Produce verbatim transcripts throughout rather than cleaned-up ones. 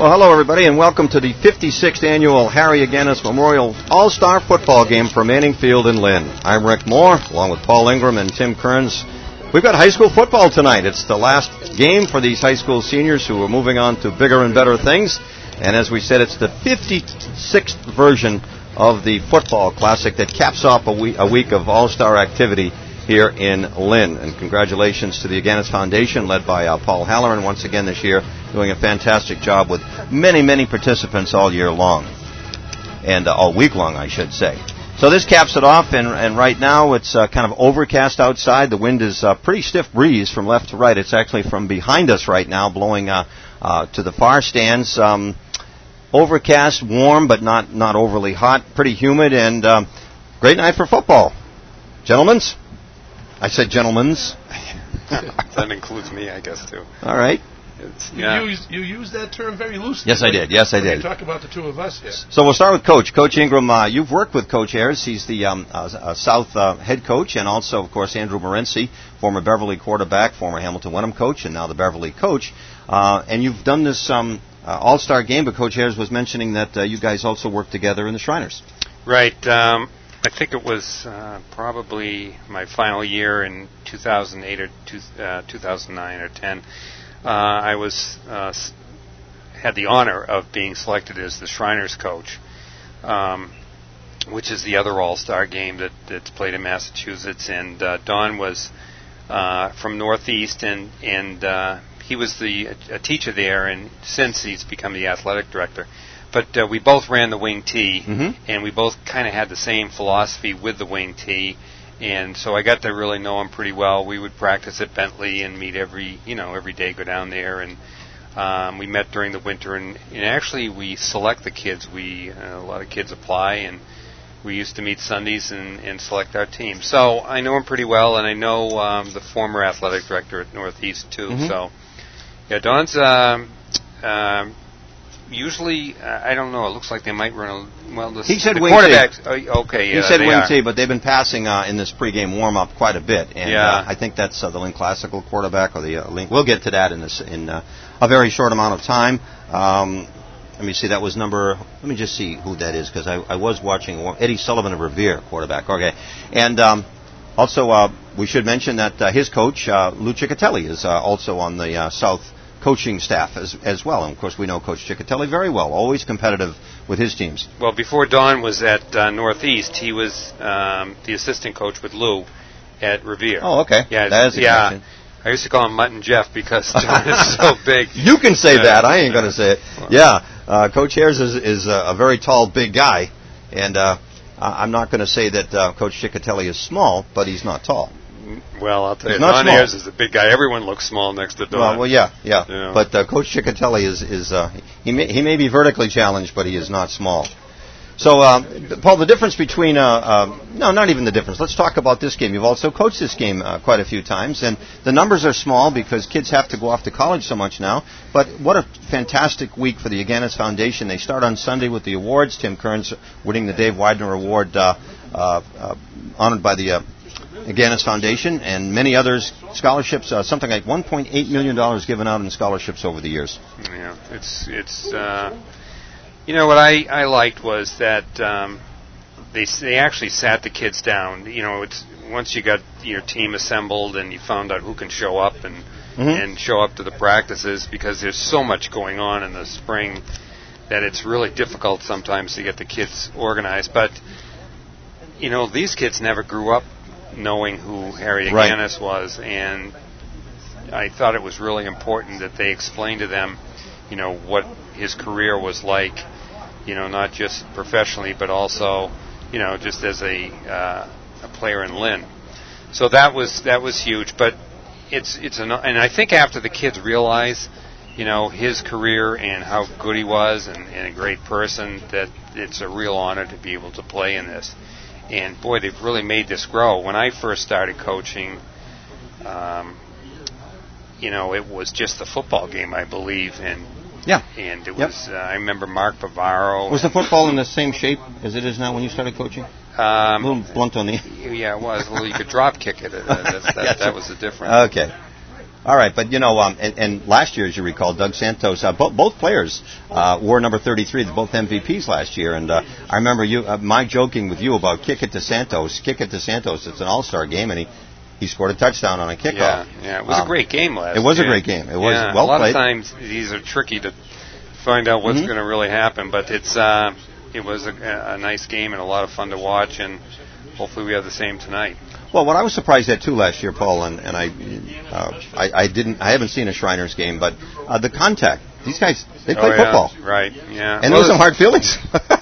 Well, hello, everybody, and welcome to the fifty-sixth Annual Harry Aganis Memorial All-Star Football Game for Manning Field in Lynn. I'm Rick Moore, along with Paul Ingram and Tim Kearns. We've got high school football tonight. It's the last game for these high school seniors who are moving on to bigger and better things. And as we said, it's the fifty-sixth version of the Football Classic that caps off a week, a week of all-star activity here in Lynn. And congratulations to the Aganis Foundation, led by uh, Paul Halloran, once again this year, doing a fantastic job with many, many participants all year long. And uh, all week long, I should say. So this caps it off, and, and right now it's uh, kind of overcast outside. The wind is a pretty stiff breeze from left to right. It's actually from behind us right now, blowing uh, uh, to the far stands. Um, overcast, warm, but not, not overly hot, pretty humid, and um, great night for football. Gentlemen's? I said gentlemen's. That includes me, I guess, too. All right. It's, you, yeah. use, you use that term very loosely. Yes, I did. Yes, I did. You talk about the two of us here. So we'll start with Coach. Coach Ingram, uh, you've worked with Coach Ayers. He's the um, uh, uh, South uh, head coach, and also, of course, Andrew Morency, former Beverly quarterback, former Hamilton Wenham coach, and now the Beverly coach. Uh, and you've done this um, uh, all-star game, but Coach Ayers was mentioning that uh, you guys also worked together in the Shriners. Right. Um, I think it was uh, probably my final year in two thousand eight or two, uh, two thousand nine or ten. Uh, I was uh, had the honor of being selected as the Shriners coach, um, which is the other all-star game that, that's played in Massachusetts. And uh, Don was uh, from Northeast, and and uh, he was the a, a teacher there, and since he's become the athletic director. But uh, we both ran the wing T, mm-hmm. and we both kind of had the same philosophy with the wing T. And so I got to really know him pretty well. We would practice at Bentley and meet every, you know, every day, go down there. And um, we met during the winter. And, and actually, we select the kids. We uh, a lot of kids apply, and we used to meet Sundays and, and select our team. So I know him pretty well, and I know um, the former athletic director at Northeast, too. Mm-hmm. So, yeah, Don's... Um, um, Usually, uh, I don't know. It looks like they might run a well. The, he said the wing quarterbacks. Oh, okay, yeah, he said they wing are. T, but they've been passing uh, in this pregame warm up quite a bit, and yeah. uh, I think that's uh, the Lynn Classical quarterback or the uh, Lynn. We'll get to that in this in uh, a very short amount of time. Um, let me see. That was number. Let me just see who that is, because I, I was watching Eddie Sullivan of Revere, quarterback. Okay, and um, also uh, we should mention that uh, his coach uh, Lou Ciccatelli is uh, also on the uh, South coaching staff as as well. And, of course, we know Coach Ciccatelli very well, always competitive with his teams. Well, before Don was at uh, Northeast, he was um, the assistant coach with Lou at Revere. Oh, okay. Yeah, that is a yeah. connection. I used to call him Mutton Jeff because Don is so big. You can say yeah. that. I ain't going to say it. Well, yeah, uh, Coach Ayers is, is a, a very tall, big guy. And uh, I'm not going to say that uh, Coach Ciccatelli is small, but he's not tall. Well, I'll tell He's you, not Don small. Ayers is a big guy. Everyone looks small next to Don. Well, well yeah, yeah. yeah. But uh, Coach Ciccatelli is, is uh, he, may, he may be vertically challenged, but he is not small. So, uh, Paul, the difference between, uh, uh, no, not even the difference. Let's talk about this game. You've also coached this game uh, quite a few times, and the numbers are small because kids have to go off to college so much now. But what a fantastic week for the Aganis Foundation. They start on Sunday with the awards. Tim Kearns winning the Dave Widener Award, uh, uh, uh, honored by the uh, Aganis Foundation, and many others, scholarships, uh, something like one point eight million dollars given out in scholarships over the years. Yeah, it's, it's uh, you know, what I, I liked was that um, they they actually sat the kids down. You know, it's once you got your team assembled and you found out who can show up and, mm-hmm. and show up to the practices, because there's so much going on in the spring that it's really difficult sometimes to get the kids organized. But, you know, these kids never grew up knowing who Harry Aganis right. was, and I thought it was really important that they explained to them, you know, what his career was like, you know, not just professionally, but also, you know, just as a uh, a player in Lynn. So that was that was huge. But it's it's an, and I think after the kids realize, you know, his career and how good he was and, and a great person, that it's a real honor to be able to play in this. And, boy, they've really made this grow. When I first started coaching, um, you know, it was just the football game, I believe. And yeah. And it yep. was, uh, I remember Mark Bavaro. Was the football in the same shape as it is now when you started coaching? Um, a little blunt on the... Yeah, it was. Well, you could drop kick it. Uh, that, that, that was the difference. Okay. All right, but you know, um, and, and last year, as you recall, Doug Santos, uh, bo- both players uh, wore number thirty-three, both M V Ps last year. And uh, I remember you, uh, my joking with you about kick it to Santos, kick it to Santos. It's an all-star game, and he, he scored a touchdown on a kickoff. Yeah, yeah, it was um, a great game last year. It was a great game. It was yeah, well played. A lot played. of times these are tricky to find out what's mm-hmm. going to really happen, but it's uh, it was a, a nice game and a lot of fun to watch, and hopefully we have the same tonight. Well, what I was surprised at too last year, Paul, and, and I, uh, I, I didn't, I haven't seen a Shriners game, but uh, the contact. These guys, they play oh, yeah. football, right? Yeah, and well, there were some hard feelings.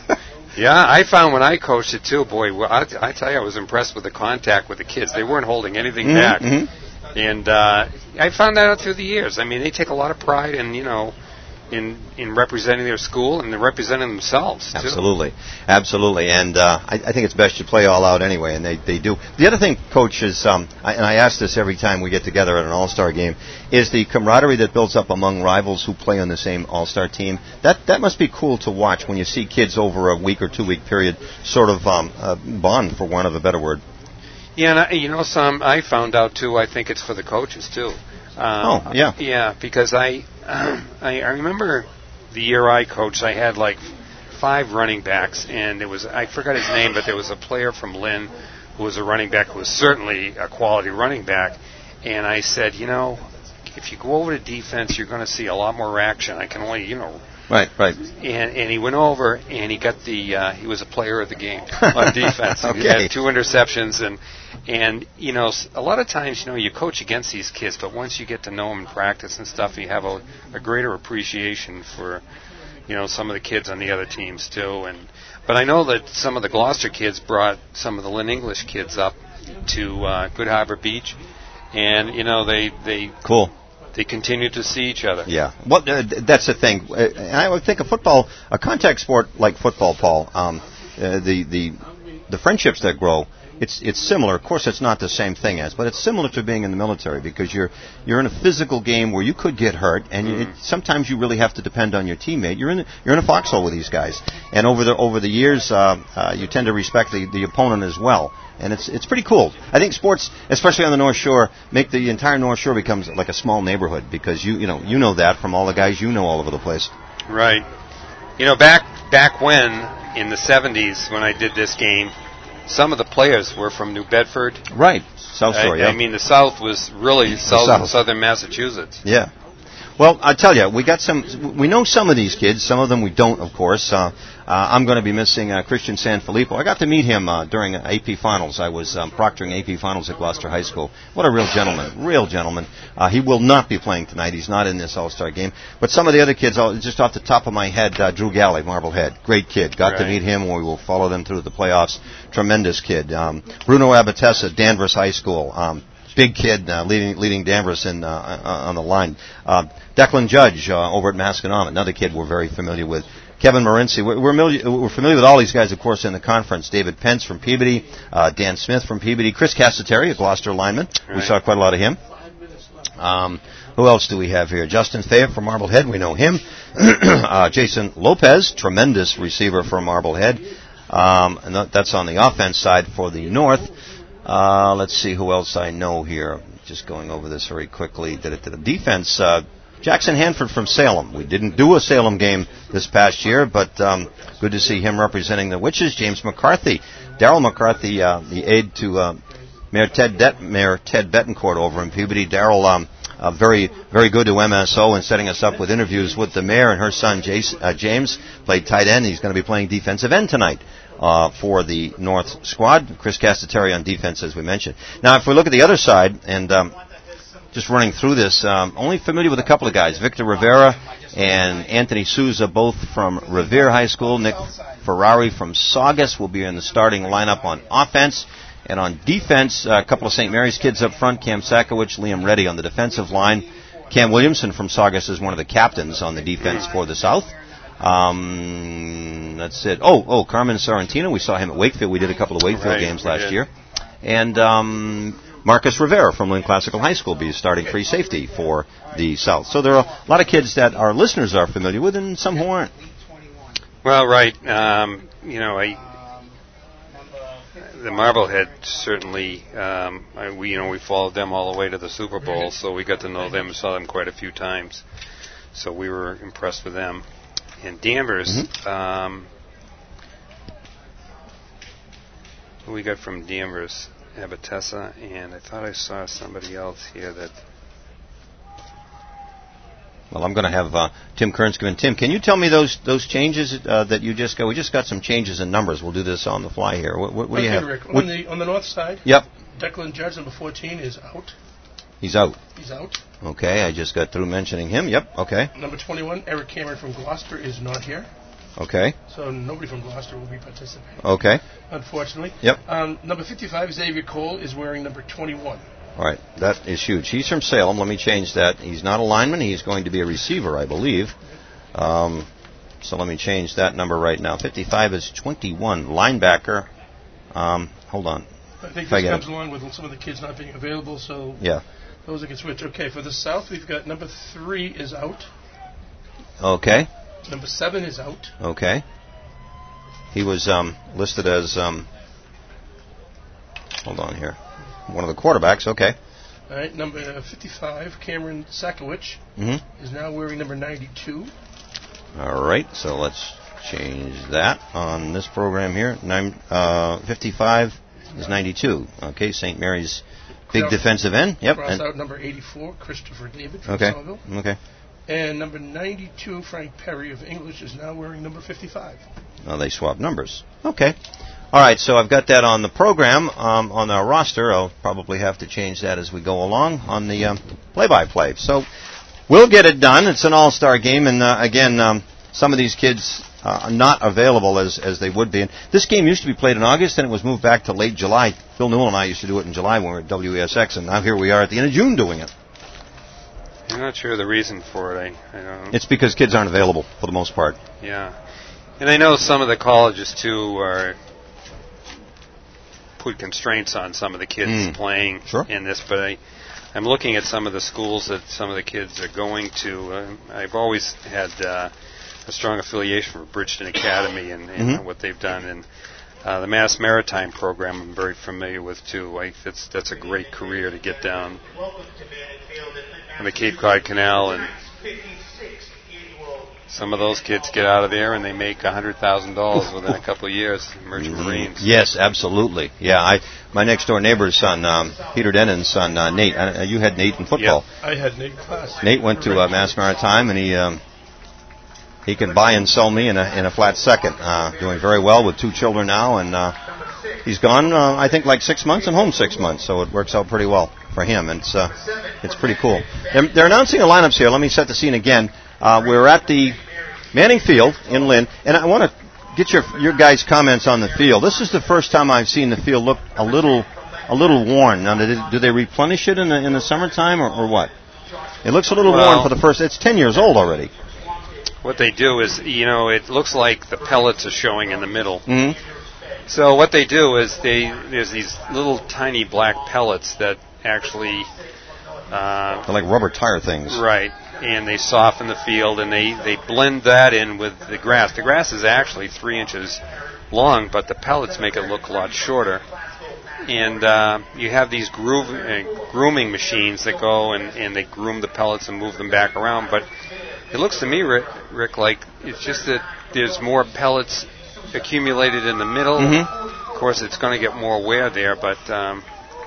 Yeah, I found when I coached it too. Boy, well, I, I tell you, I was impressed with the contact with the kids. They weren't holding anything mm-hmm, back, mm-hmm. and uh, I found that out through the years. I mean, they take a lot of pride in you know. In, in representing their school and they're representing themselves, too. Absolutely. Absolutely. And uh, I, I think it's best you play all out anyway, and they, they do. The other thing, Coach, is, um, I, and I ask this every time we get together at an all-star game, is the camaraderie that builds up among rivals who play on the same all-star team. That that must be cool to watch when you see kids over a week or two-week period sort of um, uh, bond, for want of a better word. Yeah, and I, you know, some I found out, too, I think it's for the coaches, too. Um, oh, yeah. Yeah, because I, I I remember the year I coached, I had like five running backs, and there was, I forgot his name, but there was a player from Lynn who was a running back who was certainly a quality running back, and I said, you know, if you go over to defense, you're going to see a lot more action. I can only, you know. Right, right. And and he went over, and he got the, uh, he was a player of the game on defense. Okay. He had two interceptions, and, and, you know, a lot of times, you know, you coach against these kids, but once you get to know them in practice and stuff, you have a, a greater appreciation for, you know, some of the kids on the other teams, too. And but I know that some of the Gloucester kids brought some of the Lynn English kids up to uh, Good Harbor Beach, and, you know, they... they cool. They continue to see each other. Yeah, well, uh, that's the thing. Uh, and I would think a football, a contact sport like football, Paul, um, uh, the the the friendships that grow, it's it's similar. Of course, it's not the same thing as, but it's similar to being in the military because you're you're in a physical game where you could get hurt, and mm. it, sometimes you really have to depend on your teammate. You're in a, you're in a foxhole with these guys, and over the over the years, uh, uh, you tend to respect the, the opponent as well. And it's it's pretty cool. I think sports, especially on the North Shore, make the entire North Shore becomes like a small neighborhood because you you know you know that from all the guys you know all over the place. Right. You know, back back when in the seventies when I did this game, some of the players were from New Bedford. Right. South Shore. I, yeah. I mean, the South was really southern, south. southern Massachusetts. Yeah. Well, I tell you, we got some. We know some of these kids. Some of them we don't, of course. Uh, uh, I'm going to be missing uh, Christian Sanfilippo. I got to meet him uh, during A P Finals. I was um, proctoring A P Finals at Gloucester High School. What a real gentleman, real gentleman. Uh, he will not be playing tonight. He's not in this All-Star game. But some of the other kids, I'll, just off the top of my head, uh, Drew Galley, Marblehead, great kid. Got right. to meet him. We will follow them through the playoffs. Tremendous kid. Um, Bruno Abatessa, Danvers High School. Um, Big kid uh, leading leading Danvers in uh, on the line. Uh, Declan Judge uh, over at Masconomet, another kid we're very familiar with. Kevin Morency. We're, we're, familiar, we're familiar with all these guys, of course, in the conference. David Pence from Peabody, uh, Dan Smith from Peabody, Chris Cassaterri, a Gloucester lineman. Right. We saw quite a lot of him. Um, who else do we have here? Justin Fayette from Marblehead. We know him. uh, Jason Lopez, tremendous receiver from Marblehead. Um, and that's on the offense side for the North. Uh, let's see who else I know here. Just going over this very quickly. Did it to the defense. Uh, Jackson Hanford from Salem. We didn't do a Salem game this past year, but um, good to see him representing the Witches. James McCarthy. Darryl McCarthy, uh, the aide to uh, Mayor Ted Det- Mayor Ted Betancourt over in Peabody. Darryl, um, uh, very very good to M S O and setting us up with interviews with the mayor and her son Jace, uh, James. Played tight end. He's going to be playing defensive end tonight. Uh, for the North squad. Chris Cassaterri on defense, as we mentioned. Now, if we look at the other side, and um, just running through this, um, only familiar with a couple of guys. Victor Rivera and Anthony Souza, both from Revere High School. Nick Ferrari from Saugus will be in the starting lineup on offense. And on defense, a couple of Saint Mary's kids up front, Cam Sakowicz, Liam Reddy on the defensive line. Cam Williamson from Saugus is one of the captains on the defense for the South. Um, that's it. Oh, oh, Carmen Sorrentino. We saw him at Wakefield. We did a couple of Wakefield right, games last year. And um, Marcus Rivera from Lynn Classical High School will be starting free safety for the South. So there are a lot of kids that our listeners are familiar with and some who aren't. Well, right. Um, you know, I, the Marblehead certainly, um, I, we you know we followed them all the way to the Super Bowl, so we got to know them and saw them quite a few times. So we were impressed with them. And Danvers, mm-hmm. um, who we got from Danvers, Abatessa, and I thought I saw somebody else here that. Well, I'm going to have uh, Tim Kearns come in. Tim, can you tell me those those changes uh, that you just got? We just got some changes in numbers. We'll do this on the fly here. What, what, what do you have? Rick, on the on the north side. Yep. Declan Judge, number fourteen, is out. He's out. He's out. Okay, I just got through mentioning him. Yep. Okay. Number twenty-one, Eric Cameron from Gloucester, is not here. Okay. So nobody from Gloucester will be participating. Okay. Unfortunately. Yep. Um, number fifty-five, Xavier Cole, is wearing number twenty-one. All right, that is huge. He's from Salem. Let me change that. He's not a lineman. He's going to be a receiver, I believe. Um, so let me change that number right now. fifty-five is twenty-one, linebacker. Um, hold on. I think this comes along with some of the kids not being available, so yeah. Those that can switch. Okay, for the South, we've got number three is out. Okay. Number seven is out. Okay. He was um, listed as, um, hold on here, one of the quarterbacks. Okay. All right, number fifty-five, Cameron Sakowicz, mm-hmm. is now wearing number ninety-two. All right, so let's change that on this program here. Nine, uh, fifty-five is ninety-two. Okay, Saint Mary's big Cross, defensive end. Yep. Cross and out number eighty-four, Christopher David from okay. Somerville. Okay. And number ninety-two, Frank Perry of English, is now wearing number fifty-five. Oh, they swapped numbers. Okay. All right, so I've got that on the program, um, on our roster. I'll probably have to change that as we go along on the um, play-by-play. So we'll get it done. It's an all-star game, and uh, again, um, some of these kids uh, are not available as, as they would be. And this game used to be played in August, and it was moved back to late July. Phil Newell and I used to do it in July when we were at W E S X, and now here we are at the end of June doing it. I'm not sure the reason for it. I, I don't know. It's because kids aren't available for the most part. Yeah. And I know some of the colleges, too, are put constraints on some of the kids mm. playing sure. in this, but I, I'm looking at some of the schools that some of the kids are going to. Uh, I've always had uh, a strong affiliation with Bridgeton Academy and, and mm-hmm. what they've done, and uh, the Mass Maritime program I'm very familiar with, too. I, it's, that's a great career to get down on the Cape Cod Canal, and some of those kids get out of there and they make one hundred thousand dollars within a couple of years, Merchant Marines. Yes, absolutely. Yeah, I my next door neighbor's son, um, Peter Dennon's son, uh, Nate. Uh, you had Nate in football. Yep. I had Nate in class. Nate went to uh, Mass Maritime, and he um, he can buy and sell me in a in a flat second. Uh, doing very well with two children now, and uh, he's gone. Uh, I think like six months and home six months, so it works out pretty well for him. And it's uh, it's pretty cool. They're, they're announcing the lineups here. Let me set the scene again. Uh, we're at the Manning Field in Lynn, and I want to get your your guys' comments on the field. This is the first time I've seen the field look a little a little worn. Now, do they, do they replenish it in the in the summertime or, or what? It looks a little well, worn for the first. It's ten years old already. What they do is, you know, it looks like the pellets are showing in the middle. Mm-hmm. So what they do is they there's these little tiny black pellets that actually uh, they're like rubber tire things, right? And they soften the field, and they, they blend that in with the grass. The grass is actually three inches long, but the pellets make it look a lot shorter. And uh, you have these groove, uh, grooming machines that go and, and they groom the pellets and move them back around. But it looks to me, Rick, Rick like it's just that there's more pellets accumulated in the middle. Mm-hmm. Of course, it's going to get more wear there, but... Um,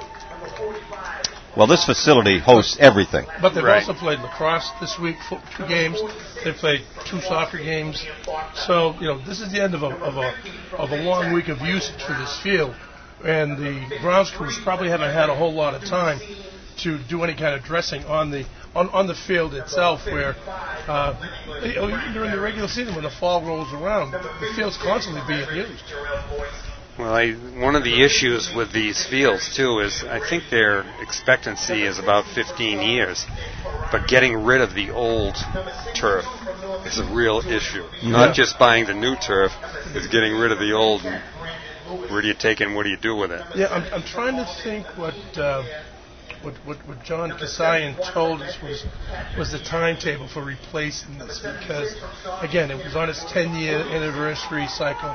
Well, this facility hosts everything. But they've right. also played lacrosse this week, two games. They've played two soccer games. So, you know, this is the end of a of a of a long week of usage for this field, and the grounds crews probably haven't had a whole lot of time to do any kind of dressing on the on, on the field itself. Where uh, during the regular season, when the fall rolls around, the field's constantly being used. Well, I, one of the issues with these fields, too, is I think their expectancy is about fifteen years. But getting rid of the old turf is a real issue. Yeah. Not just buying the new turf, it's getting rid of the old. And where do you take it and what do you do with it? Yeah, I'm, I'm trying to think what, uh, what what what John Kasayan told us was was the timetable for replacing this, because, again, it was on its ten-year anniversary cycle.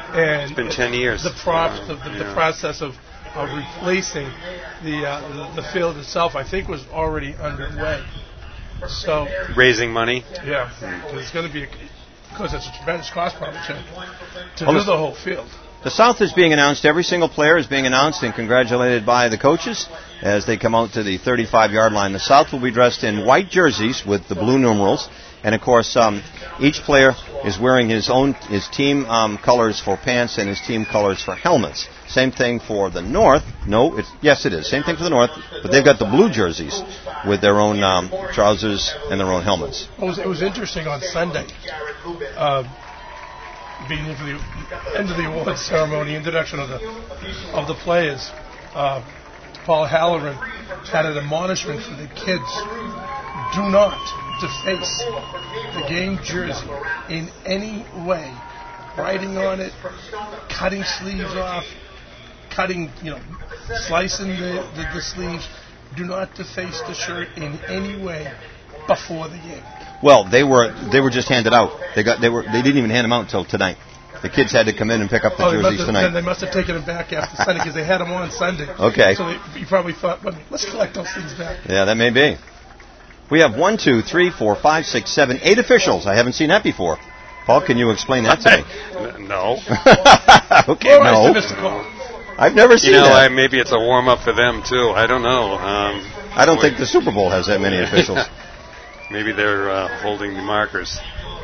And it's been ten years. The props, the, the, yeah. the process of, of replacing the, uh, the the field itself, I think, was already underway. So raising money. Yeah, it's going to be because it's a tremendous cost probably to, to well, do the whole field. The South is being announced. Every single player is being announced and congratulated by the coaches as they come out to the thirty-five-yard line. The South will be dressed in white jerseys with the blue numerals. And, of course, um, each player is wearing his own his team um, colors for pants and his team colors for helmets. Same thing for the North. No, it's, yes, it is. Same thing for the North. But they've got the blue jerseys with their own um, trousers and their own helmets. It was, it was interesting on Sunday. Uh, being for the end of the awards ceremony, introduction of the of the players, uh, Paul Halloran had an admonishment for the kids: do not deface the game jersey in any way, writing on it, cutting sleeves off, cutting, you know, slicing the, the, the sleeves. Do not deface the shirt in any way before the game. Well, they were they were just handed out. They got they were they didn't even hand them out until tonight. The kids had to come in and pick up the oh, jerseys have, tonight. Then they must have taken them back after Sunday because they had them on Sunday. Okay. So they, you probably thought, well, let's collect those things back. Yeah, that may be. We have one, two, three, four, five, six, seven, eight officials. I haven't seen that before. Paul, can you explain that to me? No. okay, well, no. Mister Cole. I've never seen you know, that. I, maybe it's a warm-up for them, too. I don't know. Um, I don't think the Super Bowl has that many officials. Maybe they're uh, holding the markers.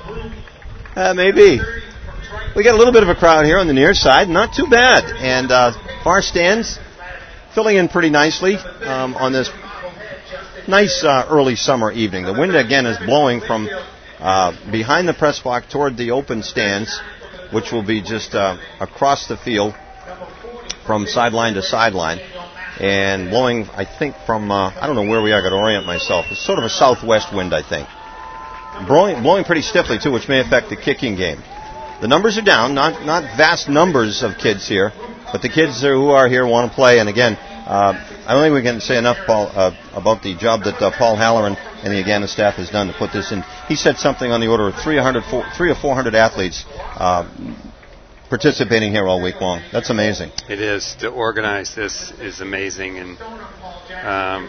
Uh, maybe. We got a little bit of a crowd here on the near side. Not too bad. And uh, far stands filling in pretty nicely um, on this nice uh, early summer evening. The wind, again, is blowing from uh, behind the press box toward the open stands, which will be just uh, across the field from sideline to sideline, and blowing, I think, from, uh, I don't know where we are, I got to orient myself. It's sort of a southwest wind, I think. Blowing, blowing pretty stiffly, too, which may affect the kicking game. The numbers are down, not not vast numbers of kids here, but the kids who are here want to play, and again, uh, I don't think we can say enough, Paul, uh, about the job that uh, Paul Halloran and the Agana staff has done to put this in. He said something on the order of three hundred, three or four hundred athletes uh, participating here all week long. That's amazing. It is. To organize this is amazing. And, um,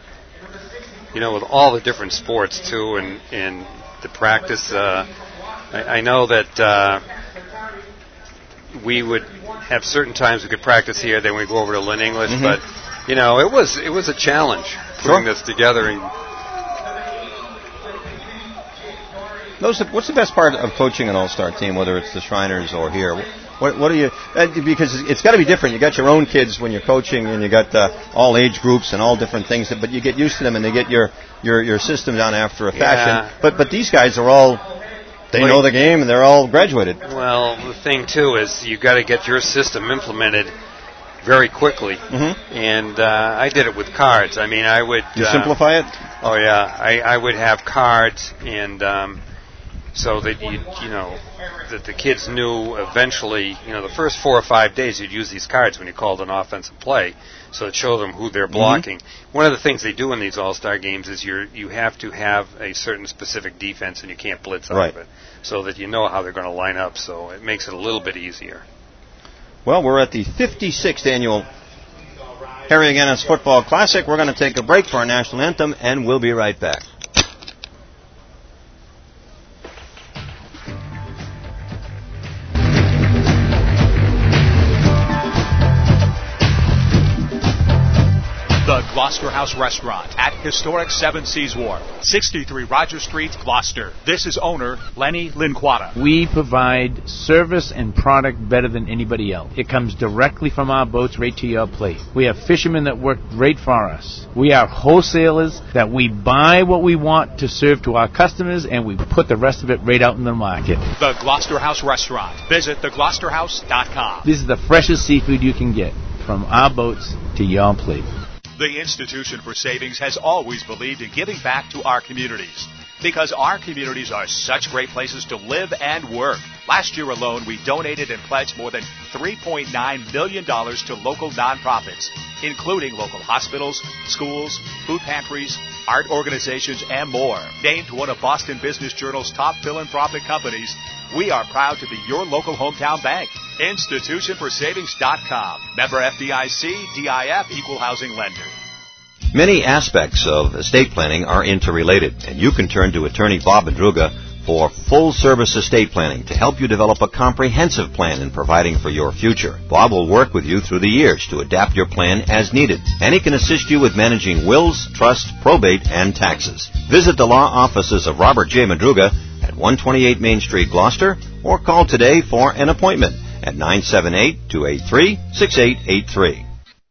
you know, with all the different sports, too, and, and the practice, uh, I, I know that uh, we would have certain times we could practice here, then we'd go over to Lynn English. Mm-hmm. But, you know, it was it was a challenge putting sure. this together. And Those, what's the best part of coaching an all-star team, whether it's the Shriners or here? What, what are you? Uh, because it's got to be different. You got your own kids when you're coaching, and you got uh, all age groups and all different things. But you get used to them, and they get your your, your system down after a fashion. Yeah. But but these guys are all they know the game, and they're all graduated. Well, the thing too is you got to get your system implemented very quickly. Mm-hmm. And uh, I did it with cards. I mean, I would you uh, simplify it. Oh yeah, I, I would have cards and. Um, So that you you know that the kids knew eventually, you know, the first four or five days you'd use these cards when you called an offensive play, so it showed them who they're blocking. Mm-hmm. One of the things they do in these all-star games is you you have to have a certain specific defense and you can't blitz out right. of it, so that you know how they're going to line up. So it makes it a little bit easier. Well, we're at the fifty-sixth annual Harry Agganis Football Classic. We're going to take a break for our national anthem, and we'll be right back. The Gloucester House Restaurant at historic Seven Seas Wharf, sixty-three Rogers Street, Gloucester. This is owner Lenny Linquata. We provide service and product better than anybody else. It comes directly from our boats right to your plate. We have fishermen that work great for us. We are wholesalers that we buy what we want to serve to our customers, and we put the rest of it right out in the market. The Gloucester House Restaurant. Visit the gloucester house dot com. This is the freshest seafood you can get from our boats to your plate. The Institution for Savings has always believed in giving back to our communities because our communities are such great places to live and work. Last year alone, we donated and pledged more than three point nine million dollars to local nonprofits, including local hospitals, schools, food pantries, art organizations, and more. Named one of Boston Business Journal's top philanthropic companies, we are proud to be your local hometown bank. institution for savings dot com. Member F D I C, D I F, Equal Housing Lender. Many aspects of estate planning are interrelated, and you can turn to attorney Bob Madruga for full-service estate planning to help you develop a comprehensive plan in providing for your future. Bob will work with you through the years to adapt your plan as needed, and he can assist you with managing wills, trust, probate, and taxes. Visit the law offices of Robert J. Madruga at one twenty-eight Main Street, Gloucester, or call today for an appointment at nine seven eight, two eight three, six eight eight three.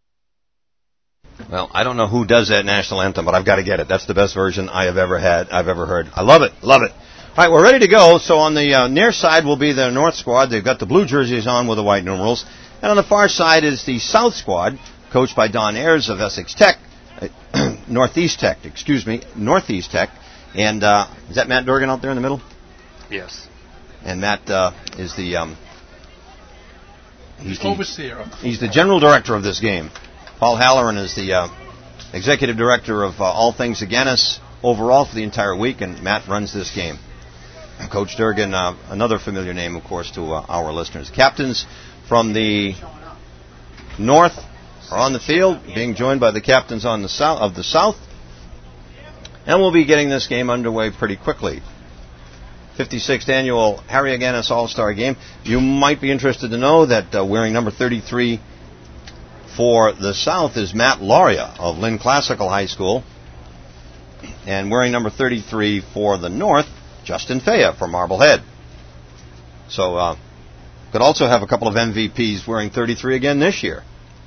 Well, I don't know who does that national anthem, but I've got to get it. That's the best version I have ever had, I've ever heard. I love it, love it. All right, we're ready to go. So on the uh, near side will be the North squad. They've got the blue jerseys on with the white numerals. And on the far side is the South squad, coached by Don Ayers of Essex Tech, uh, Northeast Tech, excuse me, Northeast Tech. And uh, is that Matt Durgan out there in the middle? Yes. And Matt uh, is the... Um, he's the overseer. He's the general director of this game. Paul Halloran is the uh, executive director of uh, all things Agganis overall for the entire week, and Matt runs this game. Coach Durgan, uh, another familiar name, of course, to uh, our listeners. Captains from the North are on the field, being joined by the captains on the south of the South, and we'll be getting this game underway pretty quickly. fifty-sixth Annual Harry Agganis All-Star Game. You might be interested to know that uh, wearing number thirty-three for the South is Matt Lauria of Lynn Classical High School. And wearing number thirty-three for the North, Justin Faya from Marblehead. So, uh, could also have a couple of M V Ps wearing thirty-three again this year.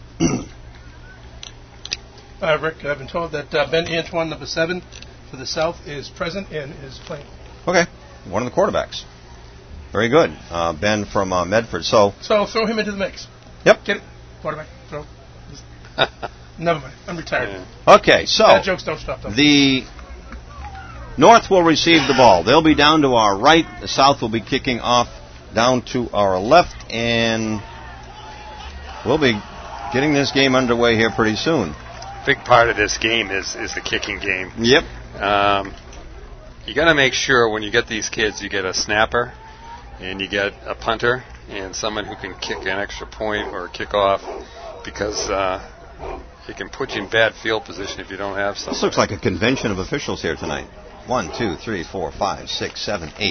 uh, Rick, I've been told that uh, Ben Antoine, number seven for the South, is present and is playing. Okay, one of the quarterbacks. Very good. Uh, Ben from uh, Medford. So, so throw him into the mix. Yep. Get it? Quarterback, throw. Never mind. I'm retired. Yeah. Okay, so bad jokes don't stop, though. The North will receive the ball. They'll be down to our right. The South will be kicking off down to our left, and we'll be getting this game underway here pretty soon. Big part of this game is is the kicking game. Yep. Um, you got to make sure when you get these kids, you get a snapper, and you get a punter, and someone who can kick an extra point or kick off, because uh, it can put you in bad field position if you don't have something. This looks like a convention of officials here tonight. One, two, three, four, five, six, seven, eight.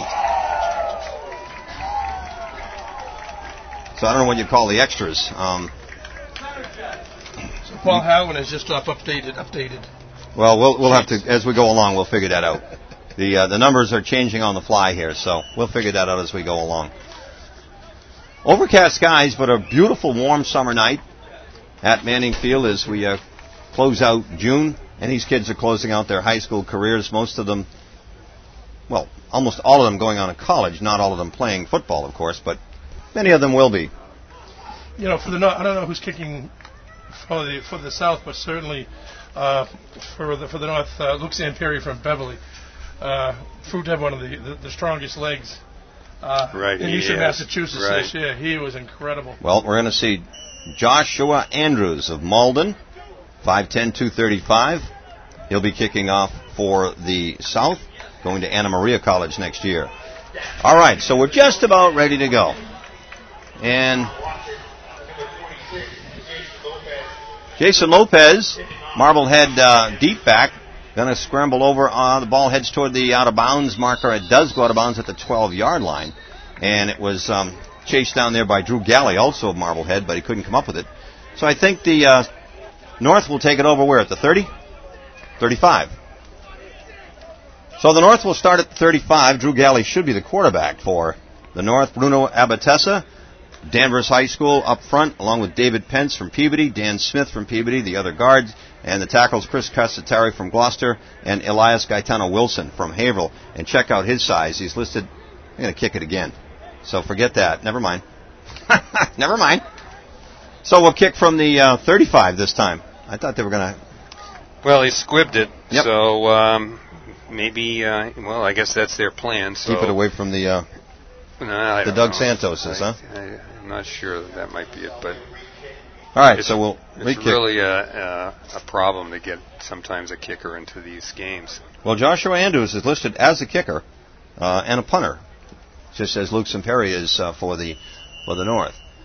So I don't know what you call the extras. Um, so Paul Halloran has just up updated, updated. Well, we'll we'll have to, as we go along, we'll figure that out. The uh, the numbers are changing on the fly here, so we'll figure that out as we go along. Overcast skies, but a beautiful warm summer night at Manning Field as we uh, close out June. And these kids are closing out their high school careers, most of them, well, almost all of them going on to college, not all of them playing football, of course, but many of them will be. You know, for the I don't know who's kicking for the for the South, but certainly uh, for the for the North, uh, Luke Zamperi from Beverly uh, proved to have one of the, the, the strongest legs uh, right, in Eastern is. Massachusetts right. this year. He was incredible. Well, we're going to see Joshua Andrews of Malden, five ten, two thirty-five. He'll be kicking off for the South, going to Anna Maria College next year. All right, so we're just about ready to go. And Jason Lopez, Marblehead uh, deep back, going to scramble over. Uh, the ball heads toward the out-of-bounds marker. It does go out of bounds at the twelve-yard line. And it was um, chased down there by Drew Galley, also of Marblehead, but he couldn't come up with it. So I think the uh, North will take it over where? At the thirty? thirty-five. So the North will start at the thirty-five. Drew Galley should be the quarterback for the North. Bruno Abatessa, Danvers High School up front, along with David Pence from Peabody, Dan Smith from Peabody, the other guards, and the tackles Chris Casatari from Gloucester, and Elias Gaetano Wilson from Haverhill. And check out his size. He's listed. I'm going to kick it again. So forget that. Never mind. Never mind. So we'll kick from the uh, thirty-five this time. I thought they were going to... Well, he squibbed it, yep. so um, maybe, uh, well, I guess that's their plan. So. Keep it away from the uh, no, I the don't Doug know. Santoses, I, huh? I, I'm not sure that, that might be it, but... All right, it's, so we'll It's kick. really a, a, a problem to get sometimes a kicker into these games. Well, Joshua Andrews is listed as a kicker uh, and a punter, just as Luke Samperi is uh, for the for the North.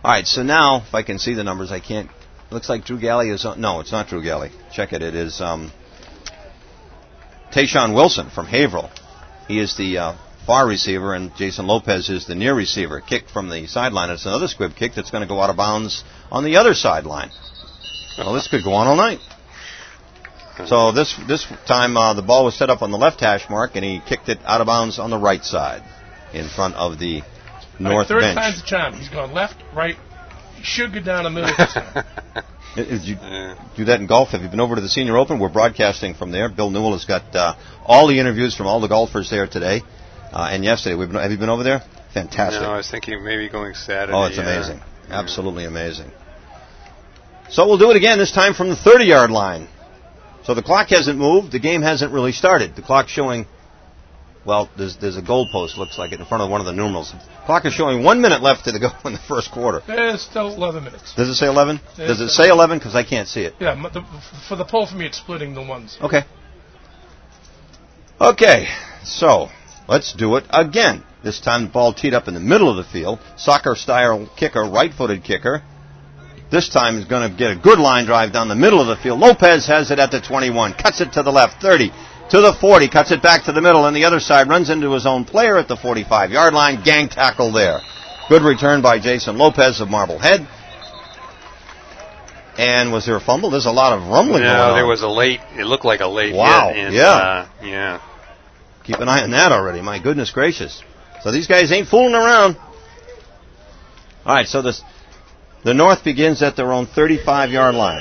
All right, so now, if I can see the numbers, I can't. Looks like Drew Galley is on. No, it's not Drew Galley. Check it. It is um, Tayshawn Wilson from Haverhill. He is the uh, far receiver, and Jason Lopez is the near receiver. Kick from the sideline. It's another squib kick that's going to go out of bounds on the other sideline. Well, this could go on all night. So this this time uh, the ball was set up on the left hash mark, and he kicked it out of bounds on the right side in front of the north third bench. Third time's the charm. He's gone left, right. He should go down the middle this time. Did you do that in golf? Have you been over to the Senior Open? We're broadcasting from there. Bill Newell has got uh, all the interviews from all the golfers there today uh, and yesterday. We've been, have you been over there? Fantastic. No, I was thinking maybe going Saturday. Oh, it's amazing. Uh, Absolutely amazing. So we'll do it again, this time from the thirty-yard line. So the clock hasn't moved. The game hasn't really started. The clock's showing, well, there's, there's a goalpost, looks like it, in front of one of the numerals. The clock is showing one minute left to go in the first quarter. There's still eleven minutes. Does it say eleven? There's Does it say eleven? Because I can't see it. Yeah, the, for the poll for me, it's splitting the ones. Okay. Okay, so let's do it again. This time the ball teed up in the middle of the field. Soccer-style kicker, right-footed kicker. This time is going to get a good line drive down the middle of the field. Lopez has it at the twenty-one, cuts it to the left, thirty, to the forty, cuts it back to the middle, and the other side runs into his own player at the forty-five-yard line. Gang tackle there. Good return by Jason Lopez of Marblehead. And was there a fumble? There's a lot of rumbling no, going on. No, there was a late, it looked like a late wow. hit. And, yeah. Uh, yeah. Keep an eye on that already. My goodness gracious. So these guys ain't fooling around. All right, so this... The North begins at their own thirty-five-yard line.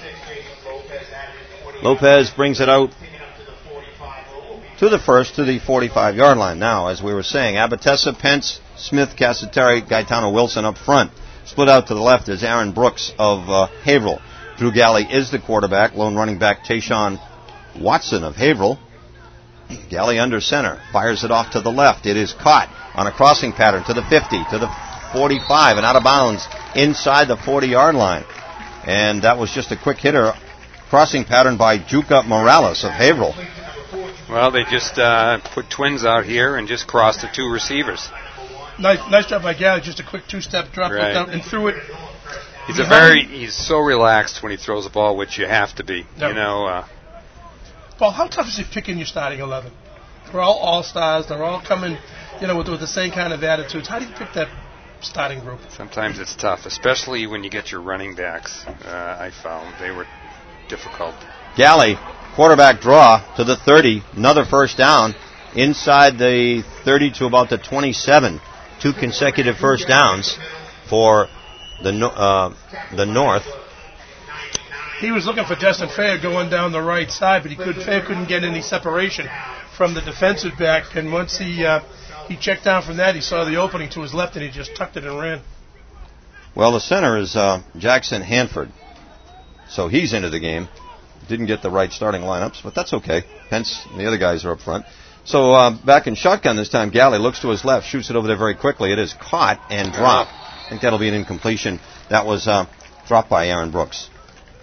Lopez brings it out to the first, to the forty-five-yard line. Now, as we were saying, Abitessa, Pence, Smith, Cassateri, Gaetano Wilson up front. Split out to the left is Aaron Brooks of uh, Haverhill. Drew Galley is the quarterback. Lone running back Tayshawn Watson of Haverhill. Galley under center. Fires it off to the left. It is caught on a crossing pattern to the fifty, to the forty-five, and out of bounds inside the forty-yard line. And that was just a quick hitter. Crossing pattern by Juca Morales of Haverhill. Well, they just uh, put twins out here and just crossed the two receivers. Nice, nice job by Galley. Just a quick two-step drop right. down and threw it. He's a very he's so relaxed when he throws the ball, which you have to be. Yep. You know. Uh, Paul, how tough is it picking your starting eleven? They're all all-stars. They're all coming, you know, with, with the same kind of attitudes. How do you pick that starting group? Sometimes it's tough, especially when you get your running backs. Uh, I found they were difficult. Galley, quarterback draw to the thirty, another first down inside the thirty to about the twenty-seven. Two consecutive first downs for the uh, the North. He was looking for Destin Fair going down the right side, but he could Fair couldn't get any separation from the defensive back, and once he uh, he checked down from that, he saw the opening to his left, and he just tucked it and ran. Well, the center is uh, Jackson Hanford, so he's into the game. Didn't get the right starting lineups, but that's okay. Pence and the other guys are up front. So uh, back in shotgun this time, Galley looks to his left, shoots it over there very quickly. It is caught and dropped. I think that'll be an incompletion. That was uh, dropped by Aaron Brooks.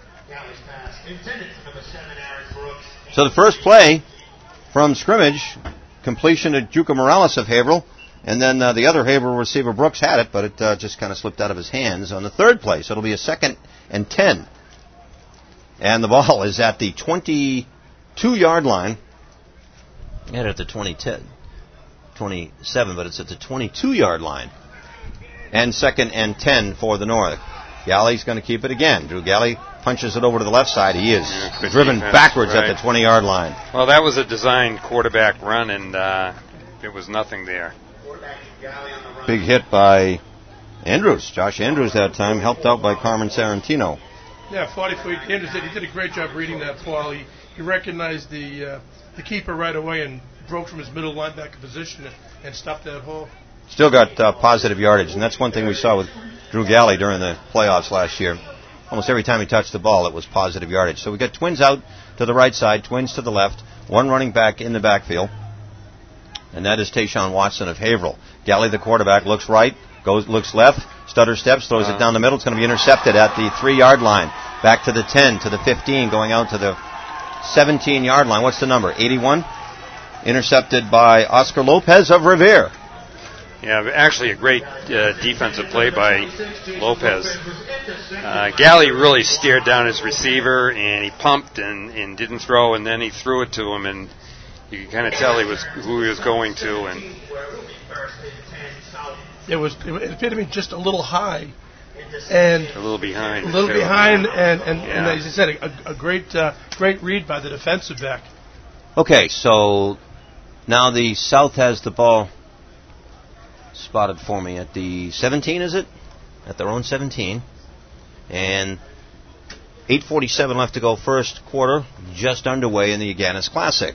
So the first play from scrimmage, completion to Juca Morales of Haverhill, and then uh, the other Haverhill receiver, Brooks, had it, but it uh, just kind of slipped out of his hands on the third play. So it'll be a second and ten. And the ball is at the twenty-two-yard line. Not at the twenty, twenty-seven, but it's at the twenty-two-yard line. And second and ten for the North. Galley's going to keep it again. Drew Galley punches it over to the left side. He is yeah, driven defense, backwards right. at the twenty-yard line. Well, that was a designed quarterback run, and uh, there was nothing there. Big hit by Andrews. Josh Andrews that time, helped out by Carmen Sarantino. Yeah, forty-foot. Andrews did, he did a great job reading that ball. He, he recognized the uh, the keeper right away and broke from his middle linebacker position and, and stopped that hole. Still got uh, positive yardage, and that's one thing we saw with Drew Galley during the playoffs last year. Almost every time he touched the ball, it was positive yardage. So we got twins out to the right side, twins to the left, one running back in the backfield, and that is Tayshawn Watson of Haverhill. Galley, the quarterback, looks right, goes, looks left, stutter steps, throws uh-huh. it down the middle. It's going to be intercepted at the three-yard line. Back to the ten, to the fifteen, going out to the seventeen-yard line. What's the number? eighty-one? Intercepted by Oscar Lopez of Revere. Yeah, actually a great uh, defensive play by Lopez. Uh, Galley really stared down his receiver, and he pumped and, and didn't throw, and then he threw it to him, and you could kind of tell he was who he was going to. And it was it appeared to me just a little high, and a little behind. A little too. behind, and and, yeah. and as I said, a, a great uh, great read by the defensive back. Okay, so now the South has the ball spotted for me at the seventeen, is it? At their own seventeen. And eight forty-seven left to go, first quarter, just underway in the Agganis Classic.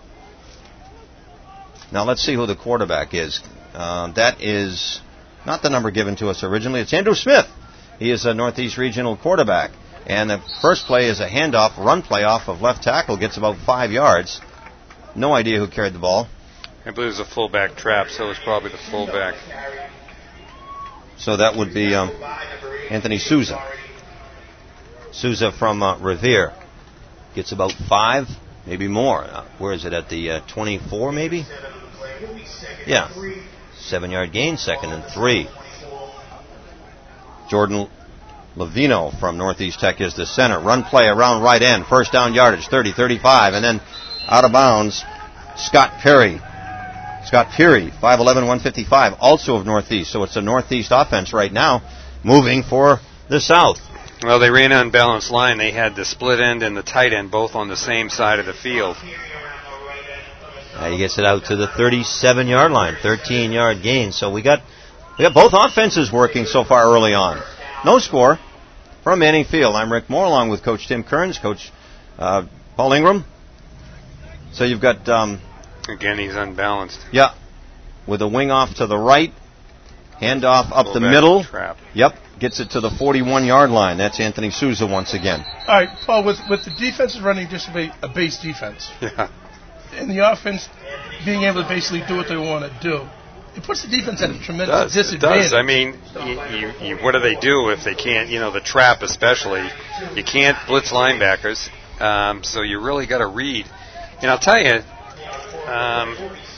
Now let's see who the quarterback is. Uh, that is not the number given to us originally. It's Andrew Smith. He is a Northeast Regional quarterback. And the first play is a handoff, run play off of left tackle, gets about five yards. No idea who carried the ball. I believe it was a fullback trap, so it was probably the fullback. So that would be um, Anthony Souza. Souza from uh, Revere gets about five, maybe more. Uh, where is it, at the uh, twenty-four maybe? Yeah. Seven-yard gain, second and three. Jordan Levino from Northeast Tech is the center. Run play around right end. First down yardage, thirty, thirty-five. And then out of bounds, Scott Perry. Scott Peary, five eleven, one fifty-five, also of Northeast. So it's a Northeast offense right now, moving for the South. Well, they ran an unbalanced line. They had the split end and the tight end both on the same side of the field. Now he gets it out to the thirty-seven-yard line, thirteen-yard gain. So we got we got both offenses working so far early on. No score from Manning Field. I'm Rick Moore, along with Coach Tim Kearns, Coach uh, Paul Ingram. So you've got... Um, Again, he's unbalanced. Yeah, with a wing off to the right, handoff up the middle. Trap. Yep, gets it to the forty-one-yard line. That's Anthony Souza once again. All right, Paul, with, with the defense running just a, a base defense, yeah, and the offense being able to basically do what they want to do, it puts the defense at a tremendous it does, disadvantage. It does. I mean, you, you, you, what do they do if they can't, you know, the trap especially, you can't blitz linebackers, um, so you really got to read. And I'll tell you, Um,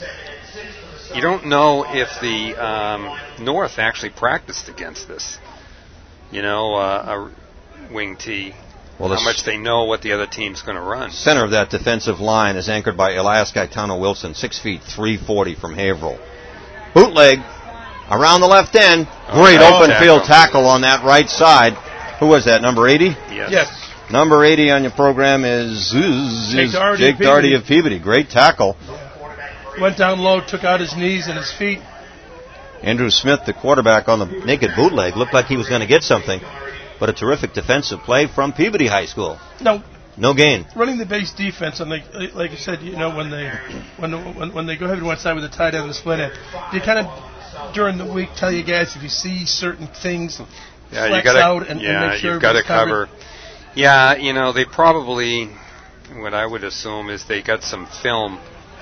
you don't know if the um, North actually practiced against this. You know, uh, a wing T. Well, how much they know what the other team's going to run. Center of that defensive line is anchored by Elias Gaetano Wilson, six feet, three forty from Haverhill. Bootleg around the left end. Great oh, open tackle. field tackle on that right side. Who was that, number eighty? Yes. yes. Number eighty on your program is, is Jake, Doherty, Jake Doherty of Peabody. Great tackle. Went down low, took out his knees and his feet. Andrew Smith, the quarterback on the naked bootleg, looked like he was going to get something, but a terrific defensive play from Peabody High School. No, no gain. Running the base defense, and they, like you said, you know, when they when when, when they go ahead to one side with the tight end and the split end, you kind of during the week tell you guys if you see certain things, yeah, flex you gotta, out and, yeah, and make sure you've got to cover. Yeah, you know, they probably, what I would assume is they got some film,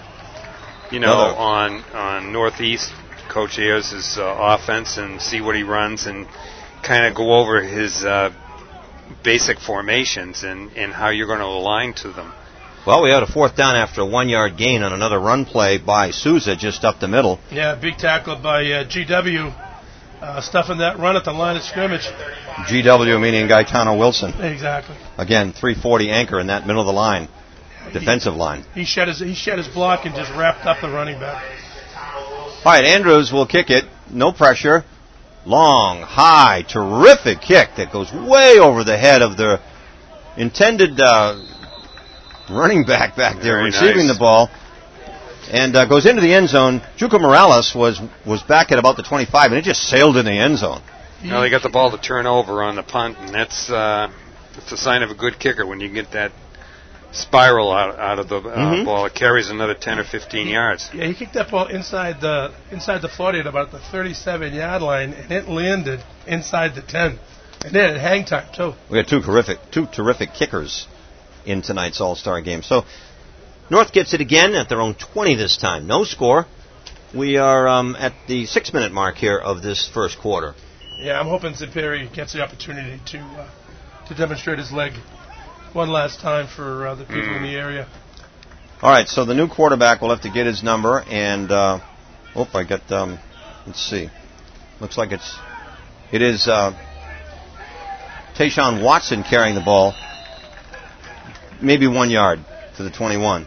you know, Another. on on Northeast, Coach Ayers' uh, offense, and see what he runs and kind of go over his uh, basic formations and, and how you're going to align to them. Well, we had a fourth down after a one-yard gain on another run play by Souza just up the middle. Yeah, big tackle by uh, G W. Uh, stuffing that run at the line of scrimmage. G W meaning Gaetano Wilson. Exactly. Again, three forty anchor in that middle of the line, defensive he, line. He shed his he shed his block and just wrapped up the running back. All right, Andrews will kick it. No pressure. Long, high, terrific kick that goes way over the head of the intended uh, running back back there, Very receiving nice. the ball. And uh, goes into the end zone. Juco Morales was was back at about the twenty-five, and it just sailed in the end zone. You know, they got the ball to turn over on the punt, and that's uh, that's a sign of a good kicker when you get that spiral out, out of the uh, mm-hmm. ball. It carries another ten or fifteen yards. Yeah, he kicked that ball inside the inside the forty at about the thirty-seven-yard line, and it landed inside the ten. And then at hang time, too. We had two terrific, two terrific kickers in tonight's All-Star game. So North gets it again at their own twenty this time. No score. We are um, at the six-minute mark here of this first quarter. Yeah, I'm hoping Ziperi gets the opportunity to uh, to demonstrate his leg one last time for uh, the people mm. in the area. All right, so the new quarterback will have to get his number, and uh, oh, I got um, let's see. Looks like it's it is uh, Tayshawn Watson carrying the ball, maybe one yard to the twenty-one.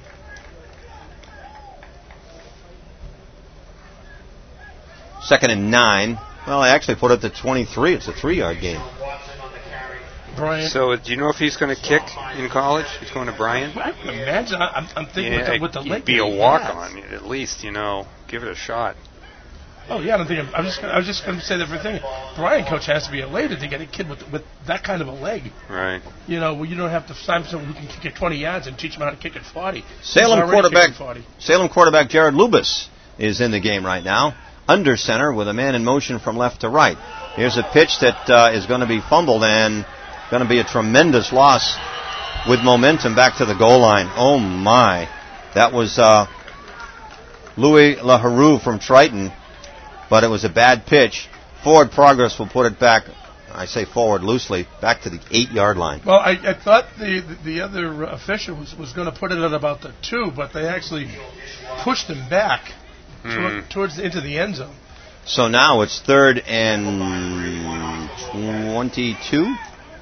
Second and nine. Well, I actually put it to twenty-three. It's a three-yard game. Bryant. So, do you know if he's going to kick in college? He's going to Bryant? I can imagine. I'm, I'm thinking Yeah, with the, with the leg. it'd be a walk-on, at least, you know. Give it a shot. Oh yeah, I don't think I'm, I'm just. Gonna, I was just going to say the thing. Bryant coach has to be elated to get a kid with with that kind of a leg. Right. You know, well, you don't have to sign someone who can kick it twenty yards and teach him how to kick it forty. Salem quarterback. Salem quarterback Jared Lubis is in the game right now, under center with a man in motion from left to right. Here's a pitch that uh, is going to be fumbled and going to be a tremendous loss with momentum back to the goal line. Oh my, that was uh, Louis LaHaroux from Triton. But it was a bad pitch. Forward Progress will put it back, I say forward loosely, back to the eight-yard line. Well, I, I thought the the other official was, was going to put it at about the two, but they actually pushed him back mm. toward, towards the, into the end zone. So now it's third and twenty-two.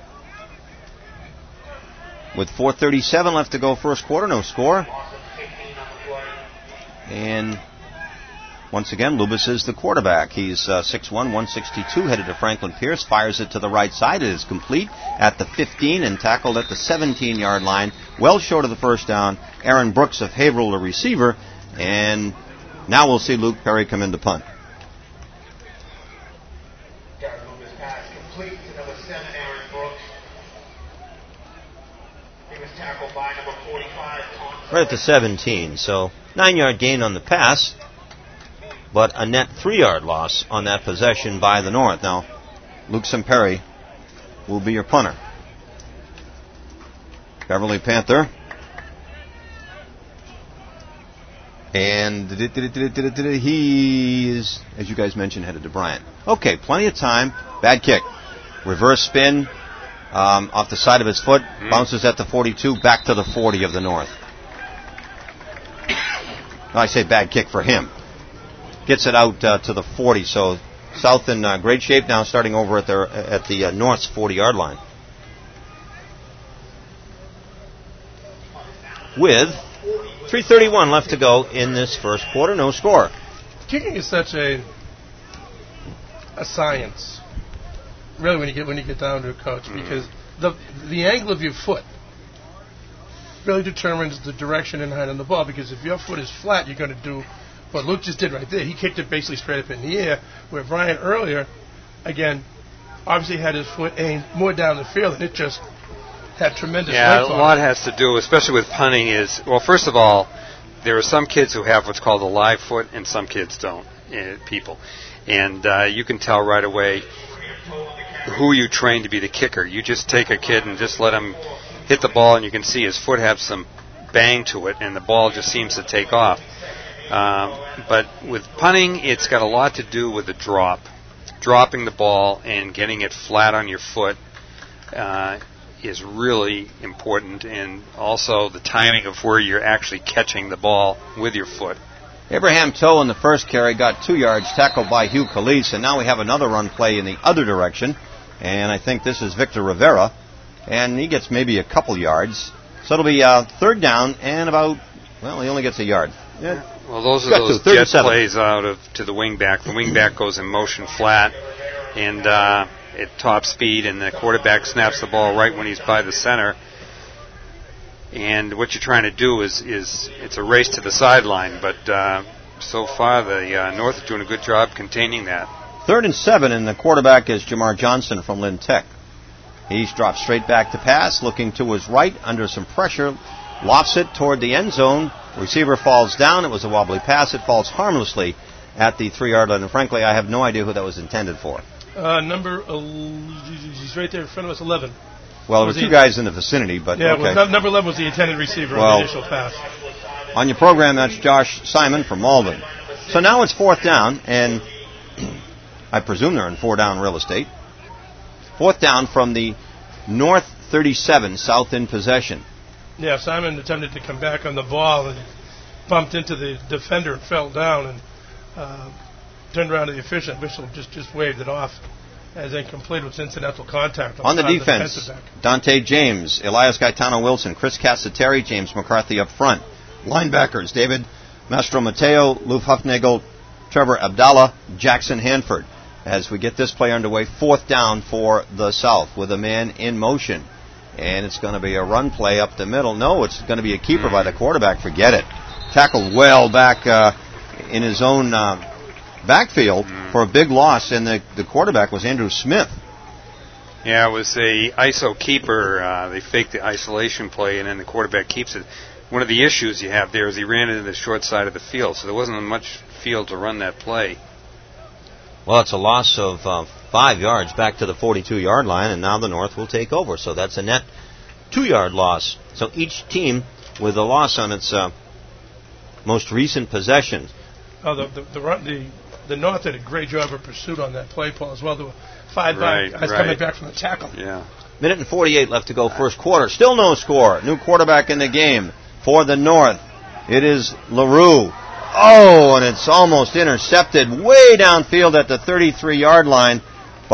With four thirty-seven left to go first quarter, no score. And once again, Lubis is the quarterback. He's uh, six one, one sixty-two, headed to Franklin Pierce, fires it to the right side. It is complete at the fifteen and tackled at the seventeen-yard line, well short of the first down. Aaron Brooks of Haverhill, the receiver, and now we'll see Luke Perry come in to punt. Lubis pass complete to number seven, Aaron Brooks. He was tackled by number forty-five. Right at the seventeen, so nine-yard gain on the pass, but a net three-yard loss on that possession by the North. Now, Luke Perry will be your punter. Beverly Panther. And he is, as you guys mentioned, headed to Bryant. Okay, plenty of time. Bad kick. Reverse spin um, off the side of his foot. Mm. Bounces at the forty-two, back to the forty of the North. I say bad kick for him. Gets it out uh, to the forty, so South in uh, great shape now, starting over at, their, at the uh, North's forty-yard line. With three thirty-one left to go in this first quarter, no score. Kicking is such a a science, really, when you get when you get down to a coach, mm. because the the angle of your foot really determines the direction and height on the ball. Because if your foot is flat, you're going to do what Luke just did right there. He kicked it basically straight up in the air, where Brian earlier, again, obviously had his foot aimed more down the field, and it just had tremendous yeah, length a on lot it. has to do, especially with punting, is, well, first of all, there are some kids who have what's called a live foot, and some kids don't, uh, people. And uh, you can tell right away who you train to be the kicker. You just take a kid and just let him hit the ball, and you can see his foot have some bang to it, and the ball just seems to take off. Um, but with punting, it's got a lot to do with the drop. Dropping the ball and getting it flat on your foot uh, is really important, and also the timing of where you're actually catching the ball with your foot. Abraham Toe in the first carry got two yards, tackled by Hugh Calise, and now we have another run play in the other direction, and I think this is Victor Rivera, and he gets maybe a couple yards. So it'll be uh, third down and about, well, he only gets a yard. Yeah. Well, those are those jet plays out of to the wingback. The wingback goes in motion flat and uh, at top speed, and the quarterback snaps the ball right when he's by the center. And what you're trying to do is, is it's a race to the sideline, but uh, so far the uh, North is doing a good job containing that. Third and seven, and the quarterback is Jamar Johnson from Lynn Tech. He's dropped straight back to pass, looking to his right under some pressure, lofts it toward the end zone. Receiver falls down. It was a wobbly pass. It falls harmlessly at the three-yard line. And frankly, I have no idea who that was intended for. Uh, number, uh, he's right there in front of us, eleven. Well, there were two guys in the vicinity, but yeah, okay. Well, number eleven was the intended receiver well, on the initial pass. On your program, that's Josh Simon from Malden. So now it's fourth down, and I presume they're in four-down real estate. Fourth down from the North thirty-seven, South in possession. Yeah, Simon attempted to come back on the ball and bumped into the defender and fell down. And uh, turned around to the official. The official just, just waved it off as incomplete with incidental contact. On the the defense, Dante James, Elias Gaetano-Wilson, Chris Casateri, James McCarthy up front. Linebackers, David Mastro-Mateo, Lou Huffnagel, Trevor Abdallah, Jackson Hanford. As we get this play underway, fourth down for the South with a man in motion. And it's going to be a run play up the middle. No, it's going to be a keeper by the quarterback. Forget it. Tackled well back uh, in his own uh, backfield for a big loss, and the, the quarterback was Andrew Smith. Yeah, it was a I S O keeper. Uh, they faked the isolation play, and then the quarterback keeps it. One of the issues you have there is he ran into the short side of the field, so there wasn't much field to run that play. Well, it's a loss of uh, five yards back to the forty-two-yard line, and now the North will take over. So that's a net two-yard loss. So each team with a loss on its uh, most recent possession. Oh, the the, the, run, the the North did a great job of pursuit on that play, Paul, as well. There were five right, guys right. coming back from the tackle. Yeah. Minute and forty-eight left to go first quarter. Still no score. New quarterback in the game for the North. It is LaRue. Oh, and it's almost intercepted way downfield at the thirty-three-yard line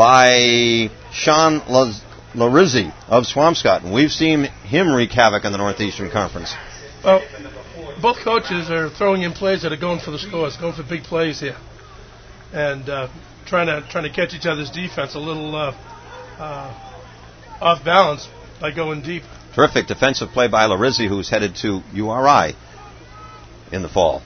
by Sean Larizzi of Swampscott. And we've seen him wreak havoc in the Northeastern Conference. Well, both coaches are throwing in plays that are going for the scores, going for big plays here, and uh, trying to trying to catch each other's defense a little uh, uh, off balance by going deep. Terrific defensive play by Larizzi, who's headed to U R I in the fall.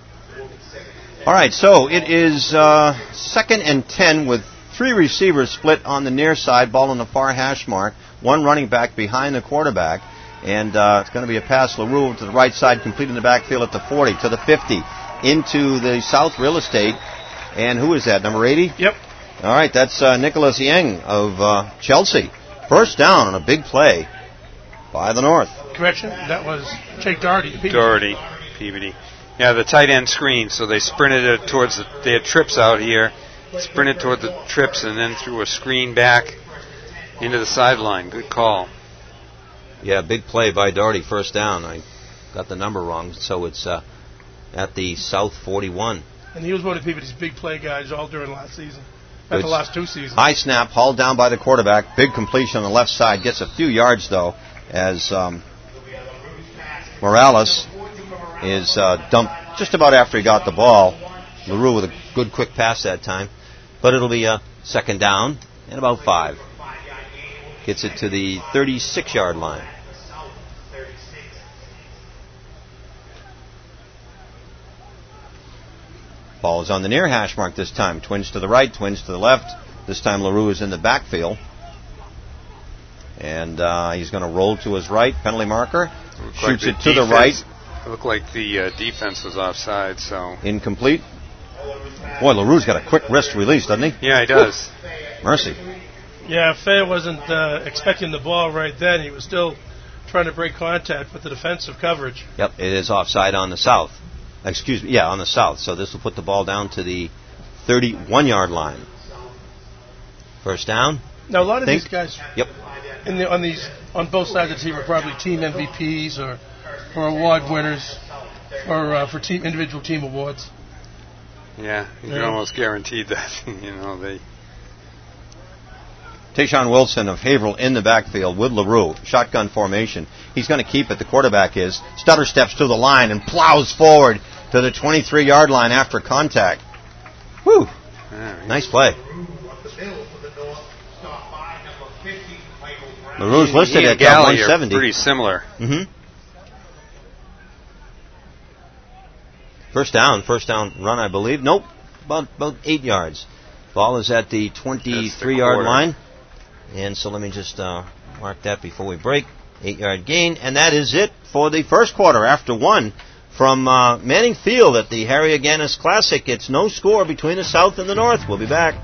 All right, so it is uh, second and ten with three receivers split on the near side, ball on the far hash mark, one running back behind the quarterback, and uh, it's going to be a pass. LaRue to the right side, completing the backfield at the forty, to the fifty, into the South real estate. And who is that, number eighty? Yep. All right, that's uh, Nicholas Yang of uh, Chelsea. First down on a big play by the North. Correction, that was Jake Doherty. Doherty, Peabody. Yeah, the tight end screen, so they sprinted it towards the, they had trips out here, sprinted toward the trips and then threw a screen back into the sideline. Good call. Yeah, big play by Doherty, first down. I got the number wrong, so it's uh, at the South forty-one. And he was one of Peabody's big play guys all during last season. Not Good. the last two seasons. High snap, hauled down by the quarterback. Big completion on the left side. Gets a few yards, though, as um, Morales is uh, dumped just about after he got the ball. LaRue with a good quick pass that time. But it'll be a second down and about five. Gets it to the thirty-six-yard line. Ball is on the near hash mark this time. Twins to the right, twins to the left. This time LaRue is in the backfield. And uh, he's going to roll to his right. Penalty marker. Shoots like it to defense, the right. It looked like the uh, defense was offside, so... Incomplete. Boy, LaRue's got a quick wrist release, doesn't he? Yeah, he does. Woo. Mercy. Yeah, Fay wasn't uh, expecting the ball right then. He was still trying to break contact with the defensive coverage. Yep, it is offside on the south. Excuse me, yeah, on the south. So this will put the ball down to the thirty-one-yard line. First down. Now, a lot of Think? these guys Yep. in the, on these on both sides of the team are probably team M V Ps or, or award winners or uh, for team individual team awards. Yeah, you can Yeah. almost guarantee that. you know, they... Tayshawn Wilson of Haverhill in the backfield with LaRue. Shotgun formation. He's going to keep it. The quarterback is. Stutter steps to the line and plows forward to the twenty-three-yard line after contact. Whew. Yeah, Nice play. LaRue's listed he at and Galley one seventy. are pretty similar. Mm-hmm. First down. First down run, I believe. Nope. About, about eight yards. Ball is at the twenty-three-yard line. And so let me just uh, mark that before we break. Eight-yard gain. And that is it for the first quarter after one from uh, Manning Field at the Harry Aganis Classic. It's no score between the South and the North. We'll be back.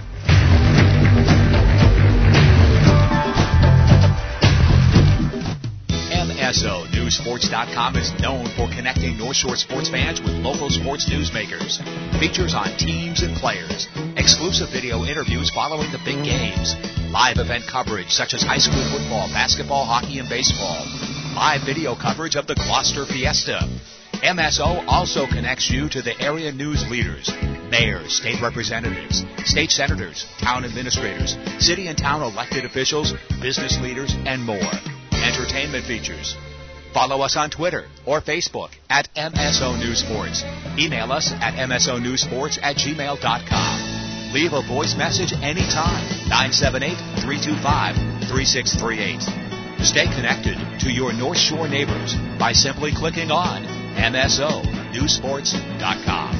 M S O News Sports dot com is known for connecting North Shore sports fans with local sports newsmakers. Features on teams and players. Exclusive video interviews following the big games. Live event coverage such as high school football, basketball, hockey, and baseball. Live video coverage of the Gloucester Fiesta. M S O also connects you to the area news leaders. mayors, state representatives, state senators, town administrators, city and town elected officials, business leaders, and more. Entertainment features. Follow us on Twitter or Facebook at M S O News Sports. Email us at M S O News Sports at gmail dot com. Leave a voice message anytime. nine seven eight, three two five, three six three eight. Stay connected to your North Shore neighbors by simply clicking on M S O News Sports dot com.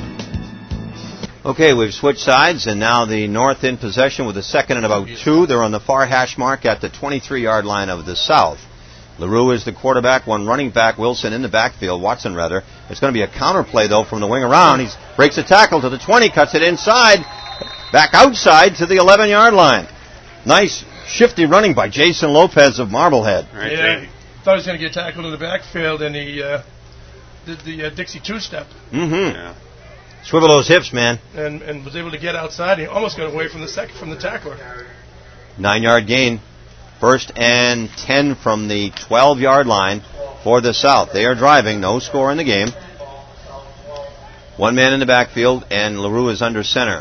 Okay, we've switched sides, and now the North in possession with a second and about two. They're on the far hash mark at the twenty-three-yard line of the South. LaRue is the quarterback, one running back, Wilson in the backfield, Watson rather. It's going to be a counter play, though, from the wing around. He breaks a tackle to the twenty, cuts it inside, back outside to the eleven-yard line. Nice shifty running by Jason Lopez of Marblehead. Right, yeah, thought he was going to get tackled in the backfield, and he uh, did the uh, Dixie two-step. Mm-hmm. Yeah. Swivel those hips, man. And, and was able to get outside. He almost got away from the second from the tackler. Nine-yard gain. First and ten from the twelve-yard line for the South. They are driving. No score in the game. One man in the backfield, and LaRue is under center.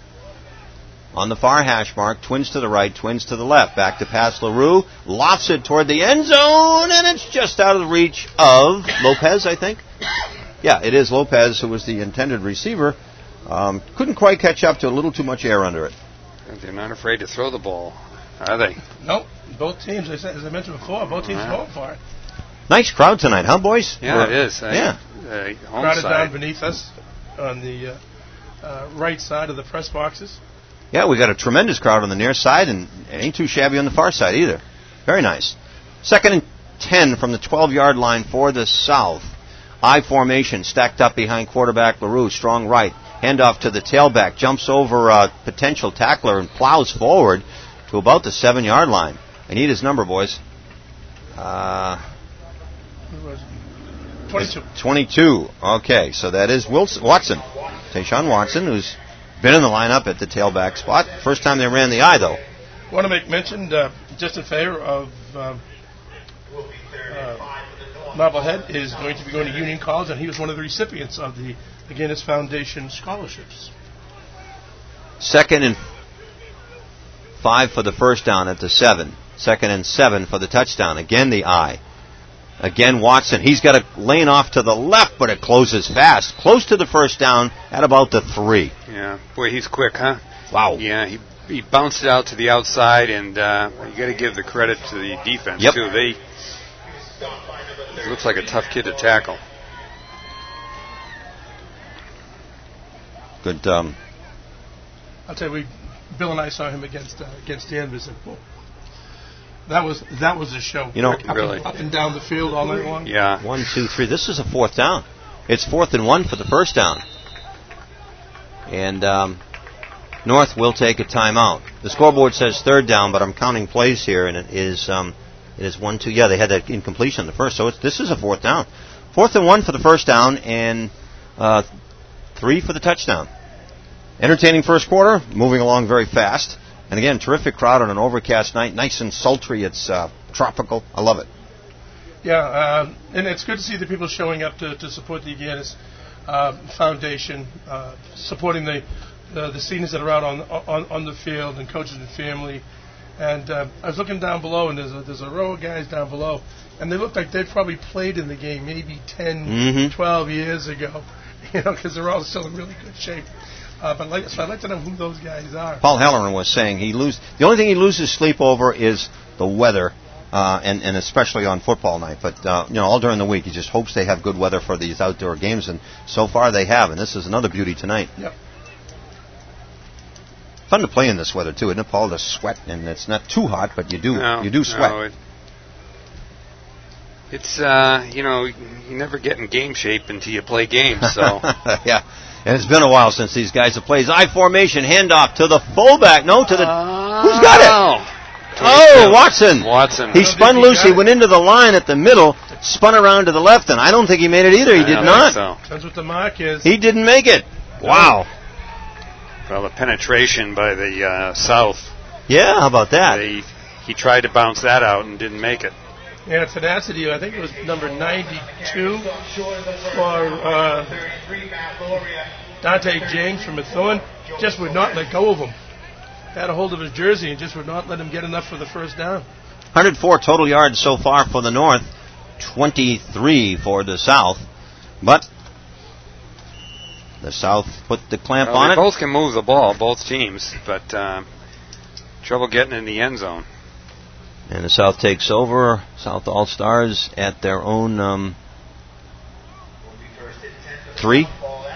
On the far hash mark, twins to the right, twins to the left. Back to pass LaRue. Lofts it toward the end zone, and it's just out of the reach of Lopez, I think. Yeah, it is Lopez who was the intended receiver. Um, couldn't quite catch up to a little too much air under it. They're not afraid to throw the ball, are they? Nope. Both teams, as I mentioned before, both teams Wow. going for it. Nice crowd tonight, huh, boys? Yeah, For, it is. I, yeah. Uh, home Crowded side. down beneath us on the uh, uh, right side of the press boxes. Yeah, we got a tremendous crowd on the near side, and it ain't too shabby on the far side either. Very nice. Second and ten from the twelve-yard line for the South. I formation stacked up behind quarterback LaRue, strong right. Handoff to the tailback, jumps over a potential tackler and plows forward to about the seven-yard line. I need his number, boys. Uh, twenty-two. twenty-two. Okay, so that is Wilson, Watson. Tayshawn Watson, who's been in the lineup at the tailback spot. First time they ran the I, though. Want to make mention, uh, just in favor of uh, uh, Marblehead, is going to be going to Union College, and he was one of the recipients of the Guinness Foundation scholarships. Second and five for the first down at the seven. Second and seven for the touchdown. Again, the I. Again, Watson. He's got a lane off to the left, but it closes fast. Close to the first down at about the three. Yeah. Boy, he's quick, huh? Wow. Yeah, he he bounced it out to the outside, and uh, you got to give the credit to the defense, Yep. too. They He looks like a tough kid to tackle. Good. Um, I'll tell you, we, Bill and I saw him against uh, against Danvers, and well, that was that was a show. You know, up, really. and, up and down the field all night long. Yeah. one, two, three. This is a fourth down. It's fourth and one for the first down. And um, North will take a timeout. The scoreboard says third down, but I'm counting plays here, and it is um, it is one, two. Yeah, they had that incompletion in the first, so it's, this is a fourth down. Fourth and one for the first down, and uh, three for the touchdown. Entertaining first quarter, moving along very fast. And again, terrific crowd on an overcast night. Nice and sultry. It's uh, tropical. I love it. Yeah, uh, and it's good to see the people showing up to, to support the Guinness uh, Foundation, uh, supporting the, the the seniors that are out on on, on the field, and coaches and family. And uh, I was looking down below, and there's a, there's a row of guys down below, and they look like they've probably played in the game maybe ten, Mm-hmm. twelve years ago, you know, because they're all still in really good shape. Uh, but like, so I'd like to know who those guys are. Paul Halloran was saying he lose the only thing he loses sleep over is the weather, uh, and and especially on football night. But uh, you know, all during the week, he just hopes they have good weather for these outdoor games, and so far they have. And this is another beauty tonight. Yep. Fun to play in this weather too, isn't it, Paul? To sweat, and it's not too hot, but you do No, you do sweat. no, it, it's uh, you know, you never get in game shape until you play games. So Yeah. And it's been a while since these guys have played. I formation, handoff to the fullback. No, to the... uh, Who's got it? Oh, Watson. Watson. He I don't spun think he loose. got He it. went into the line at the middle, spun around to the left, and I don't think he made it either. He I did don't not. think so. That's what the mark is. He didn't make it. Wow. Well, the penetration by the uh, South. Yeah, how about that? They, he tried to bounce that out and didn't make it. Yeah, tenacity. I think it was number ninety-two for uh, Dante James from Methuen just would not let go of him. Had a hold of his jersey and just would not let him get enough for the first down. one hundred four total yards so far for the North, twenty-three for the South. But the South put the clamp well, on they it. Both can move the ball, both teams, but uh, trouble getting in the end zone. And the South takes over. South All-Stars at their own um, three.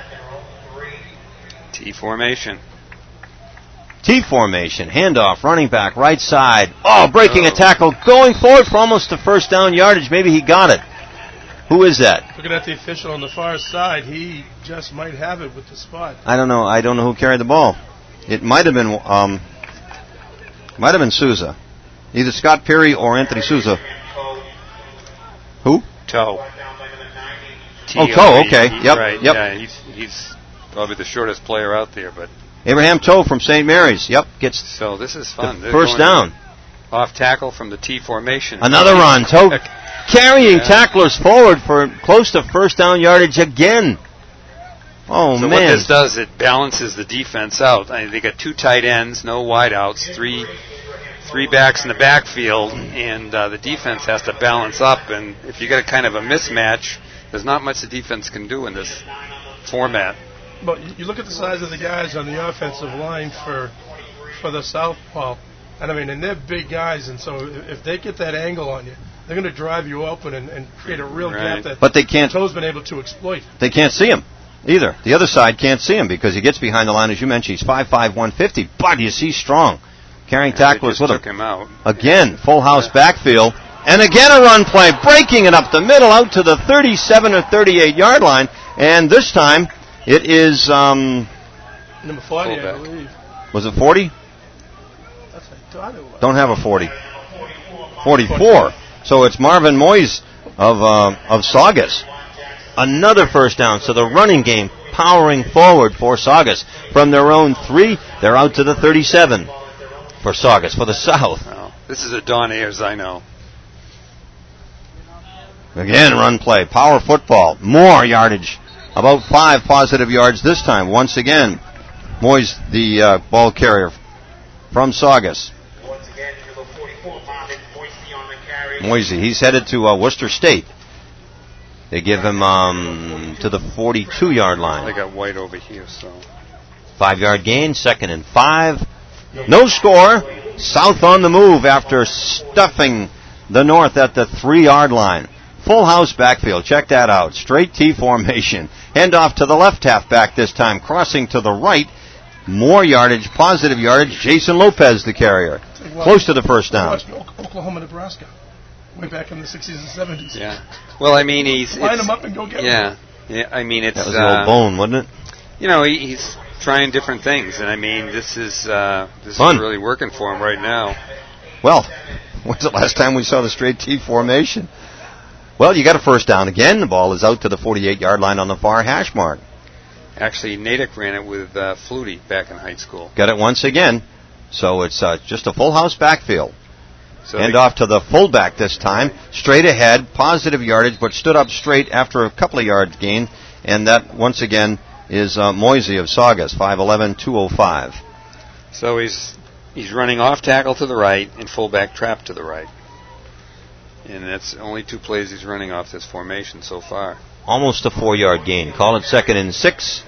T formation. T formation. Handoff. Running back. Right side. Oh, breaking Oh. a tackle. Going forward for almost the first down yardage. Maybe he got it. Who is that? Looking at the official on the far side, he just might have it with the spot. I don't know. I don't know who carried the ball. It might have been um, might have been Souza. Either Scott Perry or Anthony Souza. Who? Toe. Oh, Toe, okay. He- Yep, Right, yep. yeah, he's, he's probably the shortest player out there, but Abraham Toe from Saint Mary's. Yep, gets so this is fun. the They're first going down. Off tackle from the T formation. Another run. Toe carrying Yeah. tacklers forward for close to first down yardage again. Oh, So what man. this does, it balances the defense out. I mean, they got two tight ends, no wideouts, three three backs in the backfield, and uh, the defense has to balance up. And if you get a kind of a mismatch, there's not much the defense can do in this format. But you look at the size of the guys on the offensive line for for the South, Paul, and I mean, and they're big guys, and so if they get that angle on you, they're going to drive you open and, and create a real Right. gap that But they can't. Toe's been able to exploit. They can't see him either. The other side can't see him because he gets behind the line, as you mentioned. He's five five, one fifty, but you see strong. Carrying And they tacklers just with took him. him out. Again, full house backfield. And again a run play, breaking it up the middle out to the thirty-seven or thirty-eight yard line. And this time it is, um, Number forty, I Fullback. believe. was it forty? That's what I thought it was. Don't have a forty. forty-four. So it's Marvin Moyes of, uh, of Saugus. Another first down. So the running game powering forward for Saugus. From their own three, they're out to the thirty-seven for Saugus, for the South. Well, this is a Don Ayers, I know. Again, run play, power football, more yardage, about five positive yards this time. Once again, Moyes, the uh, ball carrier from Saugus. Once again, number forty-four, Marvin Moisey on the carry. Moisey, he's headed to uh, Worcester State. They give him um, to the forty-two yard They line. got White over here, so. Five yard gain, second and five. No score. South on the move after stuffing the North at the three yard line. Full house backfield. Check that out. Straight T formation. Handoff to the left halfback this time. Crossing to the right. More yardage, positive yardage. Jason Lopez, the carrier. Close to the first down. Watch Oklahoma, Nebraska, way back in the sixties and seventies. Yeah. Well, I mean, he's. Line it's- them up and go get Yeah. Yeah, I mean, it's. That was the uh, old bone, wasn't it? You know, he, he's trying different things, and I mean, this is uh, this Fun. is really working for him right now. Well, when's the last time we saw the straight T formation? Well, you got a first down again. The ball is out to the forty-eight yard line on the far hash mark. Actually, Natick ran it with uh, Flutie back in high school. Got it once again. So it's uh, just a full house backfield. So Hand they- off to the fullback this time. Straight ahead, positive yardage, but stood up straight after a couple of yards gain. And that, once again, is uh, Moisey of Saugus, five eleven, two oh five. So he's he's running off tackle to the right and fullback trap to the right. And that's only two plays he's running off this formation so far. Almost a four yard gain. Call it second and six.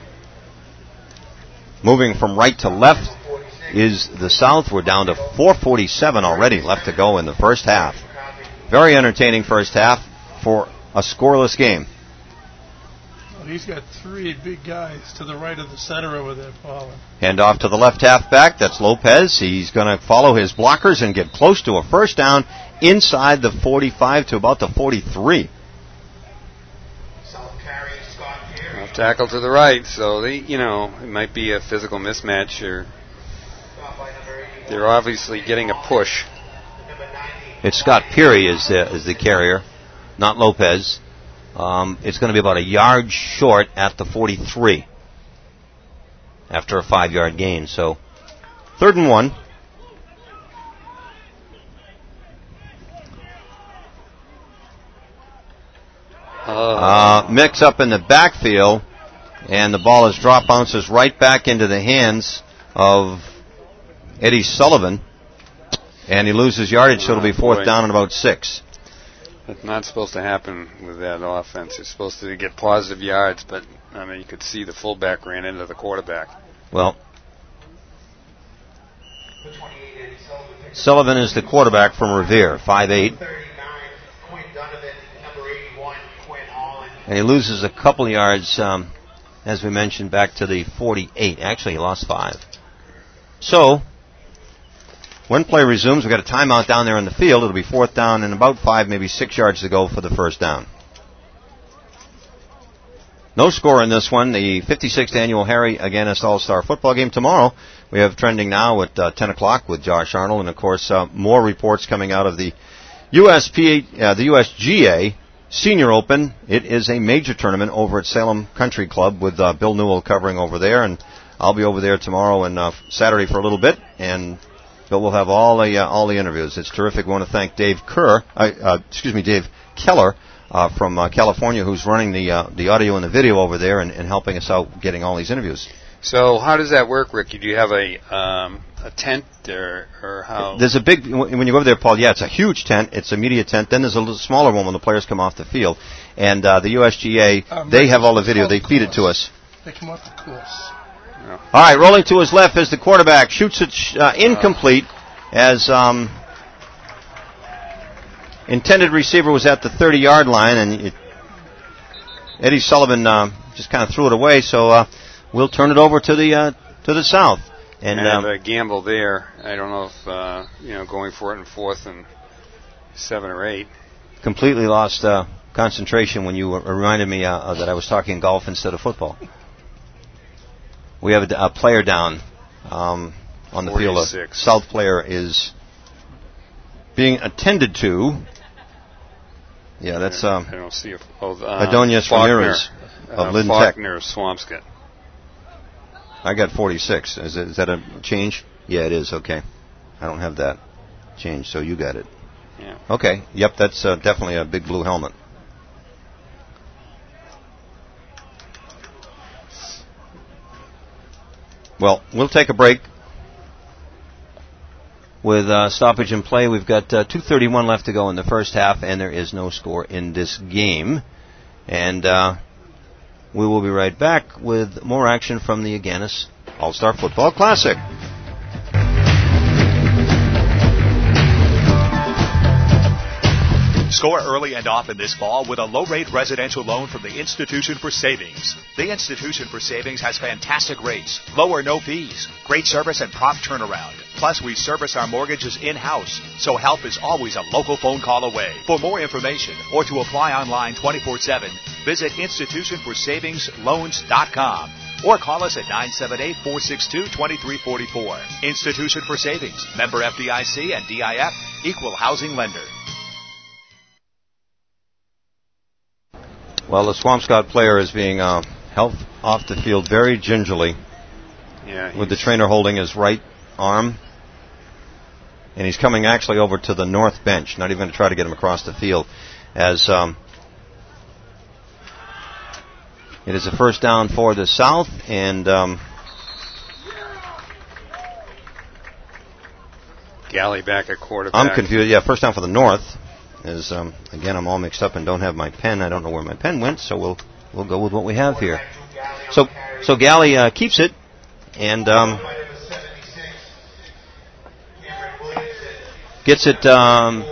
Moving from right to left is the South. We're down to four forty-seven already left to go in the first half. Very entertaining first half for a scoreless game. Well, he's got three big guys to the right of the center over there, Paul. Hand off to the left halfback. That's Lopez. He's going to follow his blockers and get close to a first down inside the forty-five to about the forty-three. South carry, Scott Perry. Off tackle to the right, so they, you know, it might be a physical mismatch, or Stop by number eighty-one. they're obviously getting a push. Number ninety. It's Scott Peary is the, is the carrier, not Lopez. Um, it's going to be about a yard short at the forty-three after a five yard gain. So third and one. Uh, Uh, mix up in the backfield. And the ball is drop, bounces right back into the hands of Eddie Sullivan. And he loses yardage, so it'll be fourth boy. down and about six. That's not supposed to happen with that offense. It's supposed to get positive yards, but, I mean, you could see the fullback ran into the quarterback. Well, Sullivan is the quarterback from Revere, five eight. And he loses a couple yards, um, as we mentioned, back to the forty-eight. Actually, he lost five. So, when play resumes, we've got a timeout down there in the field. It'll be fourth down and about five, maybe six yards to go for the first down. No score in this one. The fifty-sixth Annual Harry Agganis All-Star Football Game tomorrow. We have trending now at uh, ten o'clock with Josh Arnold. And, of course, uh, more reports coming out of the U S P, uh, the U S G A Senior Open. It is a major tournament over at Salem Country Club with uh, Bill Newell covering over there. And I'll be over there tomorrow and uh, Saturday for a little bit. And Bill will have all the, uh, all the interviews. It's terrific. I want to thank Dave Kerr, uh, uh, excuse me, Dave Keller, Uh, from uh, California, who's running the uh, the audio and the video over there and, and helping us out getting all these interviews. So how does that work, Ricky? Do you have a um, a tent or, or how? There's a big, when you go over there, Paul, yeah, it's a huge tent. It's a media tent. Then there's a little smaller one when the players come off the field. And uh, the U S G A, Um, they have all the video. They feed it to us. They come off the course. No. All right, rolling to his left is the quarterback. Shoots it uh, incomplete as... Um, intended receiver was at the thirty-yard line, and it, Eddie Sullivan uh, just kind of threw it away. So uh, we'll turn it over to the uh, to the south. And I have um, a gamble there. I don't know if uh, you know going for it in fourth and seven or eight. completely lost uh, concentration when you were, reminded me uh, that I was talking golf instead of football. We have a, a player down um, on the field. A south player is being attended to. Yeah, that's um, I don't see it. Oh, uh, Adonis Ramirez of uh, Lynn Faulkner Tech. of Swampscott. I got forty-six. Is, it, is that a change? Yeah, it is. Okay. I don't have that change, so you got it. Yeah. Okay. Yep, that's uh, definitely a big blue helmet. Well, we'll take a break. With uh, stoppage in play, we've got uh, two thirty-one left to go in the first half, and there is no score in this game. And uh, we will be right back with more action from the Agganis All-Star Football Classic. Score early and often this fall with a low-rate residential loan from the Institution for Savings. The Institution for Savings has fantastic rates, low or no fees, great service and prompt turnaround. Plus, we service our mortgages in-house, so help is always a local phone call away. For more information or to apply online twenty-four seven, visit institution for savings loans dot com or call us at nine seven eight, four six two, two three four four. Institution for Savings, member F D I C and D I F, equal housing lender. Well, the Swampscott player is being uh, helped off the field very gingerly. Yeah, with the trainer holding his right arm. And he's coming actually over to the north bench, not even going to try to get him across the field. As um, it is a first down for the South, and um, Galley back at quarterback. I'm confused. Yeah, first down for the North. Is um, again, I'm all mixed up and don't have my pen. I don't know where my pen went, so we'll we'll go with what we have here. So so Galley uh, keeps it, and um, gets it. Um,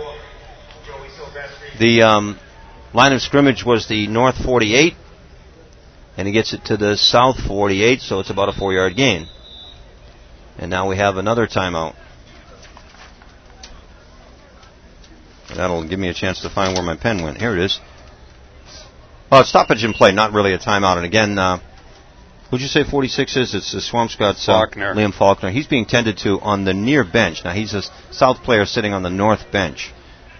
the um, line of scrimmage was the North forty-eight, and he gets it to the South forty-eight, so it's about a four-yard gain. And now we have another timeout. That'll give me a chance to find where my pen went. Here it is. Oh, it's stoppage in play, not really a timeout. And again, uh, who'd you say forty-six is? It's the Swampscott's uh, Faulkner. Liam Faulkner. He's being tended to on the near bench. Now, he's a South player sitting on the north bench.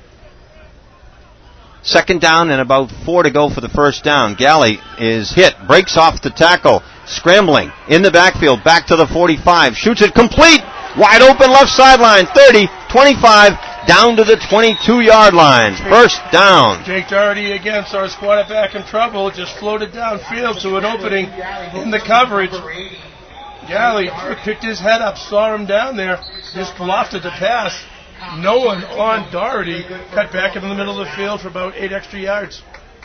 Second down and about four to go for the first down. Galley is hit, breaks off the tackle, scrambling in the backfield, back to the forty-five, shoots it complete, wide open left sideline, thirty, twenty-five, down to the twenty-two-yard line. First down. Jake Doherty again saw his quarterback in trouble, just floated downfield to an opening in the coverage. Galley picked his head up, saw him down there, just lofted the pass. No one on Doherty, cut back in the middle of the field for about eight extra yards.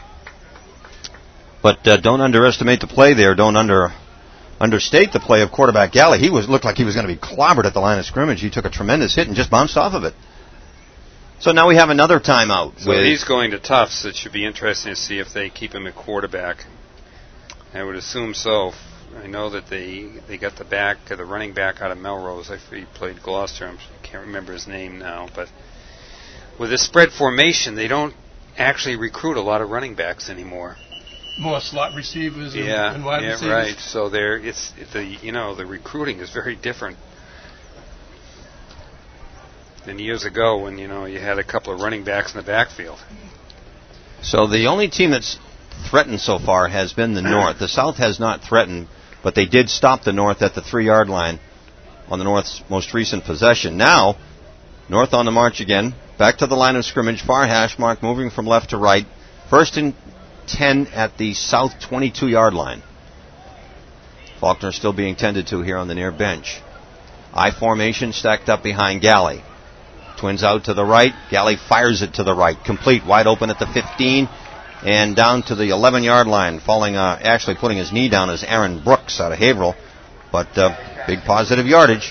But uh, don't underestimate the play there. Don't under understate the play of quarterback Galley. He was looked like he was going to be clobbered at the line of scrimmage. He took a tremendous hit and just bounced off of it. So now we have another timeout. So with he's going to Tufts. It should be interesting to see if they keep him at quarterback. I would assume so. I know that they they got the back, uh, the running back out of Melrose. I he played Gloucester. I can't remember his name now. But with this spread formation, they don't actually recruit a lot of running backs anymore. More slot receivers and, yeah, and wide yeah, receivers. right. So there, it's the you know the recruiting is very different than years ago when you know you had a couple of running backs in the backfield. So the only team that's threatened so far has been the North. The South has not threatened, but they did stop the North at the three-yard line on the North's most recent possession. Now, North on the march again, back to the line of scrimmage, far hash mark, moving from left to right. First and ten at the South twenty-two-yard line. Faulkner still being tended to here on the near bench. I formation stacked up behind Galley. Twins out to the right. Galley fires it to the right. Complete, wide open at the fifteen. And down to the eleven-yard line, falling, uh, actually putting his knee down is Aaron Brooks out of Haverhill. But uh, big positive yardage.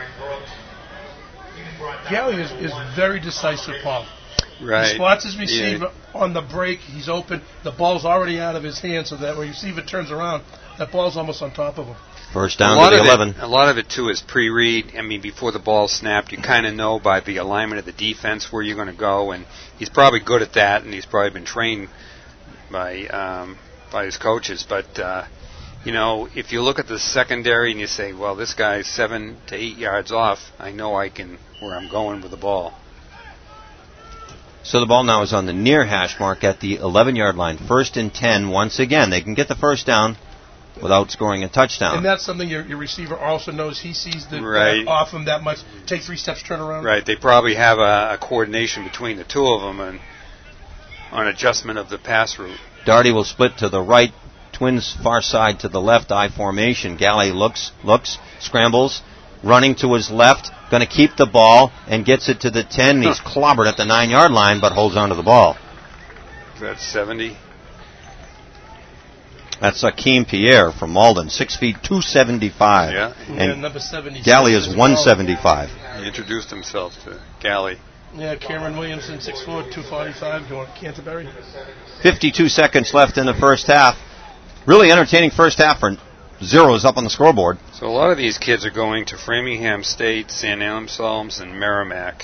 Galley is, is very decisive, Paul. Right. He spots his receiver yeah. on the break. He's open. The ball's already out of his hand, so that when the receiver turns around, that ball's almost on top of him. First down to the eleven. It, a lot of it, too, is pre-read. I mean, before the ball's snapped, you kind of know by the alignment of the defense where you're going to go, and he's probably good at that, and he's probably been trained by um, by his coaches. But, uh, you know, if you look at the secondary and you say, well, this guy's seven to eight yards off, I know I can where I'm going with the ball. So the ball now is on the near hash mark at the eleven-yard line. First and ten once again. They can get the first down without scoring a touchdown. And that's something your, your receiver also knows. He sees the right. uh, off him that much. Take three steps, turn around. Right. They probably have a, a coordination between the two of them and on adjustment of the pass route. Doherty will split to the right. Twins far side to the left. I formation. Galley looks, looks, scrambles, running to his left. Going to keep the ball and gets it to the ten. He's clobbered at the nine-yard line, but holds on to the ball. Is that seventy? That's Akeem Pierre from Malden, six feet two seventy-five. Yeah. And yeah, number seventy. Galley is one seventy-five. He introduced himself to Galley. Yeah, Cameron Williamson, six foot two forty-five, going to Canterbury. fifty-two seconds left in the first half. Really entertaining first half for zeros up on the scoreboard. So a lot of these kids are going to Framingham State, Saint Anselm's, and Merrimack.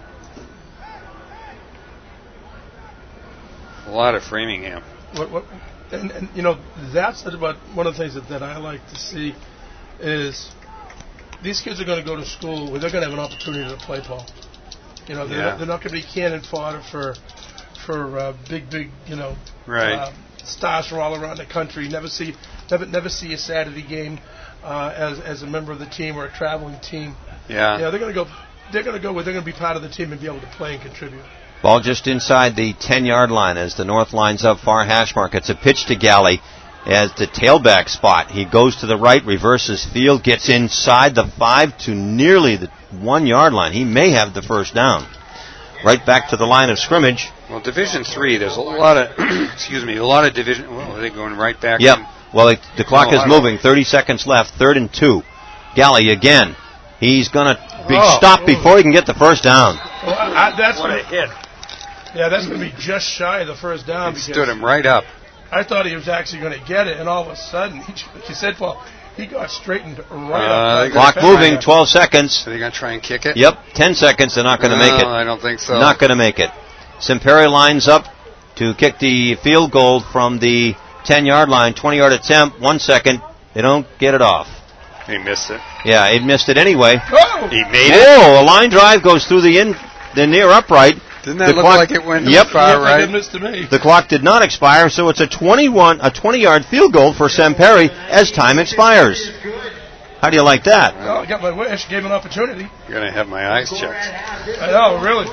A lot of Framingham. What, what, and, and, you know, that's what one of the things that, that I like to see is these kids are going to go to school where they're going to have an opportunity to play ball. You know, they're, yeah. not, they're not going to be cannon fodder for for uh, big, big, you know, right. uh, stars from all around the country. Never see, never, never see a Saturday game uh, as as a member of the team or a traveling team. Yeah, yeah, they're going to go. They're going to go where they're going to be part of the team and be able to play and contribute. Ball just inside the ten-yard line as the North lines up far hash mark. It's a pitch to Galley as the tailback spot. He goes to the right, reverses field, gets inside the five to nearly the one-yard line. He may have the first down. Right back to the line of scrimmage. Well, Division Three, there's a lot of, excuse me, a lot of division. Well, are they going right back? Yep. In? Well, it, the clock oh, is moving. thirty seconds left. Third and two. Galley again. He's going to be oh, stopped oh. before he can get the first down. Well, I, I, that's what gonna, a hit. Yeah, that's going to be just shy of the first down. He stood him right up. I thought he was actually going to get it, and all of a sudden, he, like you said, Paul, he got straightened right uh, up. Clock moving, twelve seconds. Are they going to try and kick it? Yep, ten seconds. They're not going to no, make it. I don't think so. Not going to make it. Semperi lines up to kick the field goal from the ten-yard line. twenty-yard attempt, one second. They don't get it off. He missed it. Yeah, he missed it anyway. Oh! He made it. Oh, a line drive goes through the in, the near upright. Didn't that the look clock, like it went yep, far Looked right? like it missed to me. The clock did not expire, so it's a twenty-one, a twenty-yard field goal for Semperi as time expires. How do you like that? Well, I got my wish, gave an opportunity. You're going to have my eyes checked. I know, really.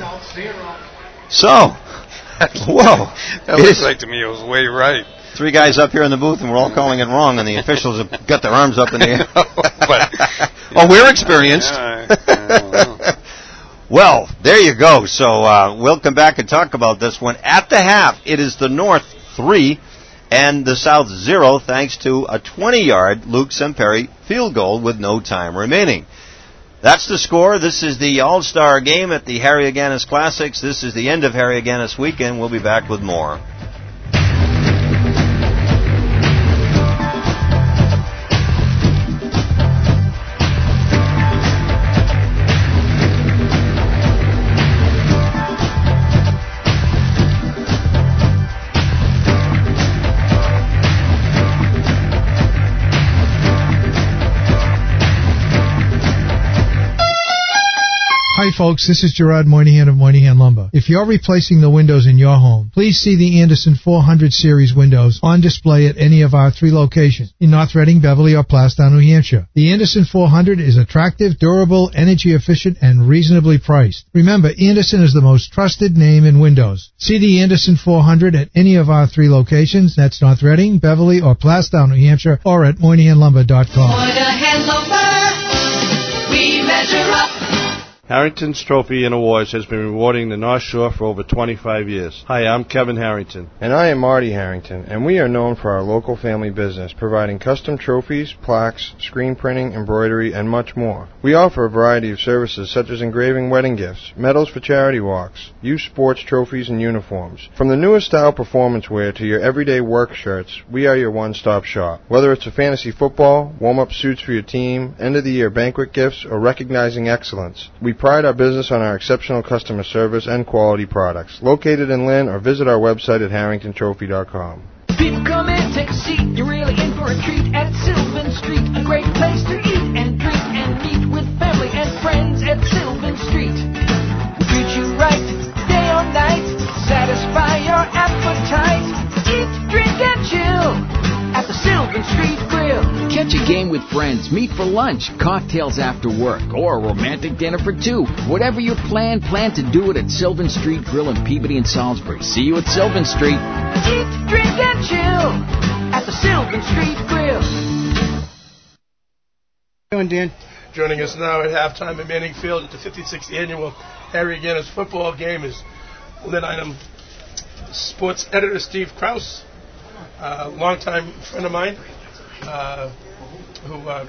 So, whoa. That looks like to me it was way right. Three guys up here in the booth, and we're all calling it wrong, and the officials have got their arms up in the air. but, oh, we're experienced. Yeah, I, I well, there you go. So uh, we'll come back and talk about this one. At the half, it is the North three and the South zero, thanks to a twenty-yard Luke Semperi field goal with no time remaining. That's the score. This is the All-Star game at the Harry Aganis Classics. This is the end of Harry Aganis weekend. We'll be back with more. Hi folks, this is Gerard Moynihan of Moynihan Lumber. If you're replacing the windows in your home, please see the Anderson four hundred series windows on display at any of our three locations in North Reading, Beverly, or Plastown, New Hampshire. The Anderson four hundred is attractive, durable, energy efficient, and reasonably priced. Remember, Anderson is the most trusted name in windows. See the Anderson four hundred at any of our three locations. That's North Reading, Beverly, or Plastown, New Hampshire, or at Moynihan Lumber dot com. Moynihan Lumber, we measure up. Harrington's Trophy and Awards has been rewarding the North Shore for over twenty-five years. Hi, I'm Kevin Harrington. And I am Marty Harrington, and we are known for our local family business, providing custom trophies, plaques, screen printing, embroidery, and much more. We offer a variety of services such as engraving wedding gifts, medals for charity walks, youth sports trophies, and uniforms. From the newest style performance wear to your everyday work shirts, we are your one-stop shop. Whether it's a fantasy football, warm-up suits for your team, end-of-the-year banquet gifts, or recognizing excellence, we pride our business on our exceptional customer service and quality products. Located in Lynn, or visit our website at harrington trophy dot com. People come in, take a seat, you're really in for a treat at Sylvan Street. A great place to eat and drink and meet with family and friends at Sylvan Street. We'll treat you right, day or night, satisfy your appetite. Eat, drink, and chill at the Sylvan Street Grill. Catch a game with friends, meet for lunch, cocktails after work, or a romantic dinner for two. Whatever your plan, plan to do it at Sylvan Street Grill in Peabody and Salisbury. See you at Sylvan Street. Eat, drink, and chill at the Sylvan Street Grill. Doing, Dan? Joining us now at halftime at Manning Field at the fifty-sixth annual Harry Aganis football game is Lynn Item sports editor Steve Krause, a longtime friend of mine, uh, who uh,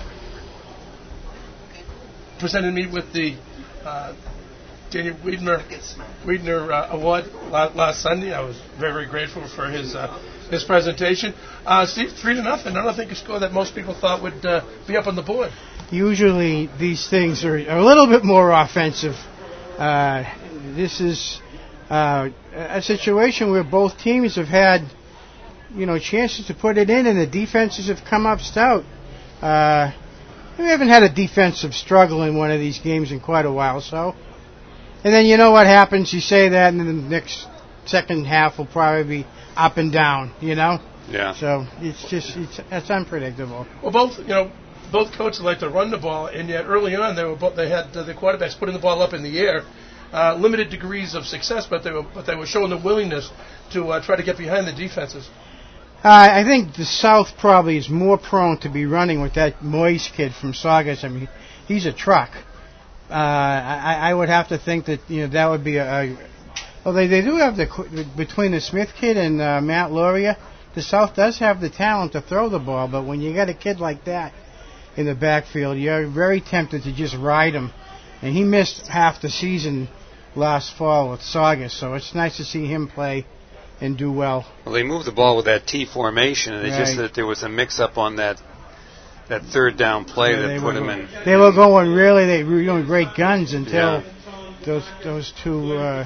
presented me with the uh, Danny Wiedmer, Wiedner uh, Award last, last Sunday. I was very, very grateful for his uh, his presentation. Uh, Steve, three to nothing. I don't think a score that most people thought would uh, be up on the board. Usually these things are, are a little bit more offensive. Uh, this is uh, a situation where both teams have had, you know, chances to put it in, and the defenses have come up stout. Uh, we haven't had a defensive struggle in one of these games in quite a while, so. And then you know what happens, you say that, and then the next second half will probably be up and down, you know? Yeah. So it's just, it's, it's unpredictable. Well, both, you know, both coaches like to run the ball, and yet early on they were both, they had uh, the quarterbacks putting the ball up in the air. Uh, limited degrees of success, but they were but they were showing the willingness to uh, try to get behind the defenses. Uh, I think the South probably is more prone to be running with that Moise kid from Saugus. I mean, he's a truck. Uh, I, I would have to think that, you know, that would be a. a well, they they do have the between the Smith kid and uh, Matt Luria, the South does have the talent to throw the ball, but when you got a kid like that in the backfield, you're very tempted to just ride him. And he missed half the season last fall with Saugus, so it's nice to see him play and do well. Well, they moved the ball with that T formation, and it's right. just that there was a mix-up on that that third down play yeah, that put him going, in. They were going really, they were doing great guns until yeah. those those two uh,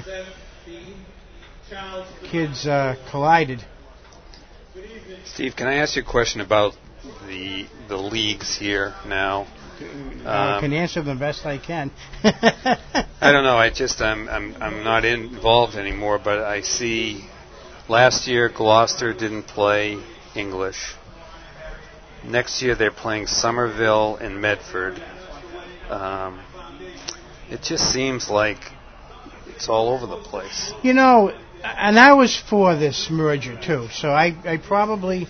kids uh, collided. Steve, can I ask you a question about the the leagues here now? Uh, I um, can answer them best I can. I don't know. I just I'm I'm I'm not involved anymore, but I see last year Gloucester didn't play English. Next year they're playing Somerville and Medford. Um, it just seems like it's all over the place. You know, and I was for this merger too, so I, I probably,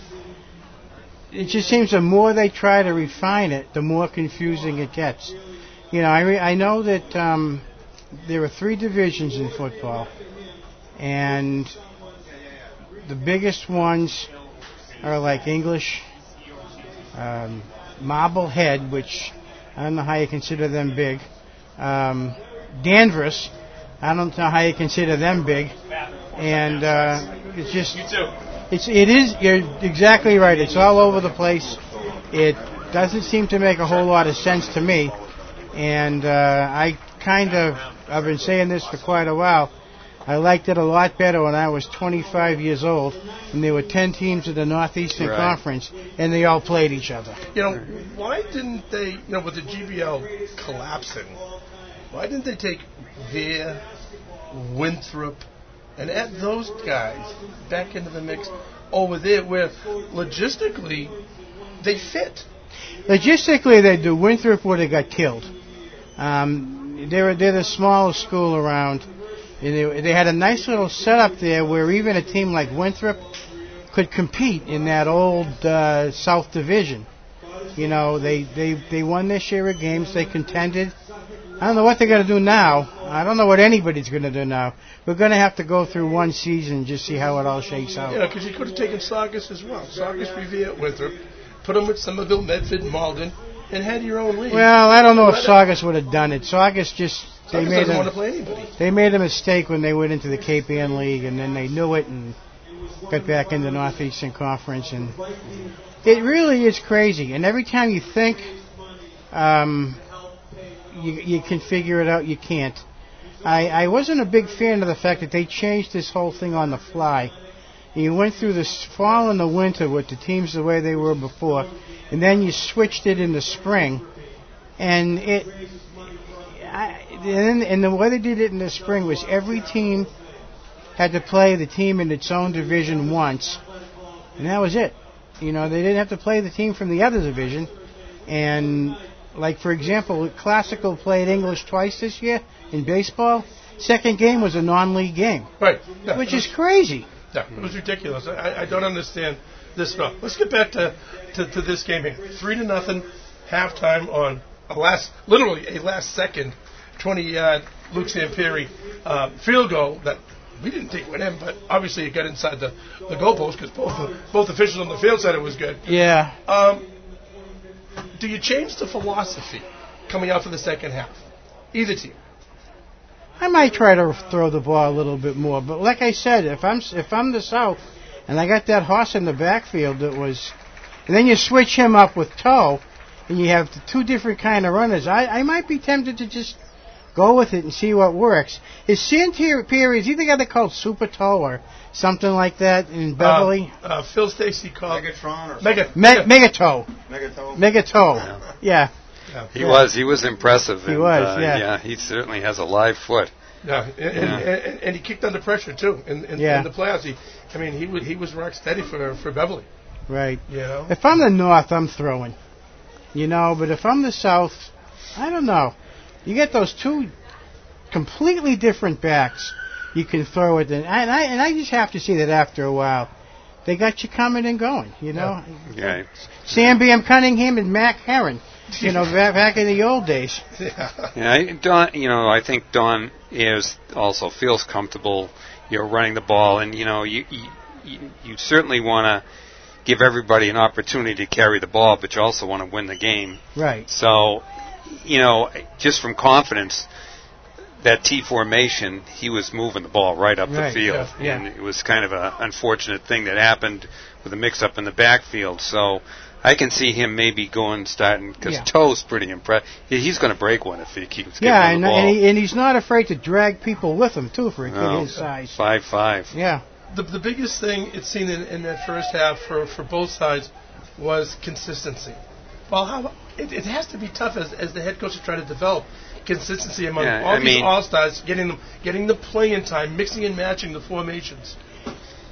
it just seems the more they try to refine it, the more confusing it gets. You know, I, re, I know that um, there are three divisions in football, and the biggest ones are like English, um, Marblehead, which I don't know how you consider them big, um, Danvers, I don't know how you consider them big, and uh, it's just, it's it is. You're exactly right. It's all over the place. It doesn't seem to make a whole lot of sense to me, and uh, I kind of I've been saying this for quite a while. I liked it a lot better when I was twenty-five years old, and there were ten teams in the Northeastern Right. Conference, and they all played each other. You know, why didn't they, you know, with the G B L collapsing, why didn't they take Veer, Winthrop, and add those guys back into the mix over there where logistically they fit? Logistically, they do. Winthrop would have got killed. Um, they're, they're the smallest school around. And they, they had a nice little setup there where even a team like Winthrop could compete in that old uh, South Division. You know, they, they, they won their share of games. They contended. I don't know what they're going to do now. I don't know what anybody's going to do now. We're going to have to go through one season and just see how it all shakes out. Yeah, because you could have taken Saugus as well. Saugus, Revere, Winthrop, put them with Somerville, Medford, Malden, and had your own league. Well, I don't know if Saugus would have done it. Saugus just they Saugus made doesn't a, want to play anybody. They made a mistake when they went into the Cape Ann League, and then they knew it and got back in the Northeastern Conference. And it really is crazy. And every time you think um, you, you can figure it out, you can't. I, I wasn't a big fan of the fact that they changed this whole thing on the fly. You went through the fall and the winter with the teams the way they were before, and then you switched it in the spring, and it. I, and, and the way they did it in the spring was every team had to play the team in its own division once, and that was it. You know, they didn't have to play the team from the other division, and like for example, Classical played English twice this year in baseball. Second game was a non-league game, right? Yeah, which was, is crazy. Yeah, it was ridiculous. I, I don't understand this. No, let's get back to, to, to this game here. Three to nothing, halftime on a last, literally a last second, twenty-yard Luke Samperi uh, field goal that we didn't think went in, but obviously it got inside the, the goalpost because both both officials on the field said it was good. Yeah. Um, do you change the philosophy coming out for the second half? Either team. I might try to throw the ball a little bit more, but like I said, if I'm if I'm the South and I got that horse in the backfield that was, and then you switch him up with Toe, and you have the two different kind of runners, I, I might be tempted to just go with it and see what works. Is Samperi is either got to call Super Toe or something like that in Beverly? Uh, uh, Phil Stacy called Megatron or Mega Me- Megatoe. Megatoe. Megatoe. Yeah. Yeah. Yeah. He Yeah. was. He was impressive. He and, was, uh, yeah. Yeah, he certainly has a live foot. Yeah, and, Yeah. And, and, and he kicked under pressure too in, in, Yeah. in the playoffs. He, I mean, he would, he was rock steady for for Beverly. Right. You know. If I'm the North, I'm throwing. You know, but if I'm the South, I don't know. You get those two completely different backs. You can throw it, and I, and I just have to see that after a while, they got you coming and going. You know. Yeah. Sam B M Cunningham and Mac Herron. You know, back, back in the old days. Yeah. Yeah, Don. You know, I think Don is also feels comfortable. You know, running the ball, and you know, you you, you certainly want to give everybody an opportunity to carry the ball, but you also want to win the game. Right. So, you know, just from confidence, that T formation, he was moving the ball right up Right, the field, yeah, yeah. and it was kind of an unfortunate thing that happened with a mix-up in the backfield. So. I can see him maybe going starting because Yeah. Toe's pretty impressed. He's going to break one if he keeps getting Yeah, the and, ball. and, he, and he's not afraid to drag people with him too for a kid No. his size. Five five. Yeah. The the biggest thing it seemed in, in that first half for, for both sides was consistency. Well, how it, it has to be tough as as the head coach is trying to develop consistency among Yeah, all I these mean- all stars, getting them getting the playing time, mixing and matching the formations.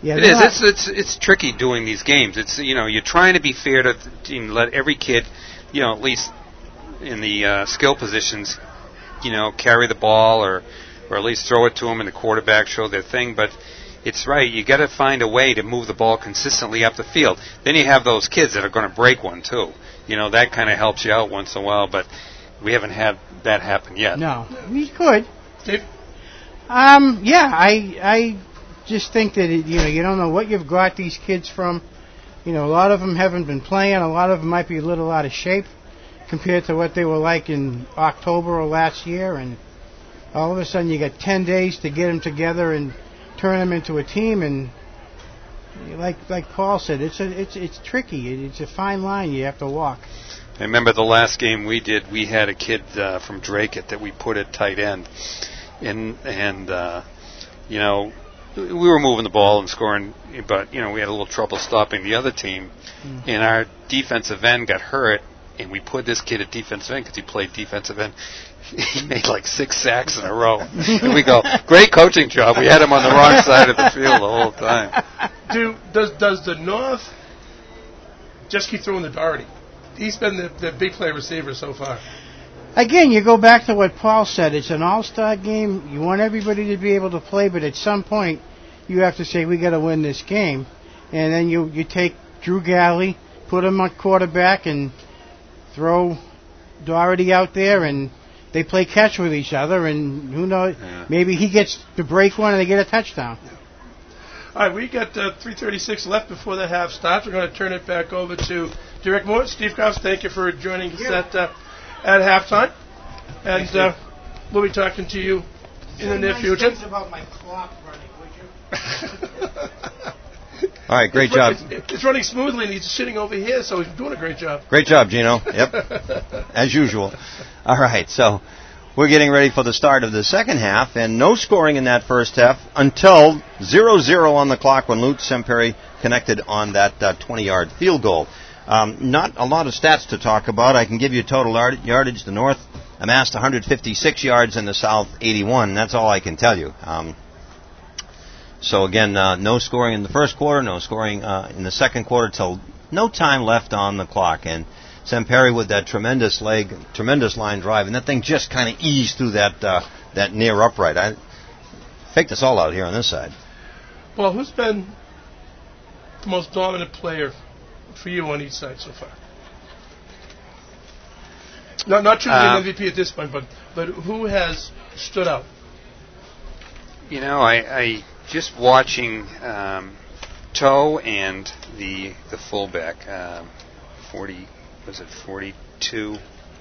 Yeah, it is. It's it's it's tricky doing these games. It's you know you're trying to be fair to the team, let every kid, you know, at least in the uh, skill positions, you know, carry the ball or or at least throw it to them and the quarterback show their thing. But it's right. You got to find a way to move the ball consistently up the field. Then you have those kids that are going to break one too. You know, that kind of helps you out once in a while. But we haven't had that happen yet. No, we could. Steve? Um, yeah, I I just think that it, you know you don't know what you've got these kids from. You know, a lot of them haven't been playing. A lot of them might be a little out of shape compared to what they were like in October or last year. And all of a sudden, you got ten days to get them together and turn them into a team. And like like Paul said, it's a, it's it's tricky. It's a fine line you have to walk. I remember the last game we did. We had a kid uh, from Drake that we put at tight end, and and uh, you know. We were moving the ball and scoring, but, you know, we had a little trouble stopping the other team. Mm. And our defensive end got hurt, and we put this kid at defensive end because he played defensive end. He made like six sacks in a row. And we go, great coaching job. We had him on the wrong side of the field the whole time. Do, does, does the North just keep throwing the Doherty? He's been the, the big play receiver so far. Again, you go back to what Paul said. It's an all-star game. You want everybody to be able to play, but at some point, you have to say, we got to win this game. And then you, you take Drew Galley, put him at quarterback, and throw Doherty out there, and they play catch with each other, and who knows, yeah. Maybe he gets to break one and they get a touchdown. All right, we got uh, three thirty-six left before the half starts. We're going to turn it back over to Derek Moore. Steve Krause, thank you for joining us at... Uh, at halftime, and uh, we'll be talking to you in the near future. Things about my clock running, would you? All right, great it's, job. It's, it's running smoothly, and he's sitting over here, so he's doing a great job. Great job, Gino. Yep, as usual. All right, so we're getting ready for the start of the second half, and no scoring in that first half until zero zero on the clock when Lute Semperi connected on that uh, twenty-yard field goal. Um, not a lot of stats to talk about. I can give you total yardage. The North amassed one hundred fifty-six yards and the South eighty-one. That's all I can tell you. Um, so again, uh, no scoring in the first quarter, no scoring uh, in the second quarter till no time left on the clock. And Semperi with that tremendous leg, tremendous line drive, and that thing just kind of eased through that uh, that near upright. I faked us all out here on this side. Well, who's been the most dominant player for you on each side so far? Not not choosing uh, an M V P at this point, but but who has stood out? You know, I, I just watching um, Toe and the the fullback, um, forty was it forty two?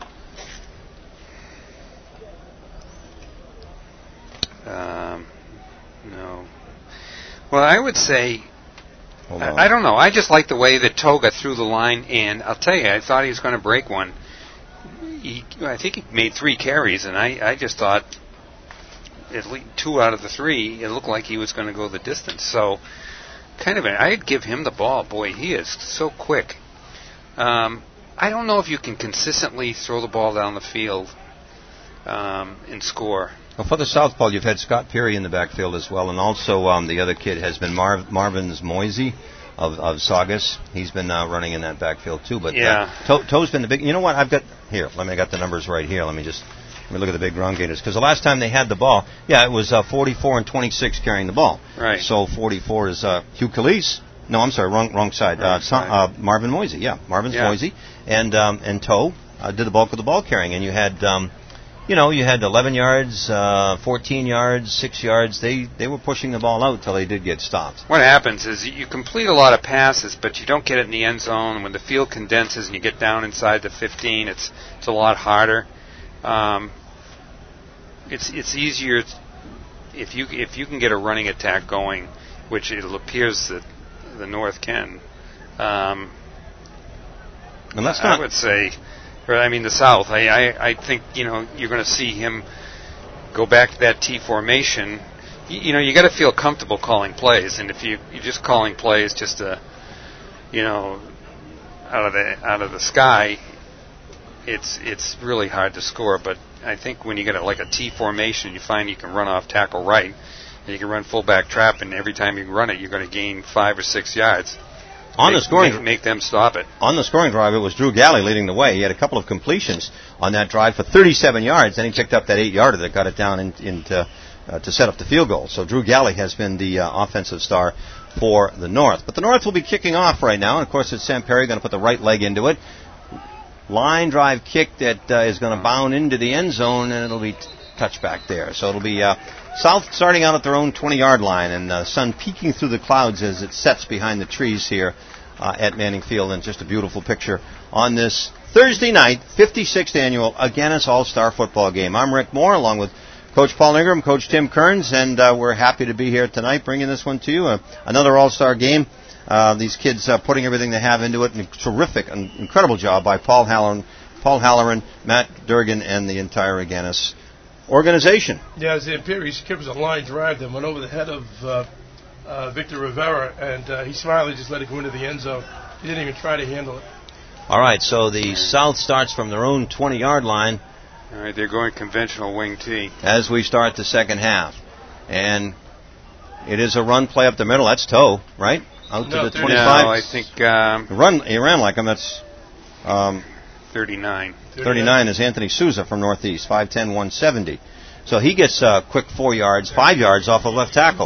Um, no. Well, I would say. I, I don't know. I just like the way that Toe got through the line, and I'll tell you, I thought he was going to break one. He, I think he made three carries, and I, I just thought at least two out of the three, it looked like he was going to go the distance. So, kind of, I'd give him the ball. Boy, he is so quick. Um, I don't know if you can consistently throw the ball down the field um, and score. Well, for the South Pole, you've had Scott Peary in the backfield as well, and also um, the other kid has been Marv, Marvin's Moisey of, of Saugus. He's been uh, running in that backfield too. But yeah. uh, to- Toe's been the big. You know what? I've got here. Let me I got the numbers right here. Let me just let me look at the big ground gators because the last time they had the ball, yeah, it was uh, forty-four and twenty-six carrying the ball. Right. So forty-four is uh, Hugh Calise. No, I'm sorry, wrong wrong side. Wrong uh, side. uh, Marvin Moisey. Yeah, Marvin's yeah. Moisey and um, and Toe uh, did the bulk of the ball carrying, and you had. Um, You know, you had eleven yards, uh, fourteen yards, six yards. They they were pushing the ball out till they did get stopped. What happens is you complete a lot of passes, but you don't get it in the end zone. When the field condenses and you get down inside the fifteen, it's it's a lot harder. Um, it's it's easier if you if you can get a running attack going, which it appears that the North can. Um, and that's I not would say. Or, I mean, the South. I, I, I think, you know, you're going to see him go back to that T formation. You, you know, you got to feel comfortable calling plays, and if you you're just calling plays just to, you know, out of the out of the sky, it's it's really hard to score. But I think when you get a, like a T formation, you find you can run off tackle right, And you can run fullback trap, and every time you run it, you're going to gain five or six yards. On make, the scoring, make, make them stop it. On the scoring drive, it was Drew Galley leading the way. He had a couple of completions on that drive for thirty-seven yards. Then he picked up that eight-yarder that got it down in, into, uh, to set up the field goal. So Drew Galley has been the uh, offensive star for the North. But the North will be kicking off right now. And, of course, it's Sam Perry going to put the right leg into it. Line drive kick that uh, is going to bound into the end zone, and it'll be t- touchback there. So it'll be uh, South starting out at their own twenty-yard line, and the uh, sun peeking through the clouds as it sets behind the trees here uh, at Manning Field, and just a beautiful picture on this Thursday night, fifty-sixth annual Agganis All-Star Football Game. I'm Rick Moore, along with Coach Paul Ingram, Coach Tim Kearns, and uh, we're happy to be here tonight bringing this one to you. Uh, another All-Star game. Uh, these kids uh, putting everything they have into it. And a terrific, an incredible job by Paul Halloran, Paul Halloran, Matt Durgan, and the entire Agganis organization. Yeah, as the Imperial kid was a line drive that went over the head of uh, uh, Victor Rivera, and uh, he smilingly just let it go into the end zone. He didn't even try to handle it. All right, so the South starts from their own twenty-yard line. All right, they're going conventional wing T. As we start the second half. And it is a run play up the middle. That's Toe, right? Out no, to the twenty-five. No, I think... Um, run, he ran like him. That's um, thirty-nine. thirty-nine is Anthony Souza from Northeast, five ten, one seventy. So he gets a uh, quick four yards, five yards off of left tackle.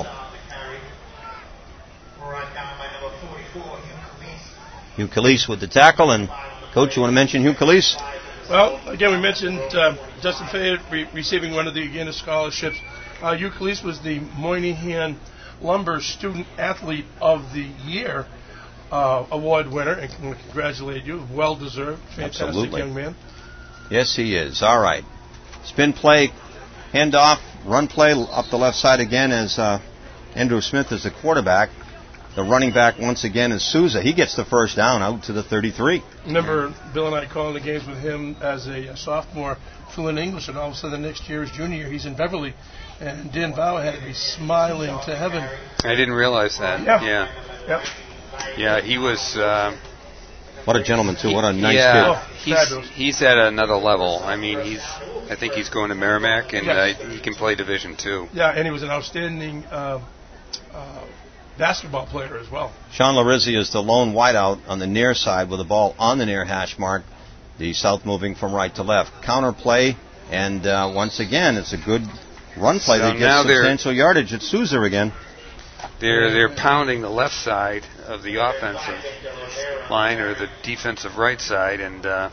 Hugh Calise with the tackle. And, Coach, you want to mention Hugh Calise? Well, again, we mentioned uh, Justin Fayette re- receiving one of the Agganis scholarships. Uh, Hugh Calise was the Moynihan Lumber Student Athlete of the Year uh, award winner, and we congratulate you. Well deserved. Fantastic Absolutely. Young man. Yes, he is. All right. Spin play, handoff, run play up the left side again as uh, Andrew Smith is the quarterback. The running back once again is Souza. He gets the first down out to the thirty-three. Remember Bill and I calling the games with him as a, a sophomore, fluent English, and all of a sudden the next year, his junior year, he's in Beverly. And Dan Bauer had to be smiling to heaven. I didn't realize that. Yeah. Yeah. Yep. Yeah, he was... Um, what a gentleman, too. What a nice yeah, kid. Oh, he's, he's at another level. I mean, he's... I think he's going to Merrimack, and yes. uh, he can play Division Two. Yeah, and he was an outstanding uh, uh, basketball player as well. Sean Larizzi is the lone wideout on the near side with the ball on the near hash mark. The South moving from right to left. Counter play, and uh, once again, it's a good run play So that now gets substantial yardage at Souza again. They're they're pounding the left side of the offensive line or the defensive right side, and uh,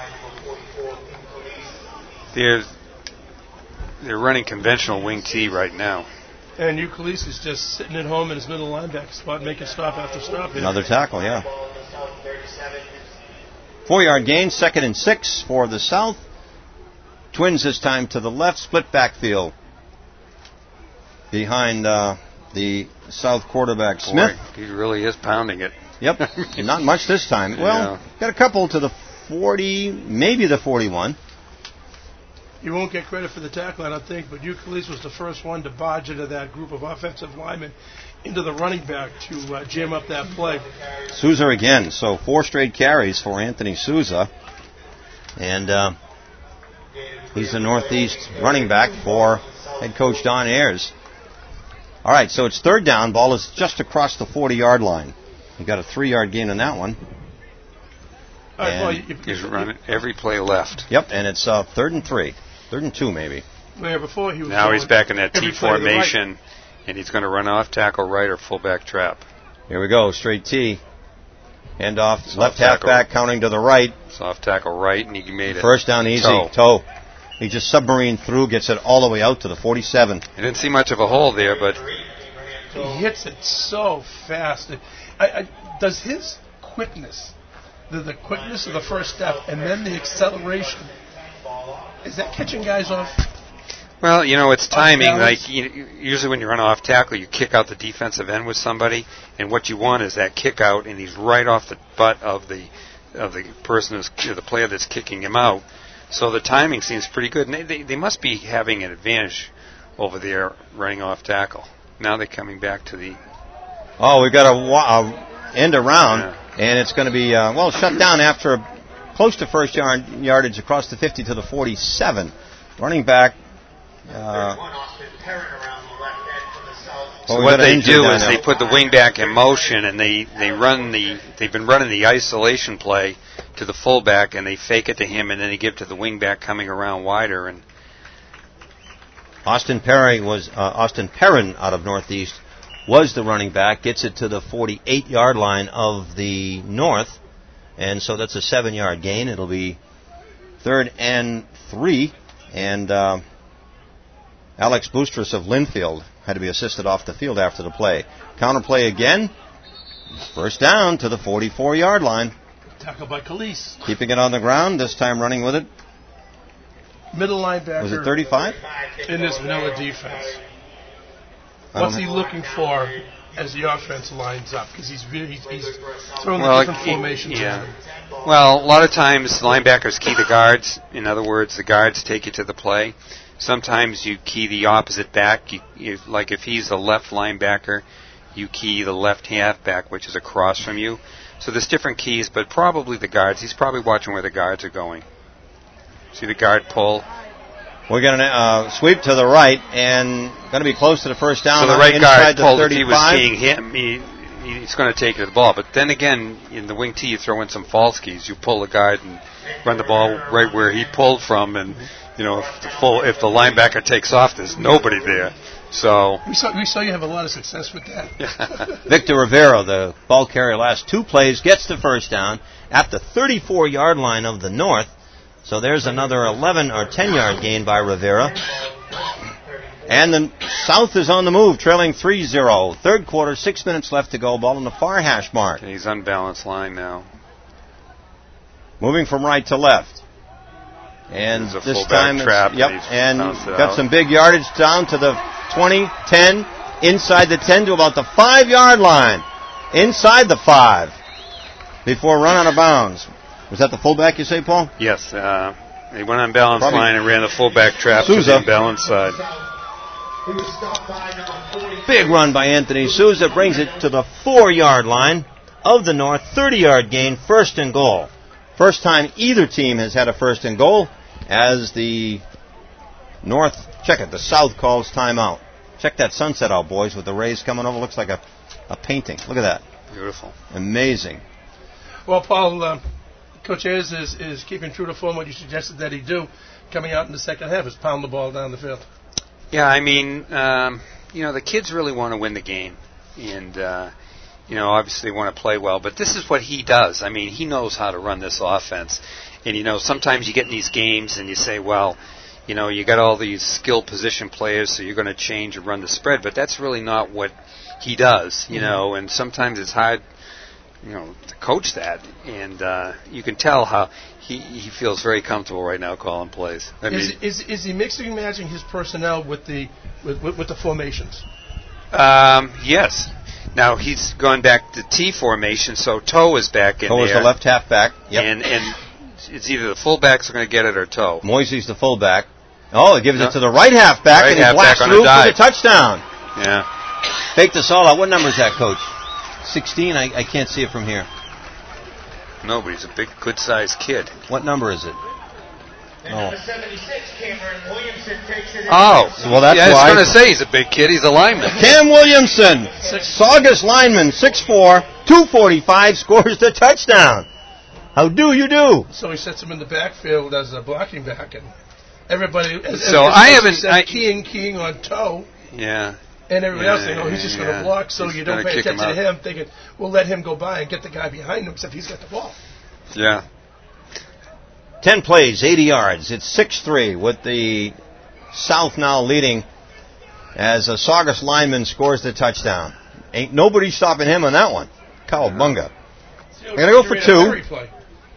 they're they're running conventional wing T right now. And Hugh Calise is just sitting at home in his middle linebacker spot, making stop after stop. Here. Another tackle, yeah. Four-yard gain, second and six for the South. Twins this time to the left, split backfield behind uh, the South quarterback Smith. Boy, he really is pounding it. Yep, not much this time. Well, yeah. Got a couple to the forty, maybe the forty-one. You won't get credit for the tackle, I don't think, but Hugh Calise was the first one to barge into that group of offensive linemen into the running back to uh, jam up that play. Souza again, so four straight carries for Anthony Souza. And uh, he's the Northeast running back for head coach Don Ayers. All right, so it's third down. Ball is just across the forty-yard line. You got a three-yard gain on that one. All right, well, if, he's running every play left. Yep, and it's uh, third and three. Third and two, maybe. Yeah, before he was now he's back in that T formation, right. And he's going to run off tackle right or fullback trap. Here we go, straight T. Hand off, Soft left tackle. halfback counting to the right. Soft tackle right, and he made it. First down easy. Toe. Toe. He just submarined through, gets it all the way out to the forty-seven. I didn't see much of a hole there, but... He hits it so fast. I, I, does his quickness, the, the quickness of the first step, and then the acceleration, is that catching guys off? Well, you know, it's timing. balance? Like you, usually when you run off tackle, you kick out the defensive end with somebody, and what you want is that kick out, and he's right off the butt of the of the person who's the player that's kicking him out. So the timing seems pretty good. And they, they, they must be having an advantage over there running off tackle. Now they're coming back to the... Oh, we've got a, a end around, Yeah. and it's going to be, uh, well, shut down after a, close to first yard, yardage across the fifty to the forty-seven. Running back... Uh, So Well, we what got an they injury do guy is now. they put the wingback in motion, and they, they run the they've been running the isolation play to the fullback, and they fake it to him, and then they give it to the wingback coming around wider. And Austin Perry was uh, Austin Perrin out of Northeast was the running back. Gets it to the forty-eight yard line of the North, and so that's a seven yard gain. It'll be third and three, and uh, Alex Boostris of Linfield had to be assisted off the field after the play. Counter play again. First down to the forty-four yard line. Tackled by Calise. Keeping it on the ground, this time running with it. Middle linebacker. Was it thirty-five? In this vanilla defense. What's he looking for as the offense lines up? Because he's really, he's, he's throwing well, the different he, formations. Yeah. Well, a lot of times linebackers key the guards. In other words, the guards take you to the play. Sometimes you key the opposite back. You, you, like if he's a left linebacker, you key the left halfback, which is across from you. So there's different keys, but probably the guards. He's probably watching where the guards are going. See the guard pull. We're going to uh, sweep to the right and going to be close to the first down. So the right guard pulled. If he was keying him, he, he's going to take it to the ball. But then again, in the wing tee, you throw in some false keys. You pull the guard and run the ball right where he pulled from, and you know if the full if the linebacker takes off, there's nobody there. So we saw we saw you have a lot of success with that. Victor Rivera, the ball carrier, last two plays gets the first down at the thirty-four yard line of the North. So there's another eleven or ten yard gain by Rivera. And the South is on the move, trailing three zero. Third quarter, six minutes left to go. Ball on the far hash mark. He's unbalanced line now. Moving from right to left. And this time, trap it's, yep, and, and got out. Some big yardage down to the twenty, ten, inside the ten to about the five yard line. Inside the five. Before run out of bounds. Was that the fullback you say, Paul? Yes. Uh, he went on balance Probably line and ran the fullback trap Souza. to the balance side. Big run by Anthony Souza brings it to the four yard line of the North. thirty yard gain, first and goal. First time either team has had a first and goal as the North, check it, the South calls timeout. Check that sunset out, boys, with the rays coming over. Looks like a, a painting. Look at that. Beautiful. Amazing. Well, Paul, uh, Coach Ayers is, is keeping true to form what you suggested that he do coming out in the second half, is pound the ball down the field. Yeah, I mean, um, you know, the kids really want to win the game. And, uh, you know, obviously they want to play well. But this is what he does. I mean, he knows how to run this offense. And, you know, sometimes you get in these games and you say, well, you know, you got all these skilled position players, so you're going to change and run the spread. But that's really not what he does, you mm-hmm. know. And sometimes it's hard, you know, to coach that. And uh, you can tell how he, he feels very comfortable right now calling plays. I is, mean, is is he mixing and matching his personnel with the with, with, with the formations? Um, yes. Now he's going back to T formation, so Toe is back in Toe there. is the left half back. Yep. And and it's either the fullbacks are going to get it or Toe. Moisey's the fullback. Oh, it gives no. it to the right half back, right and he half blasts through for the touchdown. Yeah. Fake this all out. What number is that, Coach? sixteen? I, I can't see it from here. No, but he's a big, good-sized kid. What number is it? Oh. seventy-six, Cameron Williamson takes it in. Oh, well, that's yeah, why. I was going to say he's a big kid. He's a lineman. Cam Williamson, Saugus lineman, six four, two forty-five, scores the touchdown. How do you do? So he sets him in the backfield as a blocking back, and everybody. As, so as, I as haven't. Said, I, keying, keying on Toe. Yeah. And everybody yeah, else saying, oh, he's just going to yeah. block, so he's you don't pay attention him to him, thinking, we'll let him go by and get the guy behind him, except he's got the ball. Yeah. Ten plays, eighty yards. It's six three with the South now leading as a Saugus lineman scores the touchdown. Ain't nobody stopping him on that one. Cowabunga. They're going to go for two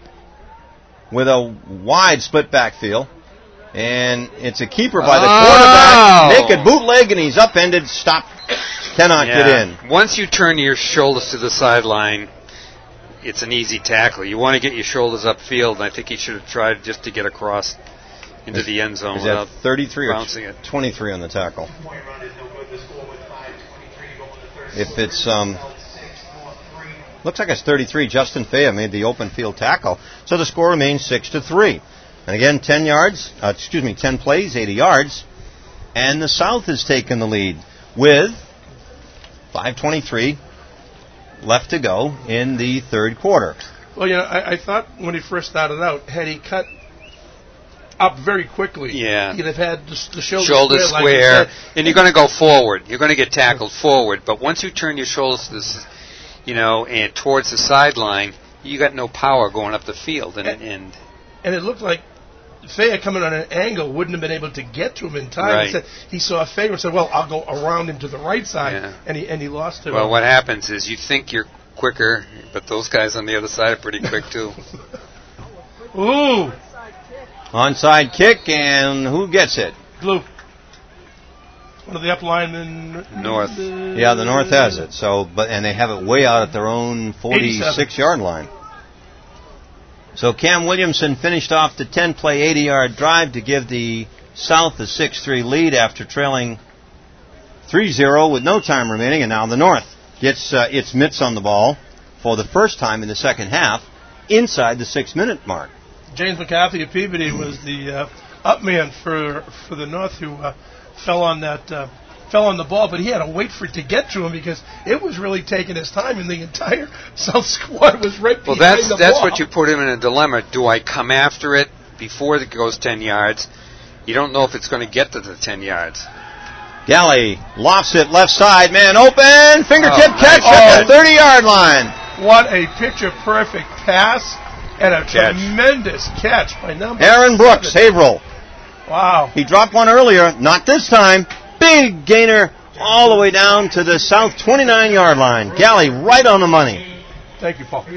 with a wide split backfield. And it's a keeper by the oh. quarterback. Naked bootleg, and he's upended. Stop. Cannot yeah. get in. Once you turn your shoulders to the sideline, it's an easy tackle. You want to get your shoulders upfield, and I think he should have tried just to get across into is, the end zone is without that thirty-three or bouncing it. twenty-three on the tackle? If it's um, looks like it's thirty-three. Justin Faya made the open field tackle, so the score remains six to three. And again, ten yards. Uh, excuse me, ten plays, eighty yards, and the South has taken the lead with five twenty-three left to go in the third quarter. Well, you know, I, I thought when he first started out, had he cut up very quickly, yeah. he'd have had the, the shoulder, shoulder square, square, like and you're going to go forward. You're going to get tackled forward. But once you turn your shoulders to this, you know, and towards the sideline, you got no power going up the field. And and, and, and it looked like Fair coming on an angle wouldn't have been able to get to him in time. Right. He, said, he saw Fair and said, well, I'll go around him to the right side, yeah. and he and he lost it. Well, what happens is you think you're quicker, but those guys on the other side are pretty quick, too. Ooh. Onside kick, and who gets it? Blue. One of the up linemen. North. Uh, Yeah, the North has it. So, but and they have it way out at their own forty-six-yard line. So Cam Williamson finished off the ten-play, eighty-yard drive to give the South a six three lead after trailing three zero with no time remaining, and now the North gets uh, its mitts on the ball for the first time in the second half inside the six-minute mark. James McCarthy of Peabody was the uh, up man for for the North, who uh, fell on that uh, fell on the ball, but he had to wait for it to get to him because it was really taking his time, and the entire South squad was right well, behind that's, the that's ball. what you put him in a dilemma. Do I come after it before it goes ten yards? You don't know if it's going to get to the ten yards. Galley lofts it left side, man open, fingertip oh, catch nice. at the thirty-yard line. What a picture-perfect pass and a Catch. tremendous catch by number Aaron Brooks, seven. Haverhill. Wow. He dropped one earlier, not this time. Big gainer all the way down to the South twenty-nine-yard line. Galley right on the money. Thank you, Paul.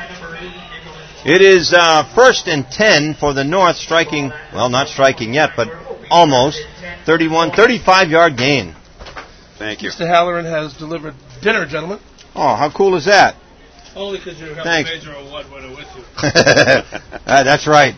It is uh, first and ten for the North, striking, well, not striking yet, but almost. thirty-one, thirty-five-yard gain. Thank you. Mister Halloran has delivered dinner, gentlemen. Oh, how cool is that? Only because you have Thanks. a major award winner with you. uh, that's right.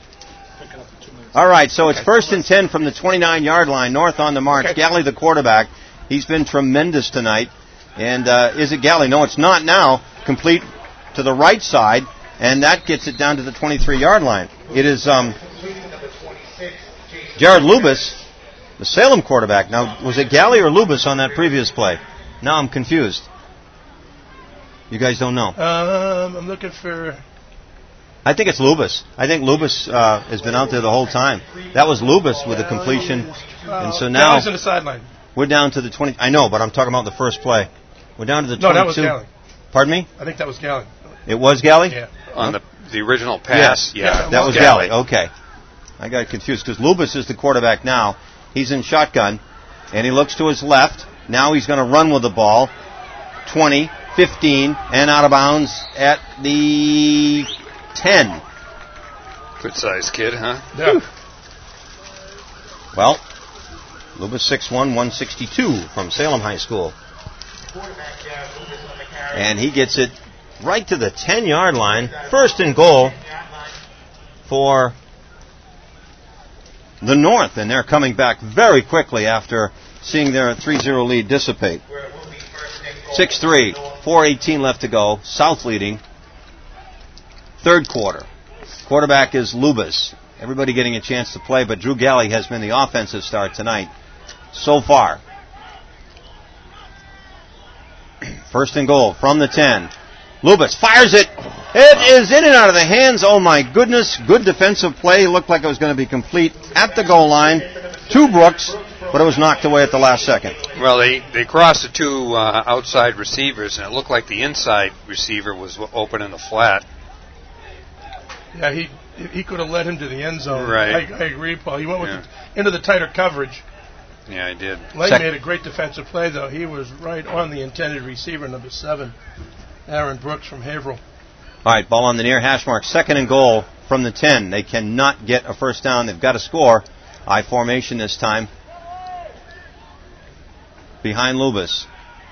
All right, so it's first and ten from the twenty-nine-yard line, North on the march. Okay. Galley, the quarterback, he's been tremendous tonight. And uh, is it Galley? No, it's not now. Complete to the right side, and that gets it down to the twenty-three-yard line. It is um, Jared Lubis, the Salem quarterback. Now, was it Galley or Lubis on that previous play? Now I'm confused. You guys don't know. Um, I'm looking for... I think it's Lubis. I think Lubis uh, has been out there the whole time. That was Lubis with the completion. And so now Galley's on the sideline. we're down to the twenty. I know, but I'm talking about the first play. We're down to the No, twenty-two. that was Galley. Pardon me? I think that was Galley. It was Galley? Yeah. On the the original pass, Yes. yeah. That was Galley. Okay. I got confused because Lubis is the quarterback now. He's in shotgun, and he looks to his left. Now he's going to run with the ball. twenty, fifteen, and out of bounds at the ten. Good sized kid, huh? Yeah. Well, Lubis six one, one sixty-two from Salem High School. And he gets it right to the ten-yard line. First and goal for the North. And they're coming back very quickly after seeing their three zero lead dissipate. six three, four eighteen left to go. South leading. Third quarter. Quarterback is Lubis. Everybody getting a chance to play, but Drew Galley has been the offensive star tonight so far. First and goal from the ten. Lubis fires it. It is in and out of the hands. Oh, my goodness. Good defensive play. Looked like it was going to be complete at the goal line to Brooks, but it was knocked away at the last second. Well, they, they crossed the two uh, outside receivers, and it looked like the inside receiver was open in the flat. Yeah, he he could have led him to the end zone. Right. I, I agree, Paul. He went with Yeah. the, into the tighter coverage. Yeah, I did. Lane Sec- made a great defensive play, though. He was right on the intended receiver, number seven, Aaron Brooks from Haverhill. All right, ball on the near hash mark. Second and goal from the ten. They cannot get a first down. They've got to score. I formation this time. Behind Lubis.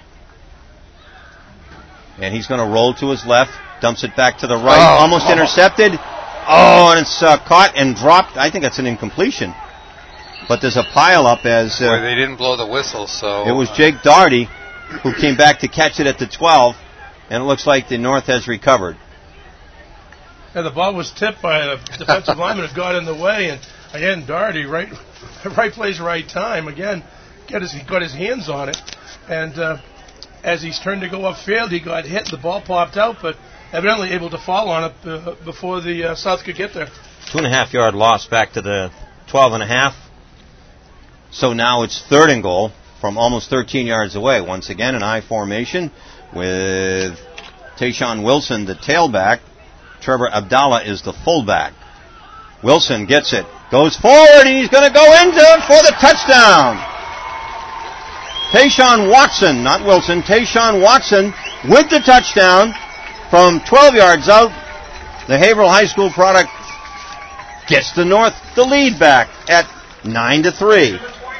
And he's going to roll to his left. Dumps it back to the right. Oh. Almost intercepted. Oh, and it's uh, caught and dropped. I think that's an incompletion. But there's a pile up as... Uh, Boy, they didn't blow the whistle, so... It was Jake Doherty who came back to catch it at the twelve. And it looks like the North has recovered. And the ball was tipped by a defensive lineman who got in the way. And again, Doherty, right, right place, right time. Again, get his, he got his hands on it. And uh, as he's turned to go upfield, he got hit. The ball popped out, but evidently able to fall on it uh, before the uh, South could get there. Two and a half yard loss back to the twelve and a half. So now it's third and goal from almost thirteen yards away. Once again, an I formation with Tayshawn Wilson, the tailback. Trevor Abdallah is the fullback. Wilson gets it, goes forward, and he's going to go into for the touchdown. Tayshawn Watson, not Wilson, Tayshawn Watson with the touchdown from twelve yards out. The Haverhill High School product gets the North the lead back at nine to three.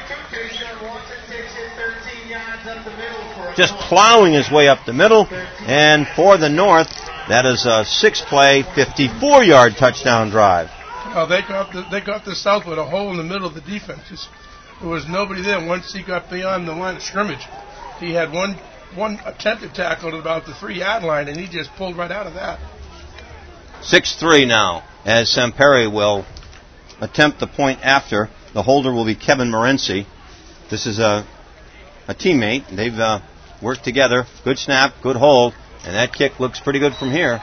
Just plowing his way up the middle, and for the North, that is a six-play, fifty-four yard touchdown drive. Oh, they got the, they got the South with a hole in the middle of the defense. Just, there was nobody there once he got beyond the line of scrimmage. He had one one attempted tackle at about the three-yard line, and he just pulled right out of that. six three now, as Samperi will attempt the point after. The holder will be Kevin Morency. This is a a teammate. They've uh, worked together. Good snap, good hold, and that kick looks pretty good from here.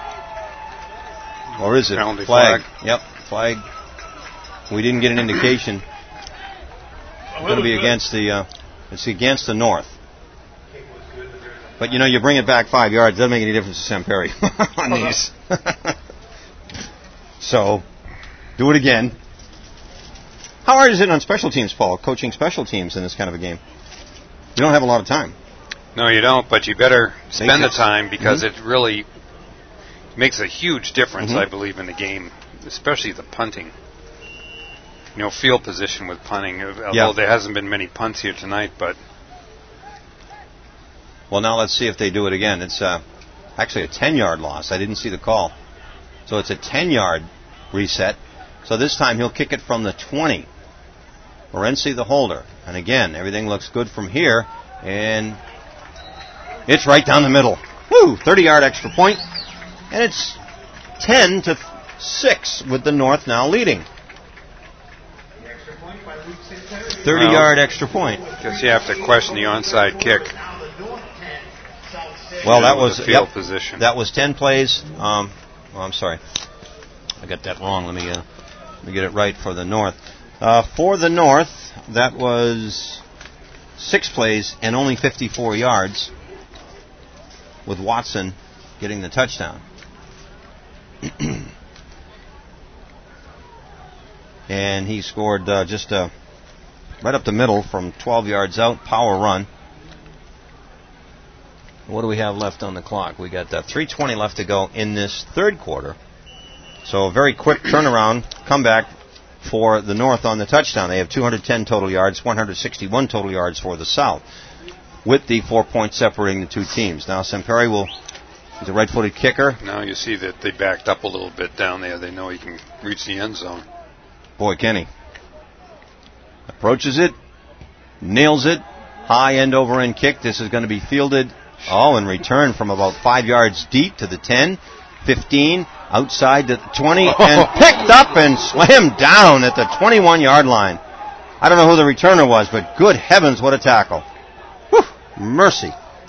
Or is it? Penalty flag. flag. Yep, flag. We didn't get an indication. It's going to be against the. Uh, it's against the North. But you know, you bring it back five yards. Doesn't make any difference to Samperi on these. So, do it again. How hard is it on special teams, Paul? Coaching special teams in this kind of a game. You don't have a lot of time. No, you don't, but you better spend Thank the you. time because Mm-hmm. it really makes a huge difference, Mm-hmm. I believe, in the game, especially the punting. You know, field position with punting, although Yeah. there hasn't been many punts here tonight, but Well, now let's see if they do it again. It's uh, actually a ten-yard loss. I didn't see the call. So it's a ten-yard reset. So this time he'll kick it from the twenty. Morency the holder. And again, everything looks good from here. And it's right down the middle. Woo! thirty-yard extra point. And it's ten to six with the North now leading. thirty-yard extra point. Guess you have to question the onside kick. Well, that The was field yep, position. That was ten plays. Um, oh, I'm sorry, I got that wrong. Let me uh, let me get it right for the North. Uh, for the North, that was six plays and only fifty-four yards, with Watson getting the touchdown. And he scored uh, just uh, right up the middle from twelve yards out, power run. What do we have left on the clock? We got uh, three twenty left to go in this third quarter. So a very quick turnaround, comeback for the North on the touchdown. They have two hundred ten total yards, one hundred sixty-one total yards for the South, with the four points separating the two teams. Now Samperi will, he's a right-footed kicker. Now you see that they backed up a little bit down there. They know he can reach the end zone. Boy, Kenny approaches it, nails it, high end over end kick. This is going to be fielded, oh, in return from about five yards deep to the ten, fifteen, outside the twenty, and picked up and slammed down at the twenty-one yard line. I don't know who the returner was, but good heavens, what a tackle. Whew, mercy.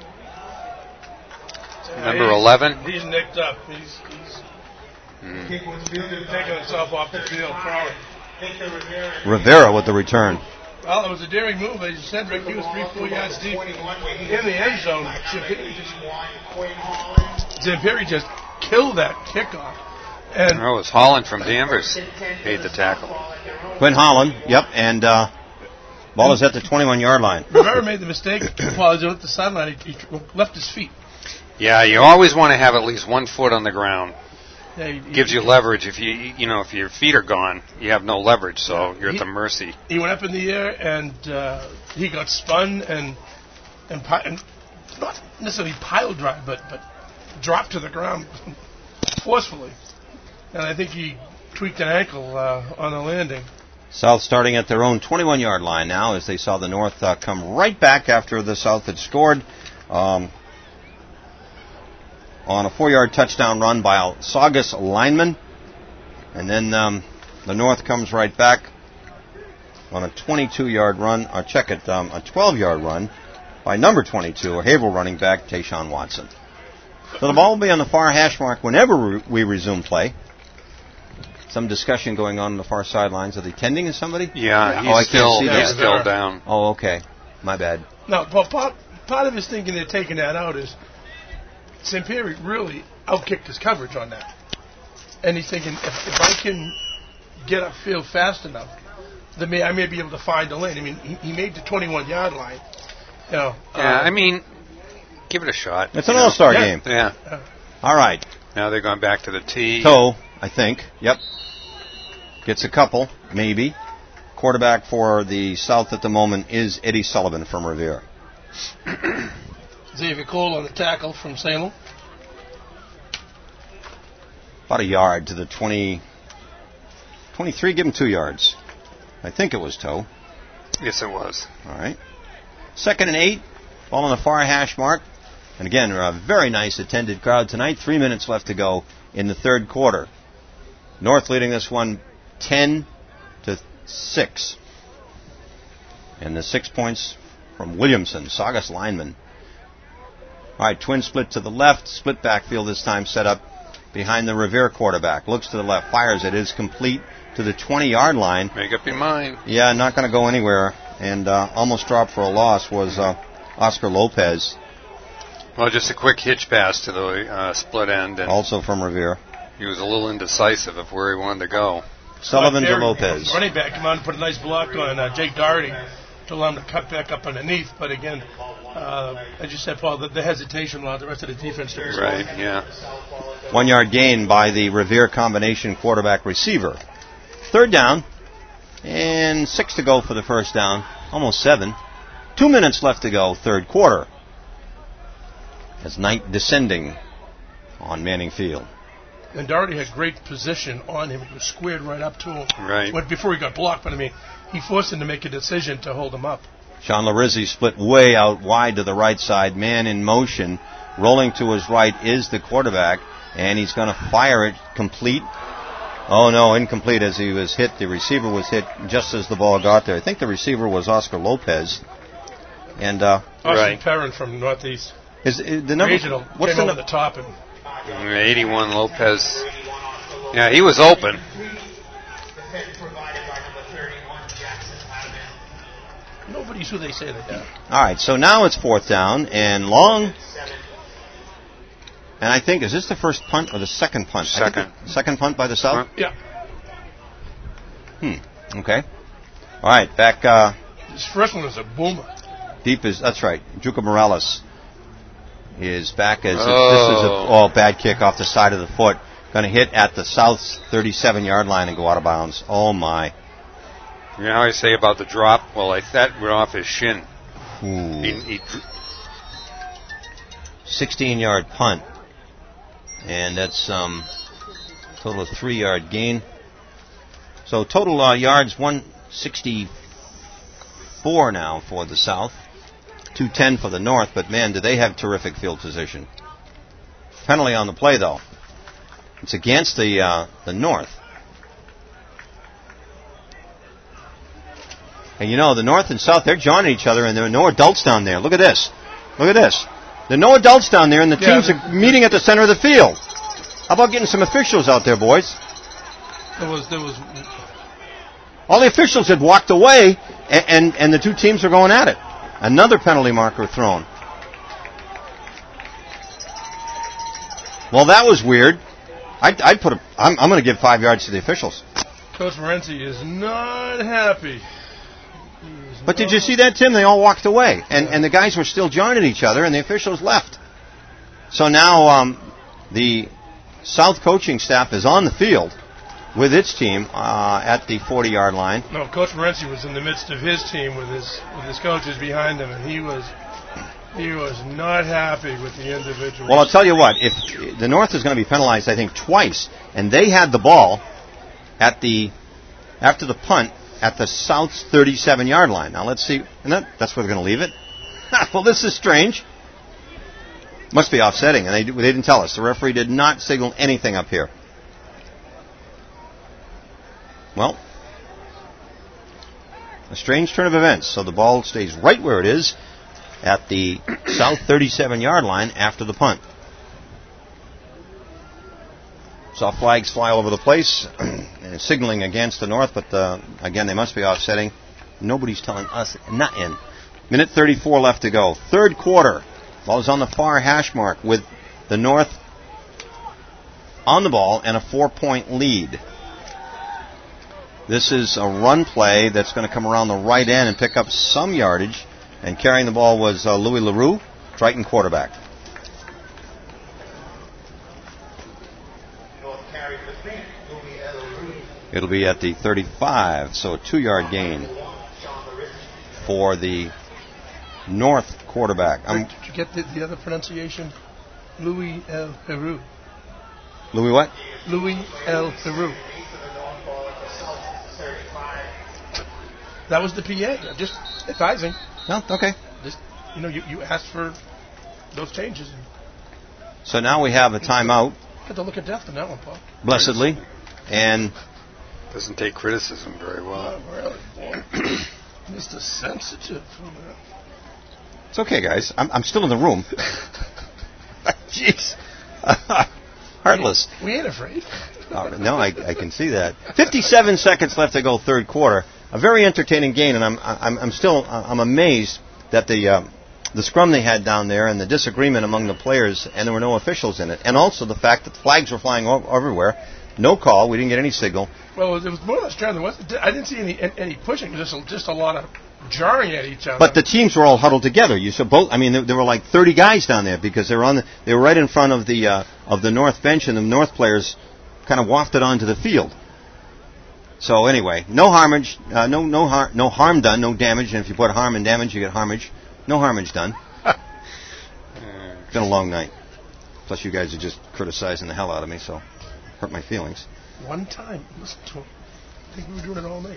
Number eleven. He's nicked up. He's, he's Mm. taking himself off the field, probably. Rivera with the return. Well, it was a daring move. As you said, Rick, he was three, four yards deep in the end zone. Zampiri just, Zampiri just killed that kickoff. And Oh, it was Holland from Danvers made the tackle. Quinn Holland, yep, and uh, ball is at the twenty-one yard line. Rivera made the mistake while he was at the sideline. He, he left his feet. Yeah, you always want to have at least one foot on the ground. Yeah, he, Gives you leverage. If you you know if your feet are gone, you have no leverage, so you're He- at the mercy. He went up in the air and uh, he got spun and and, pi- and not necessarily pile drive, but but dropped to the ground forcefully. And I think he tweaked an ankle uh, on the landing. South starting at their own twenty-one yard line now as they saw the North uh, come right back after the South had scored um, on a four-yard touchdown run by a Saugus lineman. And then um, the North comes right back on a twenty-two yard run, or check it, um, a twelve yard run by number twenty-two, Haverhill running back Tayshawn Watson. So the ball will be on the far hash mark whenever we resume play. Some discussion going on on the far sidelines. Are they tending to somebody? Yeah, he's oh, I still, can't see he's that. still down. Oh, okay. My bad. Now, well, part, part of his thinking they're taking that out is Saint Pierre really outkicked his coverage on that. And he's thinking, if, if I can get upfield fast enough, then may, I may be able to find the lane. I mean, he, he made the twenty-one-yard line. You know, yeah, uh, I mean, give it a shot. It's an all-star yeah. game. Yeah. Yeah. All right. Now they're going back to the tee. Toe, I think. Yep. Gets a couple, maybe. Quarterback for the South at the moment is Eddie Sullivan from Revere. Xavier Cole on the tackle from Salem. About a yard to the twenty, twenty-three. Give him two yards. I think it was Toe. Yes, it was. All right. Second and eight. Ball on the far hash mark. And again, a very nice attended crowd tonight. Three minutes left to go in the third quarter. North leading this one ten to six. And the six points from Williamson, Saugus lineman. All right, twin split to the left. Split backfield this time set up behind the Revere quarterback. Looks to the left, fires it. Is complete to the twenty-yard line. Make up your mind. Yeah, not going to go anywhere. And uh, almost dropped for a loss was uh, Oscar Lopez. Well, just a quick hitch pass to the uh, split end. And also from Revere. He was a little indecisive of where he wanted to go. Sullivan to Lopez. Running back come on and put a nice block on uh, Jake Doherty to allow him to cut back up underneath. But again, uh, as you said, Paul, the, the hesitation allowed the rest of the defense to respond. Right, yeah. One yard gain by the Revere combination quarterback receiver. Third down, and six to go for the first down. Almost seven. Two minutes left to go, third quarter. As night descending on Manning Field. And Doherty had great position on him. He was squared right up to him. Right. But before he got blocked, but I mean, he forced him to make a decision to hold him up. Sean Larizzi split way out wide to the right side. Man in motion. Rolling to his right is the quarterback. And he's going to fire it complete. Oh, no, incomplete as he was hit. The receiver was hit just as the ball got there. I think the receiver was Oscar Lopez. And, uh... Austin right. Perrin from Northeast. Is, is the number... Regional. What's came the over no- the top and... eighty-one Lopez. Yeah, he was open. Nobody's who they say they are. All right, so now it's fourth down and long. And I think, is this the first punt or the second punt? Second. Second punt by the South? Yeah. Hmm, okay. All right, back uh, This first one was a boomer. deep is, that's right, Juca Morales is back as, Oh. this is a oh, bad kick off the side of the foot. Going to hit at the South's thirty-seven-yard line and go out of bounds. Oh, my. You know how I say about the drop? Well, like that went off his shin. Ooh. He, he, sixteen-yard punt. And that's um, total of three-yard gain. So total uh, yards, one sixty-four now for the South. two ten for the North, but man, do they have terrific field position. Penalty on the play, though. It's against the uh, the North. And you know, the North and South, they're joining each other, and there are no adults down there. Look at this. Look at this. There are no adults down there, and the Yeah, teams are meeting at the center of the field. How about getting some officials out there, boys? There was, there was. All the officials had walked away, and, and, and the two teams are going at it. Another penalty marker thrown. Well, that was weird. I'd, I'd put a. I'm, I'm going to give five yards to the officials. Coach Morency is not happy. But did you see that, Tim? They all walked away, and and the guys were still joining each other, and the officials left. So now um, the South coaching staff is on the field with its team uh, at the forty-yard line. No, Coach Morency was in the midst of his team with his with his coaches behind him, and he was he was not happy with the individuals. Well, I'll tell you what. If the North is going to be penalized, I think twice, and they had the ball at the after the punt at the South's thirty-seven-yard line. Now let's see. And that, that's where they're going to leave it. Well, this is strange. Must be offsetting, and they they didn't tell us. The referee did not signal anything up here. Well, a strange turn of events. So the ball stays right where it is. at the south thirty-seven-yard line after the punt. Saw flags fly all over the place, and signaling against the North, but uh, again, they must be offsetting. Nobody's telling us nothing. Minute thirty-four left to go. Third quarter. Ball is on the far hash mark with the North on the ball and a four-point lead. This is a run play that's going to come around the right end and pick up some yardage. And carrying the ball was uh, Louis LaRue, Triton quarterback. It'll be at the thirty-five, so a two-yard gain for the North quarterback. Um, Did you get the, the other pronunciation? Louis L. Heroux. Louis what? Louis L. Heroux. That was the P A. I'm just advising. No, okay. Just, you know, you, you asked for those changes. So now we have a timeout. Got to look at depth on that one, Paul. Blessedly. And doesn't take criticism very well. Oh, really? Mister Sensitive. It's okay, guys. I'm, I'm still in the room. Jeez. Heartless. We ain't afraid. Uh, no, I, I can see that. fifty-seven seconds left to go, third quarter. A very entertaining game, and I'm I'm, I'm still I'm amazed that the uh, the scrum they had down there and the disagreement among the players, and there were no officials in it, and also the fact that flags were flying o- everywhere. No call. We didn't get any signal. Well, it was more or less jarring. I didn't see any any pushing. Just a, just a lot of jarring at each other. But the teams were all huddled together. You saw both. I mean, there, there were like thirty guys down there because they were on the, they were right in front of the uh, of the North bench, and the North players kind of wafted onto the field. So anyway, no harmage, uh, no no har- no harm done, no damage. And if you put harm and damage, you get harmage. No harmage done. It's been a long night. Plus, you guys are just criticizing the hell out of me, so hurt my feelings. One time, listen to him. I think we were doing it all night.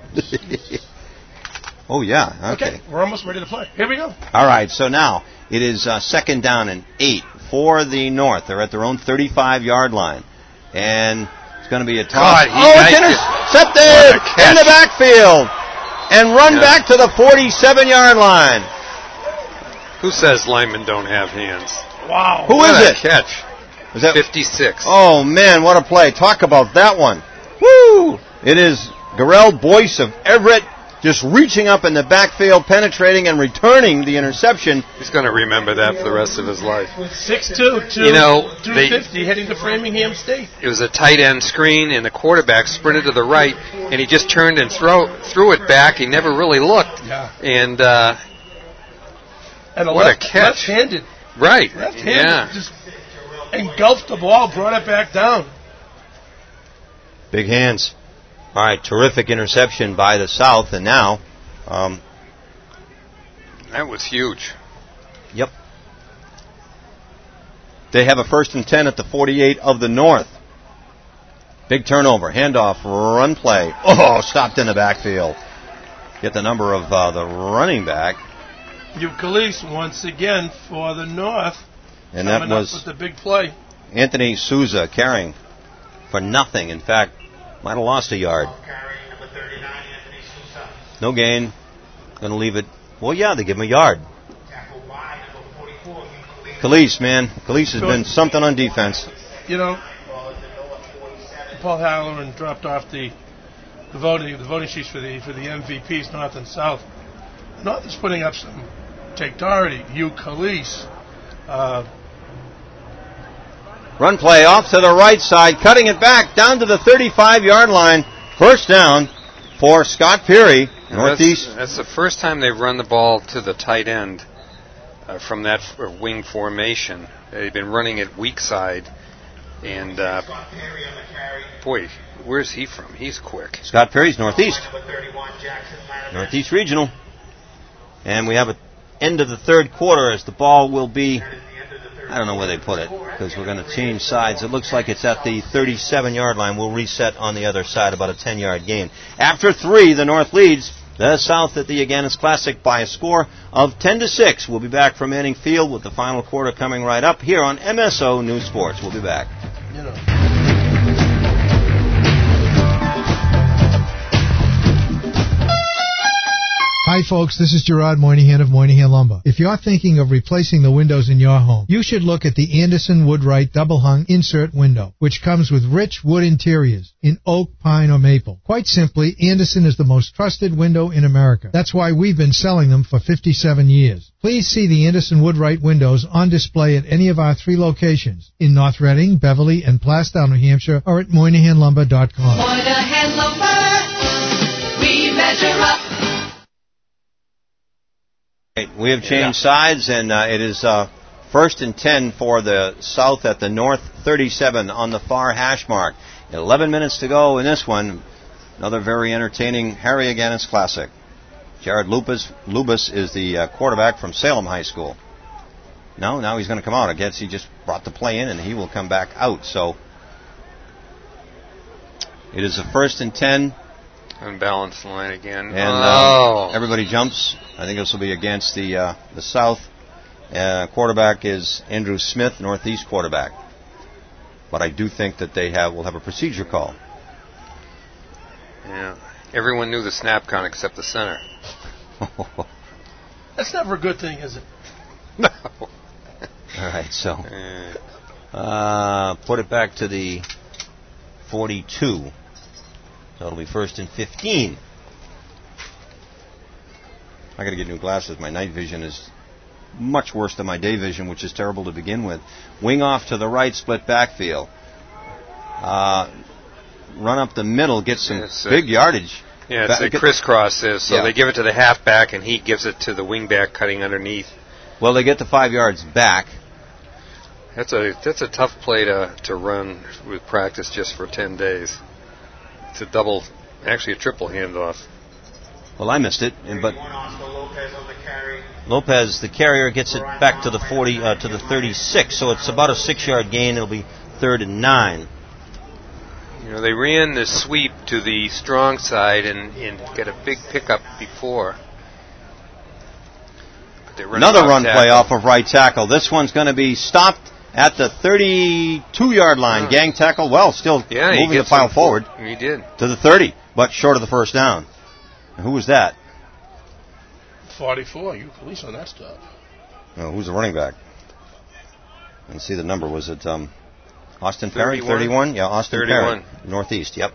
Oh yeah. Okay. Okay, we're almost ready to play. Here we go. All right. So now it is uh, second down and eight for the North. They're at their own thirty-five-yard line, and it's going to be a toss. God, oh, it's intercepted in the backfield and run yeah. back to the forty-seven-yard line. Who says linemen don't have hands? Wow. Who what is a it? Catch. Was that fifty-six? Oh man, what a play! Talk about that one. Woo! It is Garrell Boyce of Everett just reaching up in the backfield, penetrating and returning the interception. He's going to remember that for the rest of his life. six two, two, you know, two fifty, heading to Framingham State. It was a tight end screen, and the quarterback sprinted to the right, and he just turned and throw, threw it back. He never really looked. Yeah. And, uh, and a what left, a catch. Left-handed. Right. Left-handed. Yeah. Just engulfed the ball, brought it back down. Big hands. All right, terrific interception by the South, and now... Um, that was huge. Yep. They have a first and ten at the forty-eight of the North. Big turnover, handoff, run play. Oh, stopped in the backfield. Get the number of uh, the running back. Euclid once again for the North. And that was with the big play. Anthony Souza carrying for nothing. In fact, might have lost a yard. No gain. Going to leave it. Well, yeah, they give him a yard. Calise, man. Calise has been something on defense. You know, Paul Halloran dropped off the, the voting the voting sheets for the for the M V Ps, North and South. North is putting up some Jake Doherty, Euclid. Uh, Run play off to the right side, cutting it back down to the thirty-five-yard line. First down for Scott Peary, Northeast. That's, that's the first time they've run the ball to the tight end uh, from that f- wing formation. They've been running it weak side. And, uh, boy, where's he from? He's quick. Scott Peary's Northeast. Northeast Regional. And we have an end of the third quarter as the ball will be... I don't know where they put it because we're going to change sides. It looks like it's at the thirty-seven-yard line. We'll reset on the other side, about a ten-yard gain. After three, the North leads the South at the Agganis Classic by a score of ten to six. We'll be back from Manning Field with the final quarter coming right up here on M S O News Sports. We'll be back. You know. Hi, folks. This is Gerard Moynihan of Moynihan Lumber. If you're thinking of replacing the windows in your home, you should look at the Anderson Woodwright double-hung insert window, which comes with rich wood interiors in oak, pine, or maple. Quite simply, Anderson is the most trusted window in America. That's why we've been selling them for fifty-seven years. Please see the Anderson Woodwright windows on display at any of our three locations in North Reading, Beverly, and Plastown, New Hampshire, or at Moynihan Lumber dot com. Moynihan Lumber, we measure up. We have changed sides, and uh, it is uh, first and ten for the South at the North thirty-seven on the far hash mark. eleven minutes to go in this one. Another very entertaining Harry Aganis Classic. Jared Lupus, Lubus is the uh, quarterback from Salem High School. No, now he's going to come out. I guess he just brought the play in, and he will come back out. So it is a first and ten. Unbalanced line again. And oh. uh, everybody jumps. I think this will be against the uh, the South. Uh, quarterback is Andrew Smith, Northeast quarterback. But I do think that they have will have a procedure call. Yeah. Everyone knew the snap count except the center. That's never a good thing, is it? No. All right, so uh, put it back to the forty-two. So it'll be first and fifteen. I got to get new glasses. My night vision is much worse than my day vision, which is terrible to begin with. Wing off to the right, split backfield. Uh, run up the middle, get some yes, big uh, yardage. Yeah, it's ba- a crisscross there. So yeah. They give it to the halfback, and he gives it to the wingback cutting underneath. Well, they get the five yards back. That's a that's a tough play to, to run with practice just for ten days. It's a double, actually a triple handoff. Well, I missed it, but Lopez, the carrier, gets it back to the forty, uh, to the thirty-six. So it's about a six-yard gain. It'll be third and nine. You know, they ran the sweep to the strong side and, and got a big pickup before. Another run tackle. Play off of right tackle. This one's going to be stopped at the thirty-two-yard line. Oh. Gang tackle, well, still yeah, moving the pile forward. He did. To the thirty, but short of the first down. And who was that? forty-four. You police on that stuff. Oh, who's the running back? Let's see the number. Was it um, Austin Perry? thirty-one. thirty-one? Yeah, Austin thirty-one. Perry. Northeast, yep.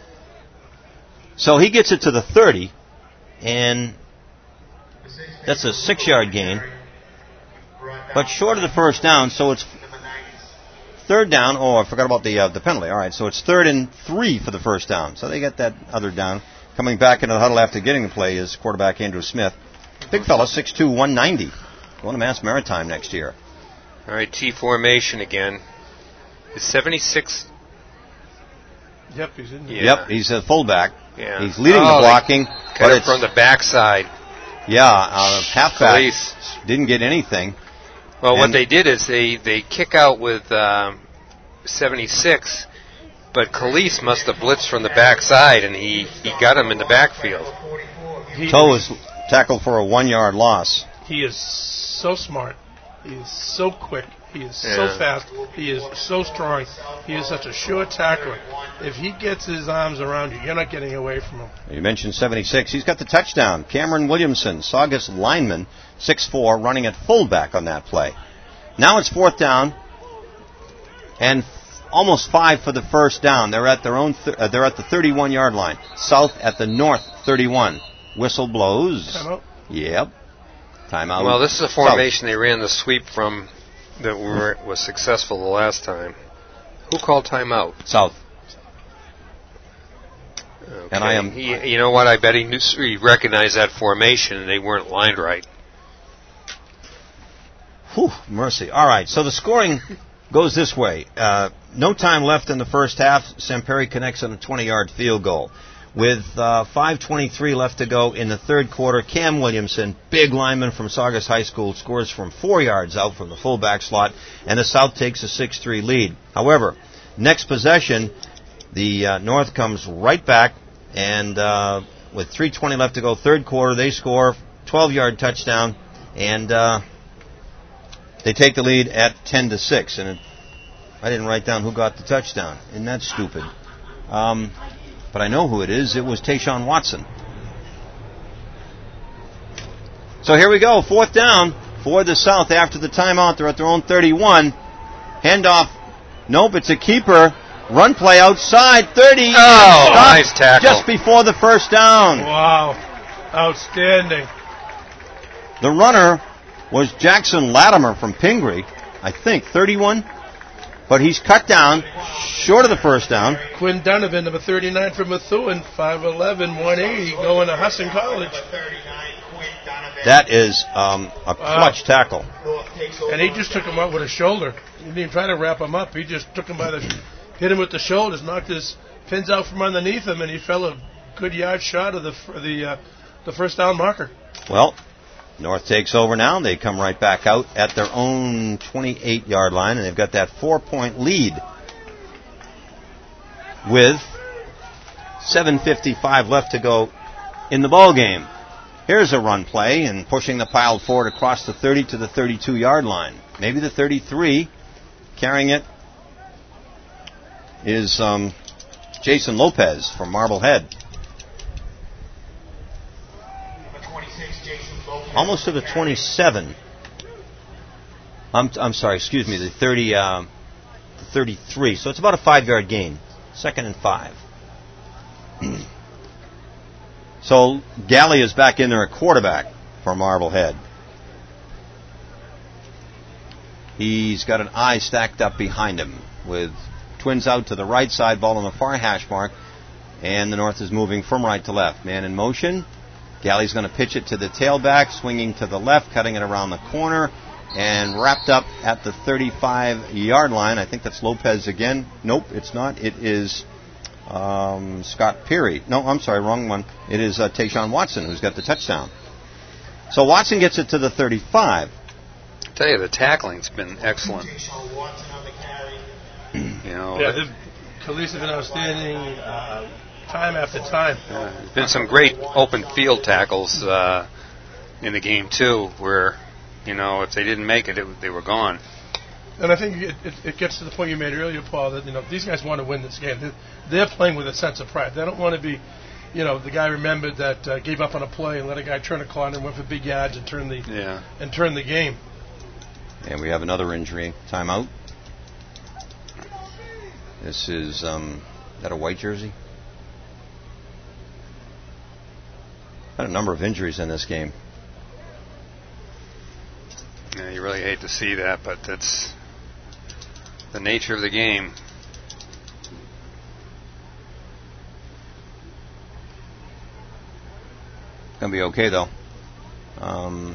So he gets it to the thirty, and that's a six-yard gain. But short of the first down, so it's third down. Oh, I forgot about the uh, the penalty. All right, so it's third and three for the first down. So they get that other down. Coming back into the huddle after getting the play is quarterback Andrew Smith. Big fella, six two, one ninety. Going to Mass Maritime next year. All right, T formation again. Is seventy-six? Yep, he's in there. Yeah. Yep, he's a fullback. Yeah. He's leading oh, the blocking. But it's from the backside. Yeah, uh, halfback didn't get anything. Well, and what they did is they, they kick out with um, seventy-six, but Calise must have blitzed from the backside, and he, he got him in the backfield. Toe was tackled for a one-yard loss. He is so smart. He is so quick. He is yeah. so fast. He is so strong. He is such a sure tackler. If he gets his arms around you, you're not getting away from him. You mentioned seventy-six. He's got the touchdown. Cameron Williamson, Saugus lineman, six four, running at fullback on that play. Now it's fourth down, and almost five for the first down. They're at their own. Th- uh, they're at the thirty-one-yard line. South at the north thirty-one. Whistle blows. Timeout. Yep. Timeout. Well, this is a formation South. They ran the sweep from that were, was successful the last time. Who called timeout? South. Okay. And I am. He, you know what? I bet he, knew, he recognized that formation, and they weren't lined right. Whew, mercy. All right, so the scoring goes this way. Uh, no time left in the first half. Samperi connects on a twenty-yard field goal. With uh, five twenty-three left to go in the third quarter, Cam Williamson, big lineman from Saugus High School, scores from four yards out from the fullback slot, and the South takes a six three lead. However, next possession, the uh, North comes right back, and uh, with three twenty left to go, third quarter, they score twelve-yard touchdown, and uh, they take the lead at ten to six. And it, I didn't write down who got the touchdown. Isn't that stupid? Um... But I know who it is. It was Tayshawn Watson. So here we go, fourth down for the South after the timeout. They're at their own thirty-one. Handoff. Nope, it's a keeper. Run play outside, thirty. Oh, nice tackle. Just before the first down. Wow. Outstanding. The runner was Jackson Latimer from Pingree, I think, thirty-one. But he's cut down, short of the first down. Quinn Donovan, number thirty-nine from Methuen, five eleven, one eighty, going to Husson College. That is um, a clutch wow. tackle. And he just took him out with a shoulder. He didn't even try to wrap him up. He just took him by the, hit him with the shoulders, knocked his pins out from underneath him, and he fell a good yard shot of the the uh, the first down marker. Well, North takes over now. They come right back out at their own twenty-eight-yard line, and they've got that four-point lead with seven fifty-five left to go in the ball game. Here's a run play, and pushing the pile forward across the thirty to the thirty-two-yard line. Maybe the thirty-three. Carrying it is um, Jason Lopez from Marblehead. Almost to the twenty-seven. I'm I'm sorry, excuse me, the thirty, um, the thirty-three. So it's about a five-yard gain. Second and five. So Galley is back in there at quarterback for Marblehead. He's got an eye stacked up behind him with Twins out to the right side, ball on the far hash mark, and the North is moving from right to left. Man in motion. Galley's going to pitch it to the tailback, swinging to the left, cutting it around the corner, and wrapped up at the thirty-five-yard line. I think that's Lopez again. Nope, it's not. It is um, Scott Peary. No, I'm sorry, wrong one. It is uh, Tayshawn Watson who's got the touchdown. So Watson gets it to the thirty-five. I tell you, the tackling's been excellent. You know, yeah, the Khalees have been outstanding. Uh, Time after time. Uh, there's been some great open field tackles uh, in the game, too, where, you know, if they didn't make it, it they were gone. And I think it, it, it gets to the point you made earlier, Paul, that, you know, these guys want to win this game. They're, they're playing with a sense of pride. They don't want to be, you know, the guy remembered that uh, gave up on a play and let a guy turn a corner and went for big yards and turn the, yeah. and turn the game. And we have another injury. Timeout. This is, um, is that a white jersey? Had a number of injuries in this game. Yeah, you really hate to see that, but that's the nature of the game. Gonna be okay though. Um,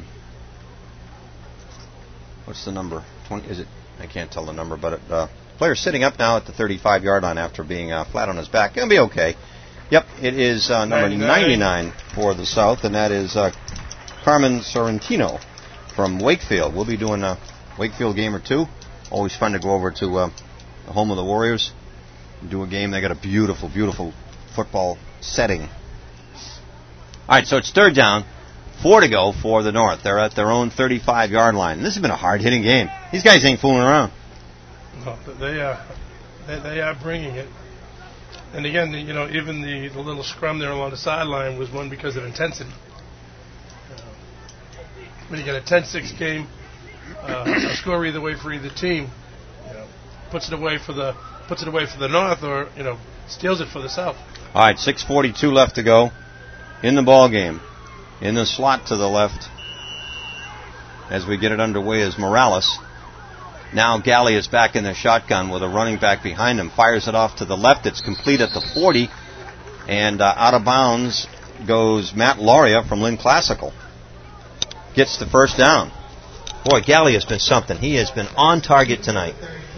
what's the number? twenty? Is it? I can't tell the number, but it, uh, player's sitting up now at the thirty-five-yard line after being uh, flat on his back. Gonna be okay. Yep, it is uh, number ninety-nine for the South, and that is uh, Carmen Sorrentino from Wakefield. We'll be doing a Wakefield game or two. Always fun to go over to uh, the home of the Warriors and do a game. They got a beautiful, beautiful football setting. All right, so it's third down, four to go for the North. They're at their own thirty-five-yard line. And this has been a hard-hitting game. These guys ain't fooling around. No, they are. They, they are bringing it. And again, you know, even the, the little scrum there along the sideline was won because of intensity. Uh, when you get a ten six game, uh, a score either way for either team, you know, puts it away for the puts it away for the North, or you know, steals it for the South. All right, six forty-two left to go in the ball game. In the slot to the left, as we get it underway, is Morales. Now Galley is back in the shotgun with a running back behind him. Fires it off to the left. It's complete at the forty. And uh, out of bounds goes Matt Lauria from Lynn Classical. Gets the first down. Boy, Galley has been something. He has been on target tonight.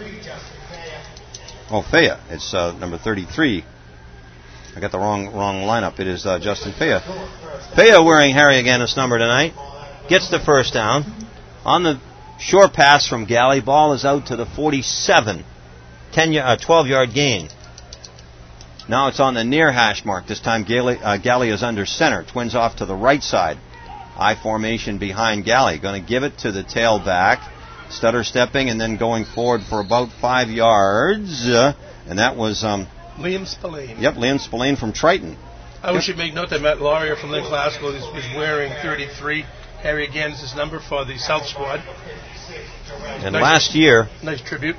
Oh, Faya. It's uh, number thirty-three. I got the wrong wrong lineup. It is uh, Justin Faya. Faya wearing Harry Aganis number tonight. Gets the first down. On the short pass from Galley. Ball is out to the forty-seven. ten, uh, twelve-yard gain. Now it's on the near hash mark. This time Galley, uh, Galley is under center. Twins off to the right side. I formation behind Galley. Going to give it to the tailback. Stutter stepping and then going forward for about five yards. Uh, and that was... Um, Liam Spillane. Yep, Liam Spillane from Triton. I wish you'd make note that Matt Lauria from Lynn Classical is, is wearing thirty-three. Harry again is his number for the South squad. And nice, last year, nice tribute.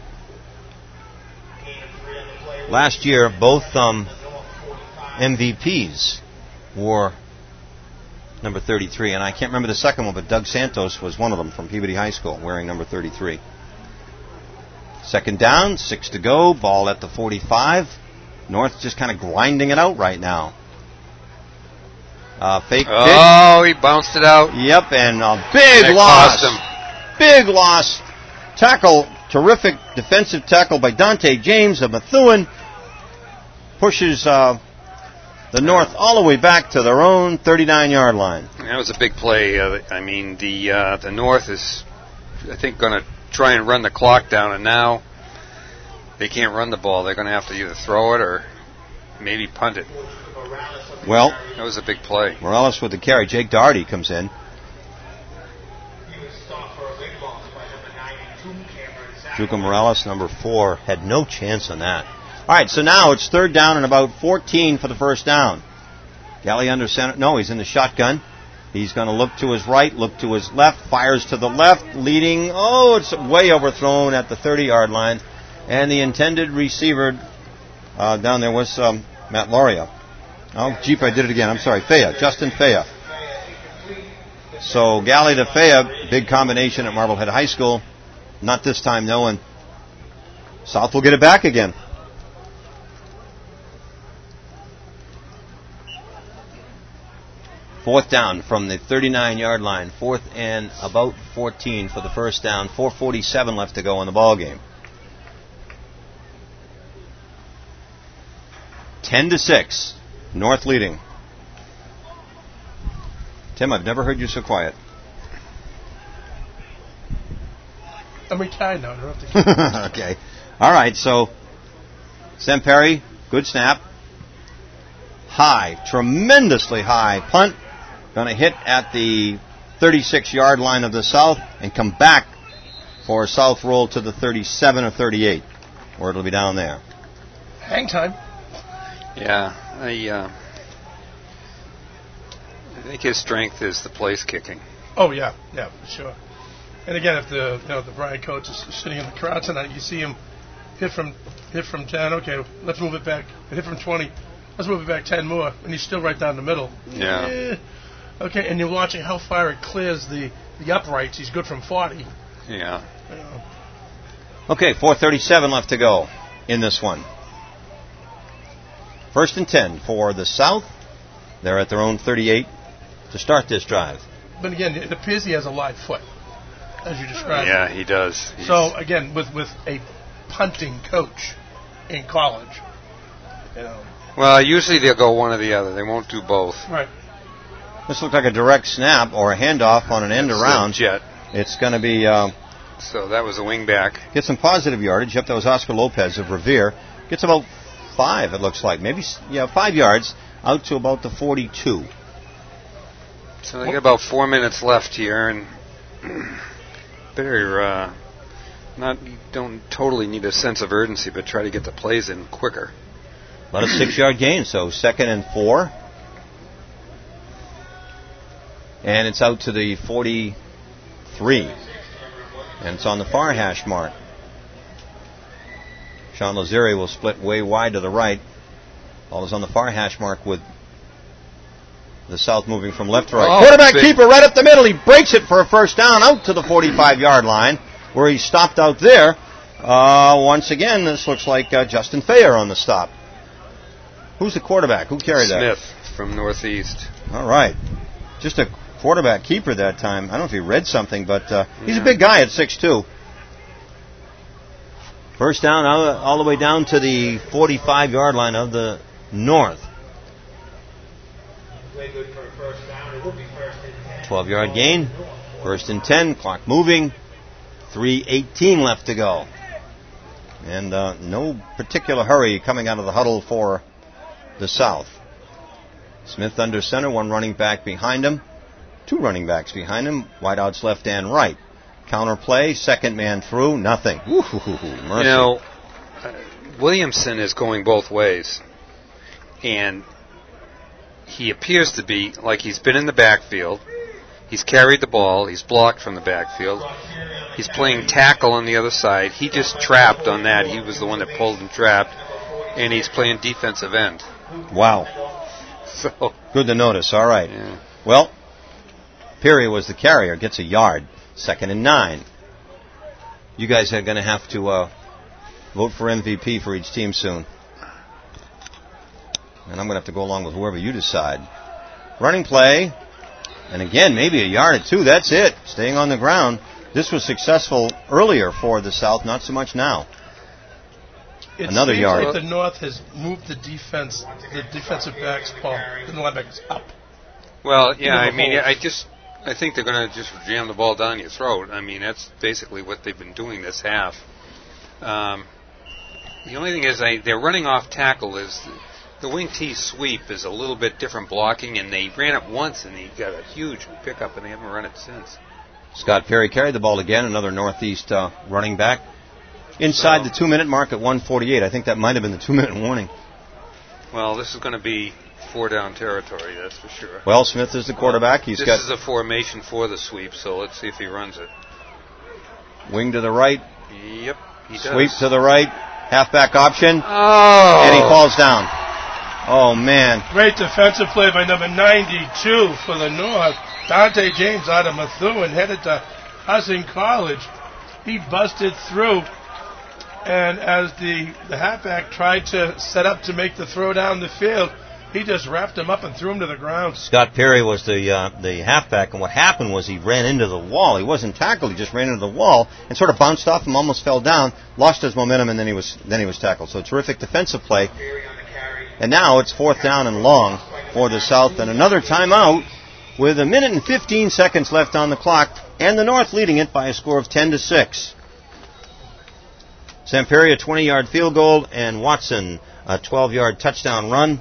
Last year, both um, M V Ps wore number thirty-three, and I can't remember the second one, but Doug Santos was one of them from Peabody High School wearing number thirty-three. Second down, six to go, ball at the forty-five. North just kind of grinding it out right now. Uh, fake Oh, pitch. He bounced it out. Yep, and a big that loss. Cost him. Big loss. Tackle, terrific defensive tackle by Dante James of Methuen. Pushes uh, the North all the way back to their own thirty-nine-yard line. That was a big play. Uh, I mean, the uh, the North is, I think, going to try and run the clock down, and now they can't run the ball. They're going to have to either throw it or maybe punt it. Well, that was a big play. Morales with the carry. Jake Doherty comes in. Juco Morales, number four, had no chance on that. All right, so now it's third down and about fourteen for the first down. Galley under center. No, he's in the shotgun. He's going to look to his right, look to his left, fires to the left, leading. Oh, it's way overthrown at the thirty-yard line. And the intended receiver uh, down there was um, Matt Loria. Oh, Jeep, I did it again. I'm sorry. Fea, Justin Fea. So Galley to Fea, big combination at Marblehead High School. Not this time, though, and South will get it back again. Fourth down from the thirty-nine-yard line. Fourth and about fourteen for the first down. four forty-seven left to go in the ball game. ten to six. North leading. Tim, I've never heard you so quiet. I'm retired now. I don't have to okay. All right, so Semperi, good snap. High, tremendously high punt. Going to hit at the thirty-six-yard line of the South and come back for a South roll to the thirty-seven or thirty-eight, or it'll be down there. Hang time. Yeah, I, uh, I think his strength is the place kicking. Oh, yeah, yeah, for sure. And again, if the you know the Bryant coach is sitting in the crowd tonight, you see him hit from hit from ten. Okay, let's move it back. Hit from twenty. Let's move it back ten more, and he's still right down the middle. Yeah. Eh. Okay, and you're watching how far it clears the, the uprights. He's good from forty. Yeah. yeah. Okay, four thirty-seven left to go in this one. First and ten for the South. They're at their own thirty-eight to start this drive. But again, it appears he has a live foot, as you described. Yeah, he does. He's so again, with with a punting coach in college, you know. Well, usually they'll go one or the other. They won't do both. Right. This looked like a direct snap or a handoff on an end It's around. Jet. It's going to be. Uh, so that was a wing back. Get some positive yardage. Yep, that was Oscar Lopez of Revere. Gets about five, it looks like. Maybe, yeah, five yards out to about the forty-two. So they got about four minutes left here, and better uh, not. You don't totally need a sense of urgency, but try to get the plays in quicker. About a six-yard gain, so second and four. And it's out to the forty-three. And it's on the far hash mark. Sean Lazeri will split way wide to the right. Ball is on the far hash mark with the South moving from left to right. Oh, Quarterback big. keeper right up the middle. He breaks it for a first down out to the forty-five-yard line, where he stopped out there. Uh, once again, this looks like uh, Justin Fayer on the stop. Who's the quarterback? Who carried Smith that? Smith from Northeast. All right. Just a quarterback keeper that time. I don't know if he read something, but uh, he's yeah. a big guy at six two. First down all, all the way down to the forty-five-yard line of the North. twelve-yard gain. First and ten. Clock moving. three eighteen left to go. And uh, no particular hurry coming out of the huddle for the South. Smith under center, one running back behind him. Two running backs behind him, wideouts left and right. Counter play, second man through, nothing. Ooh, mercy. You know, uh, Williamson is going both ways. And he appears to be, like he's been in the backfield. He's carried the ball. He's blocked from the backfield. He's playing tackle on the other side. He just trapped on that. He was the one that pulled and trapped. And he's playing defensive end. Wow. So good to notice. All right. Yeah. Well, Peary was the carrier. Gets a yard. Second and nine. You guys are going to have to uh, vote for M V P for each team soon. And I'm going to have to go along with whoever you decide. Running play. And again, maybe a yard or two. That's it. Staying on the ground. This was successful earlier for the South, not so much now. It Another seems yard. like the North has moved the defense, the defensive backs, Paul, the linebackers up. Well, yeah, I Into the mean, hole. I just, I think they're going to just jam the ball down your throat. I mean, that's basically what they've been doing this half. Um, the only thing is, I, they're running off tackle. Is the, the wing T sweep is a little bit different blocking, and they ran it once, and he got a huge pickup, and they haven't run it since. Scott Perry carried the ball again, another Northeast uh, running back. Inside So, the two-minute mark at one forty-eight. I think that might have been the two-minute warning. Well, this is going to be four-down territory, that's for sure. Well, Smith is the quarterback. He's this got is a formation for the sweep, so let's see if he runs it. wing to the right, Yep, he does. sweep to the right, halfback option, Oh! and he falls down. Oh, man. Great defensive play by number ninety-two for the North. Dante James out of Methuen headed to Hussing College. He busted through, and as the, the halfback tried to set up to make the throw down the field, he just wrapped him up and threw him to the ground. Scott Perry was the uh, the halfback, and what happened was he ran into the wall. He wasn't tackled; he just ran into the wall and sort of bounced off him, almost fell down, lost his momentum, and then he was then he was tackled. So terrific defensive play. And now it's fourth down and long for the South, and another timeout with a minute and fifteen seconds left on the clock, and the North leading it by a score of ten to six. Samperi a twenty-yard field goal, and Watson a twelve-yard touchdown run.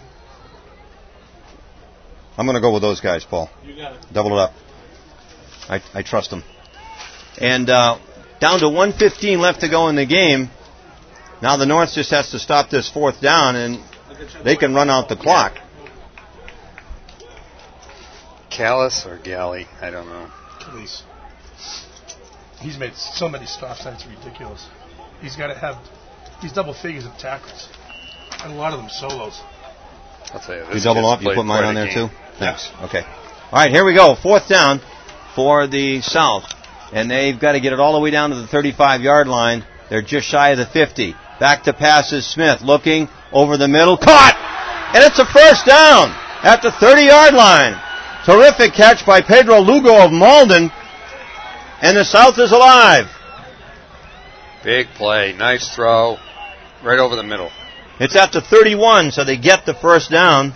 I'm going to go with those guys, Paul. You got it. Double it up. I, I trust them. And uh, down to one fifteen left to go in the game. Now the North just has to stop this fourth down, and they can run out the clock. Callis or Galley? I don't know. Please. He's made so many stops, that's ridiculous. He's got to have, he's double figures of tackles, and a lot of them solos. I'll tell you, You this double kid's up? You played put mine quite on a there game. too? Thanks. Okay. All right, here we go. Fourth down for the South. And they've got to get it all the way down to the thirty-five-yard line. They're just shy of the fifty. Back to passes. Smith looking over the middle. Caught! And it's a first down at the thirty-yard line. Terrific catch by Pedro Lugo of Malden. And the South is alive. Big play. Nice throw. Right over the middle. It's at the thirty-one, so they get the first down.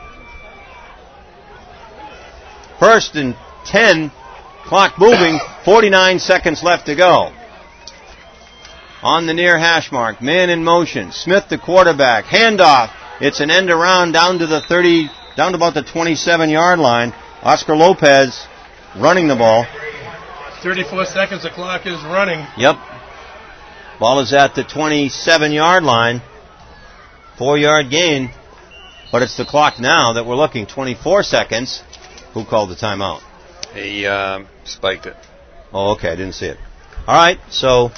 First and ten. Clock moving. forty-nine seconds left to go. On the near hash mark. Man in motion. Smith, the quarterback. Handoff. It's an end around down to the thirty, down to about the twenty-seven-yard line. Oscar Lopez running the ball. thirty-four seconds, the clock is running. Yep. Ball is at the twenty-seven-yard line. Four-yard gain. But it's the clock now that we're looking. twenty-four seconds. Who called the timeout? He um, spiked it. Oh, okay. I didn't see it. All right. So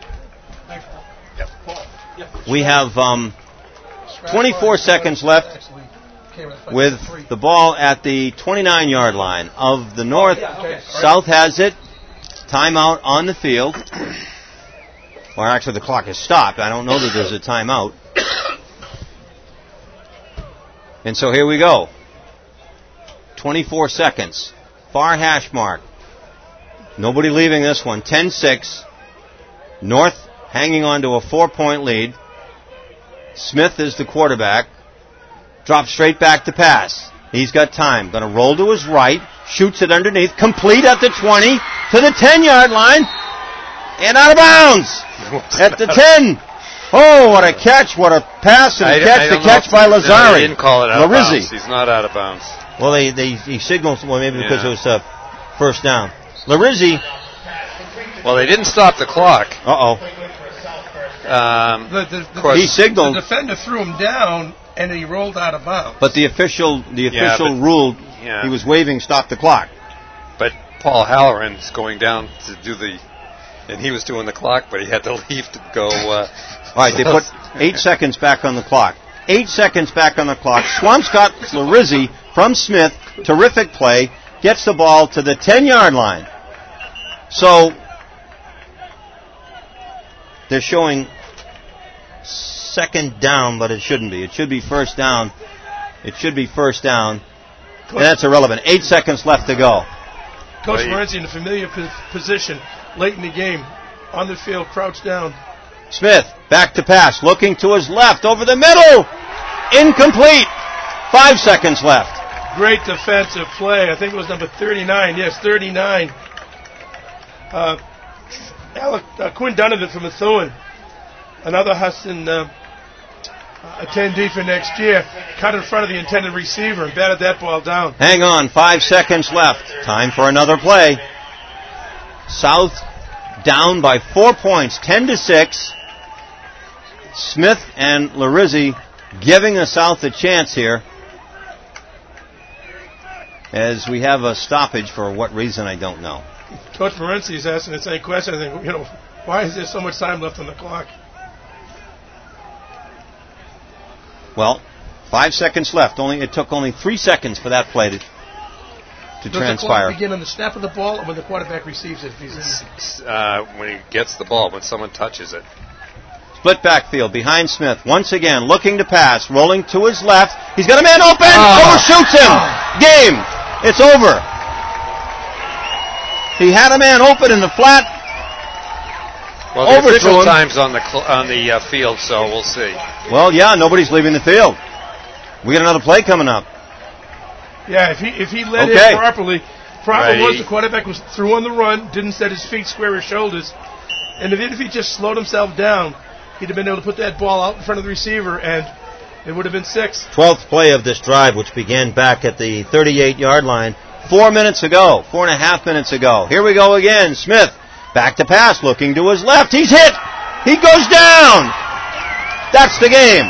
we have um, twenty-four seconds left with the ball at the twenty-nine-yard line of the North. South has it. Timeout on the field. Or actually, the clock has stopped. I don't know that there's a timeout. And so here we go. twenty-four seconds. Far hash mark. Nobody leaving this one. ten six. North hanging on to a four-point lead. Smith is the quarterback. Drops straight back to pass. He's got time. Going to roll to his right. Shoots it underneath. Complete at the twenty. To the ten-yard line. And out of bounds. At the ten. Oh, what a catch. What a pass and a I, catch. I The don't catch know by if- Lazari. No, he didn't call it out of Larizzi. bounds. He's not out of bounds. Well, they, they he signaled, well, maybe because Yeah. it was uh, first down. Larizzi. Well, they didn't stop the clock. Uh-oh. Um, The, the, the, Of course. He signaled. The defender threw him down, and he rolled out of bounds. But the official the Yeah, official but- ruled yeah. he was waving stop the clock. But Paul Halloran's going down to do the, and he was doing the clock, but he had to leave to go. Uh, All right, they put eight seconds back on the clock. Eight seconds back on the clock. Swampscott Larizzi from Smith, terrific play, gets the ball to the ten-yard line. So they're showing second down, but it shouldn't be. It should be first down. It should be first down. And that's irrelevant. Eight seconds left to go. Coach Morency in a familiar position late in the game. On the field, crouched down. Smith, back to pass, looking to his left, over the middle. Incomplete. Five seconds left. Great defensive play. I think it was number thirty-nine. Yes, thirty-nine. Uh, Alec, uh, Quinn Donovan from Methuen. Another Huston uh, attendee for next year. Cut in front of the intended receiver and batted that ball down. Hang on, five seconds left. Time for another play. South down by four points, ten to six. Smith and Larizzi giving the South a chance here. As we have a stoppage, for what reason I don't know. Coach Morency is asking the same question. I think, you know, why is there so much time left on the clock? Well, five seconds left. Only it took only three seconds for that play to, to Does transpire. the clock begin on the snap of the ball or when the quarterback receives it? If he's in? Uh, when he gets the ball, when someone touches it. Split backfield behind Smith. Once again, looking to pass, rolling to his left. He's got a man open. Oh. Overshoots him. Game. It's over. He had a man open in the flat. Well, the Overthrew official him. time's on the cl- on the uh, field, so we'll see. Well, yeah, nobody's leaving the field. We got another play coming up. Yeah, if he if he led Okay. in properly, problem Right. was the quarterback was through on the run, didn't set his feet square his shoulders, and if, if he just slowed himself down, he'd have been able to put that ball out in front of the receiver, and it would have been six. twelfth play of this drive, which began back at the thirty-eight-yard line four minutes ago, four and a half minutes ago. Here we go again. Smith, back to pass, looking to his left. He's hit. He goes down. That's the game.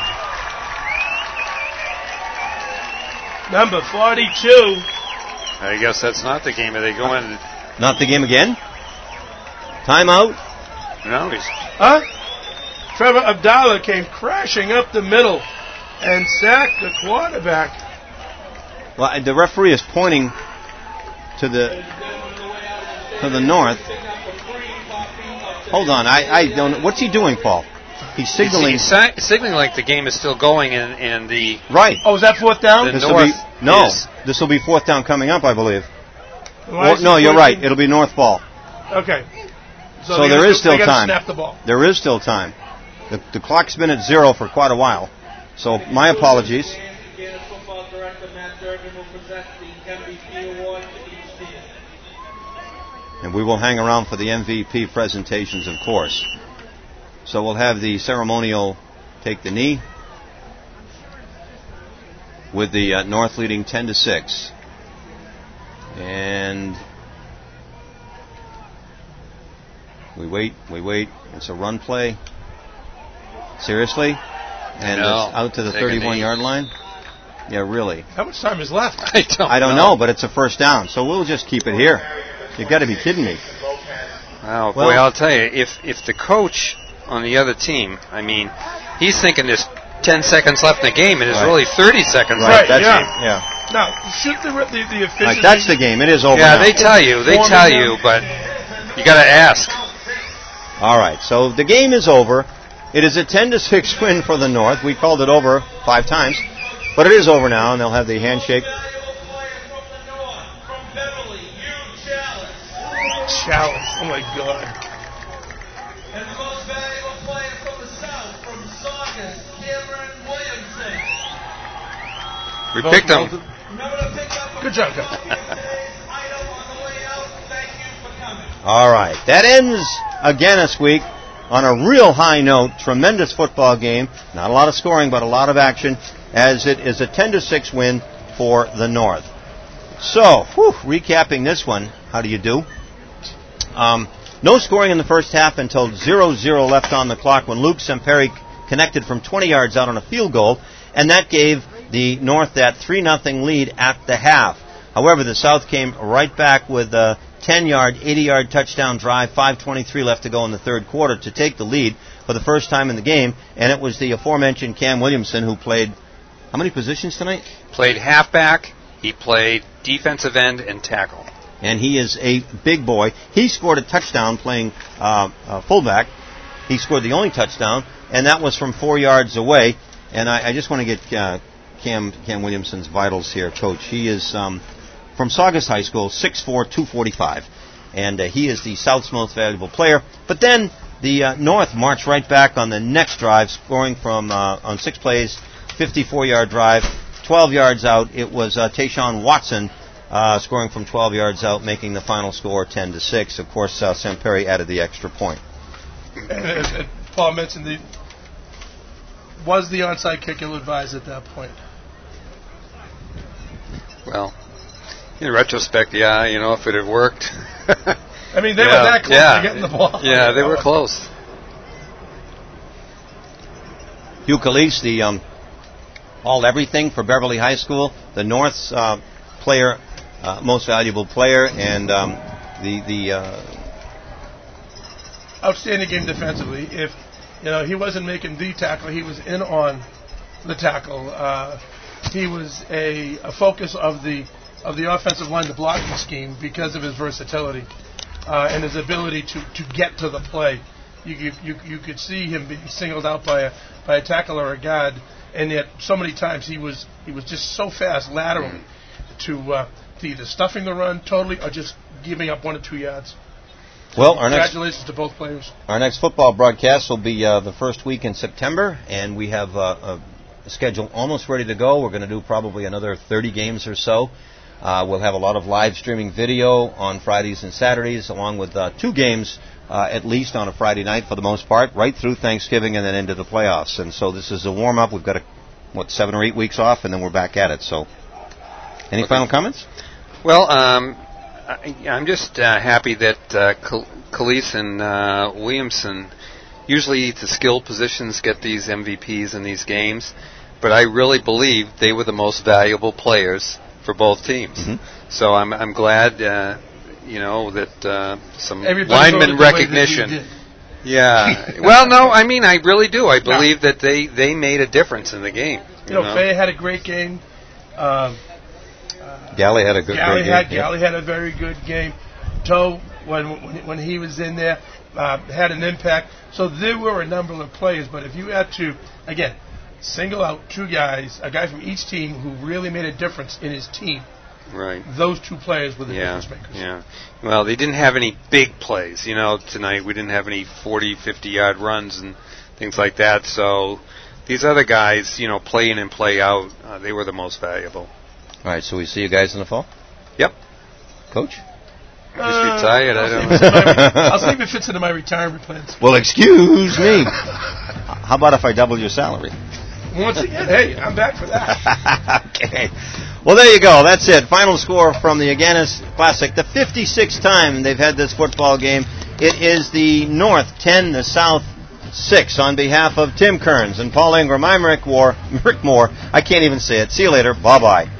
Number forty-two. I guess that's not the game. Are they going? Not the game again? Timeout? No, he's. Huh? Trevor Abdallah came crashing up the middle and sacked the quarterback. Well, the referee is pointing to the to the north. Hold on, I, I don't. What's he doing, Paul? He's signaling. He's, he's si- signaling like the game is still going, and, and the right. Oh, is that fourth down? The This north will be no. is- This will be fourth down coming up, I believe. Why Well, is no, he you're right. pointing- It'll be north ball. Okay. So, they there gotta- is still they gotta time. Snap the ball. There is still time. The, the clock's been at zero for quite a while. So my apologies. Football Director Matt Durgan will present the M V P award to each team. And we will hang around for the M V P presentations, of course. So we'll have the ceremonial take the knee with the uh, North leading ten to six. And we wait, we wait. It's a run play. Seriously? And No. it's out to the Take a knee. thirty-one-yard line? Yeah, really. How much time is left? I don't. I don't know, but it's a first down, so we'll just keep it here. You've got to be kidding me. Oh, Well- boy, I'll tell you, if if the coach on the other team, I mean, he's thinking there's ten seconds left in the game, and it's Right. really thirty seconds Right, left. Right, that's yeah. it. Yeah. Now, should the the, the officials... Right, that's the game. It is over Yeah, now. they tell you, they Informing tell them. you, but you got to ask. All right, so the game is over. It is a ten to six win for the North. We called it over five times, but it is over now, and they'll have the handshake. Chalice. Oh, my God. And the most valuable player from the South, from Saugus, Cameron Williamson. We picked them. Remember to pick up a Good job, Coach. item on the way out. Thank you for coming. All right, that ends again this week on a real high note. Tremendous football game. Not a lot of scoring, but a lot of action, as it is a ten to six win for the North. So, whew, recapping this one, how do you do? Um, no scoring in the first half until zero zero left on the clock when Luke Semperi connected from twenty yards out on a field goal, and that gave the North that three nothing lead at the half. However, the South came right back with a ten-yard, eighty-yard touchdown drive, five twenty-three left to go in the third quarter to take the lead for the first time in the game, and it was the aforementioned Cam Williamson who played how many positions tonight? Played halfback, he played defensive end and tackle. And he is a big boy. He scored a touchdown playing uh, uh, fullback. He scored the only touchdown, and that was from four yards away. And I, I just want to get uh, Cam Cam Williamson's vitals here, Coach. He is um, from Saugus High School, six four, two forty-five. And uh, he is the South's most valuable player. But then the uh, North marched right back on the next drive, scoring from uh, on six plays, fifty-four-yard drive, twelve yards out. It was uh, Tayshawn Watson uh, scoring from twelve yards out, making the final score ten to six. Of course, uh, Sam Perry added the extra point. And, and, and Paul mentioned the was the onside kick ill-advised at that point? Well, in retrospect, yeah, you know, if it had worked. I mean, they yeah, were that close yeah, to getting the ball. Yeah, they were close. Hugh Calise, the um, all-everything for Beverly High School, the North's uh, player, uh, most valuable player, and um, the the uh, outstanding game defensively. If you know he wasn't making the tackle, he was in on the tackle. Uh, he was a, a focus of the of the offensive line, the blocking scheme, because of his versatility uh, and his ability to, to get to the play. You, you you you could see him being singled out by a by a tackle or a guard, and yet so many times he was he was just so fast laterally to uh, to either stuffing the run totally or just giving up one or two yards. Well, our next congratulations to both players. Our next football broadcast will be uh, the first week in September, and we have uh, a schedule almost ready to go. We're going to do probably another thirty games or so. Uh, we'll have a lot of live streaming video on Fridays and Saturdays, along with uh, two games uh, at least on a Friday night for the most part, right through Thanksgiving and then into the playoffs. And so this is a warm-up. We've got, a, what, seven or eight weeks off, and then we're back at it. So any okay. final comments? Well, um, I, I'm just uh, happy that uh, Calise and uh, Williamson, usually the skilled positions get these M V Ps in these games, but I really believe they were the most valuable players for both teams. Mm-hmm. So I'm I'm glad, uh, you know, that uh, some Everybody lineman recognition. Yeah. Well, no, I mean, I really do. I believe no. that they, they made a difference in the game. You, you know, know, Faye had a great game. Um, uh, Galley had a good Galley great had, game. Galley yeah. had a very good game. Toe, when when, when he was in there, uh, had an impact. So there were a number of players, but if you had to, again, single out two guys, a guy from each team who really made a difference in his team. Right. Those two players were the yeah, difference makers. Yeah. Well, they didn't have any big plays. You know, tonight we didn't have any forty, fifty-yard runs and things like that. So these other guys, you know, play in and play out, uh, they were the most valuable. All right, so we see you guys in the fall? Yep. Coach? Just uh, retired, I don't know. I'll see if it fits into my retirement plans. Well, excuse me. How about if I double your salary? Once again, hey, I'm back for that. Okay. Well, there you go. That's it. Final score from the Agganis Classic. The fifty-sixth time they've had this football game. It is the North ten, the South six. On behalf of Tim Kearns and Paul Ingram, I'm Rick Moore. Rick Moore. I can't even say it. See you later. Bye-bye.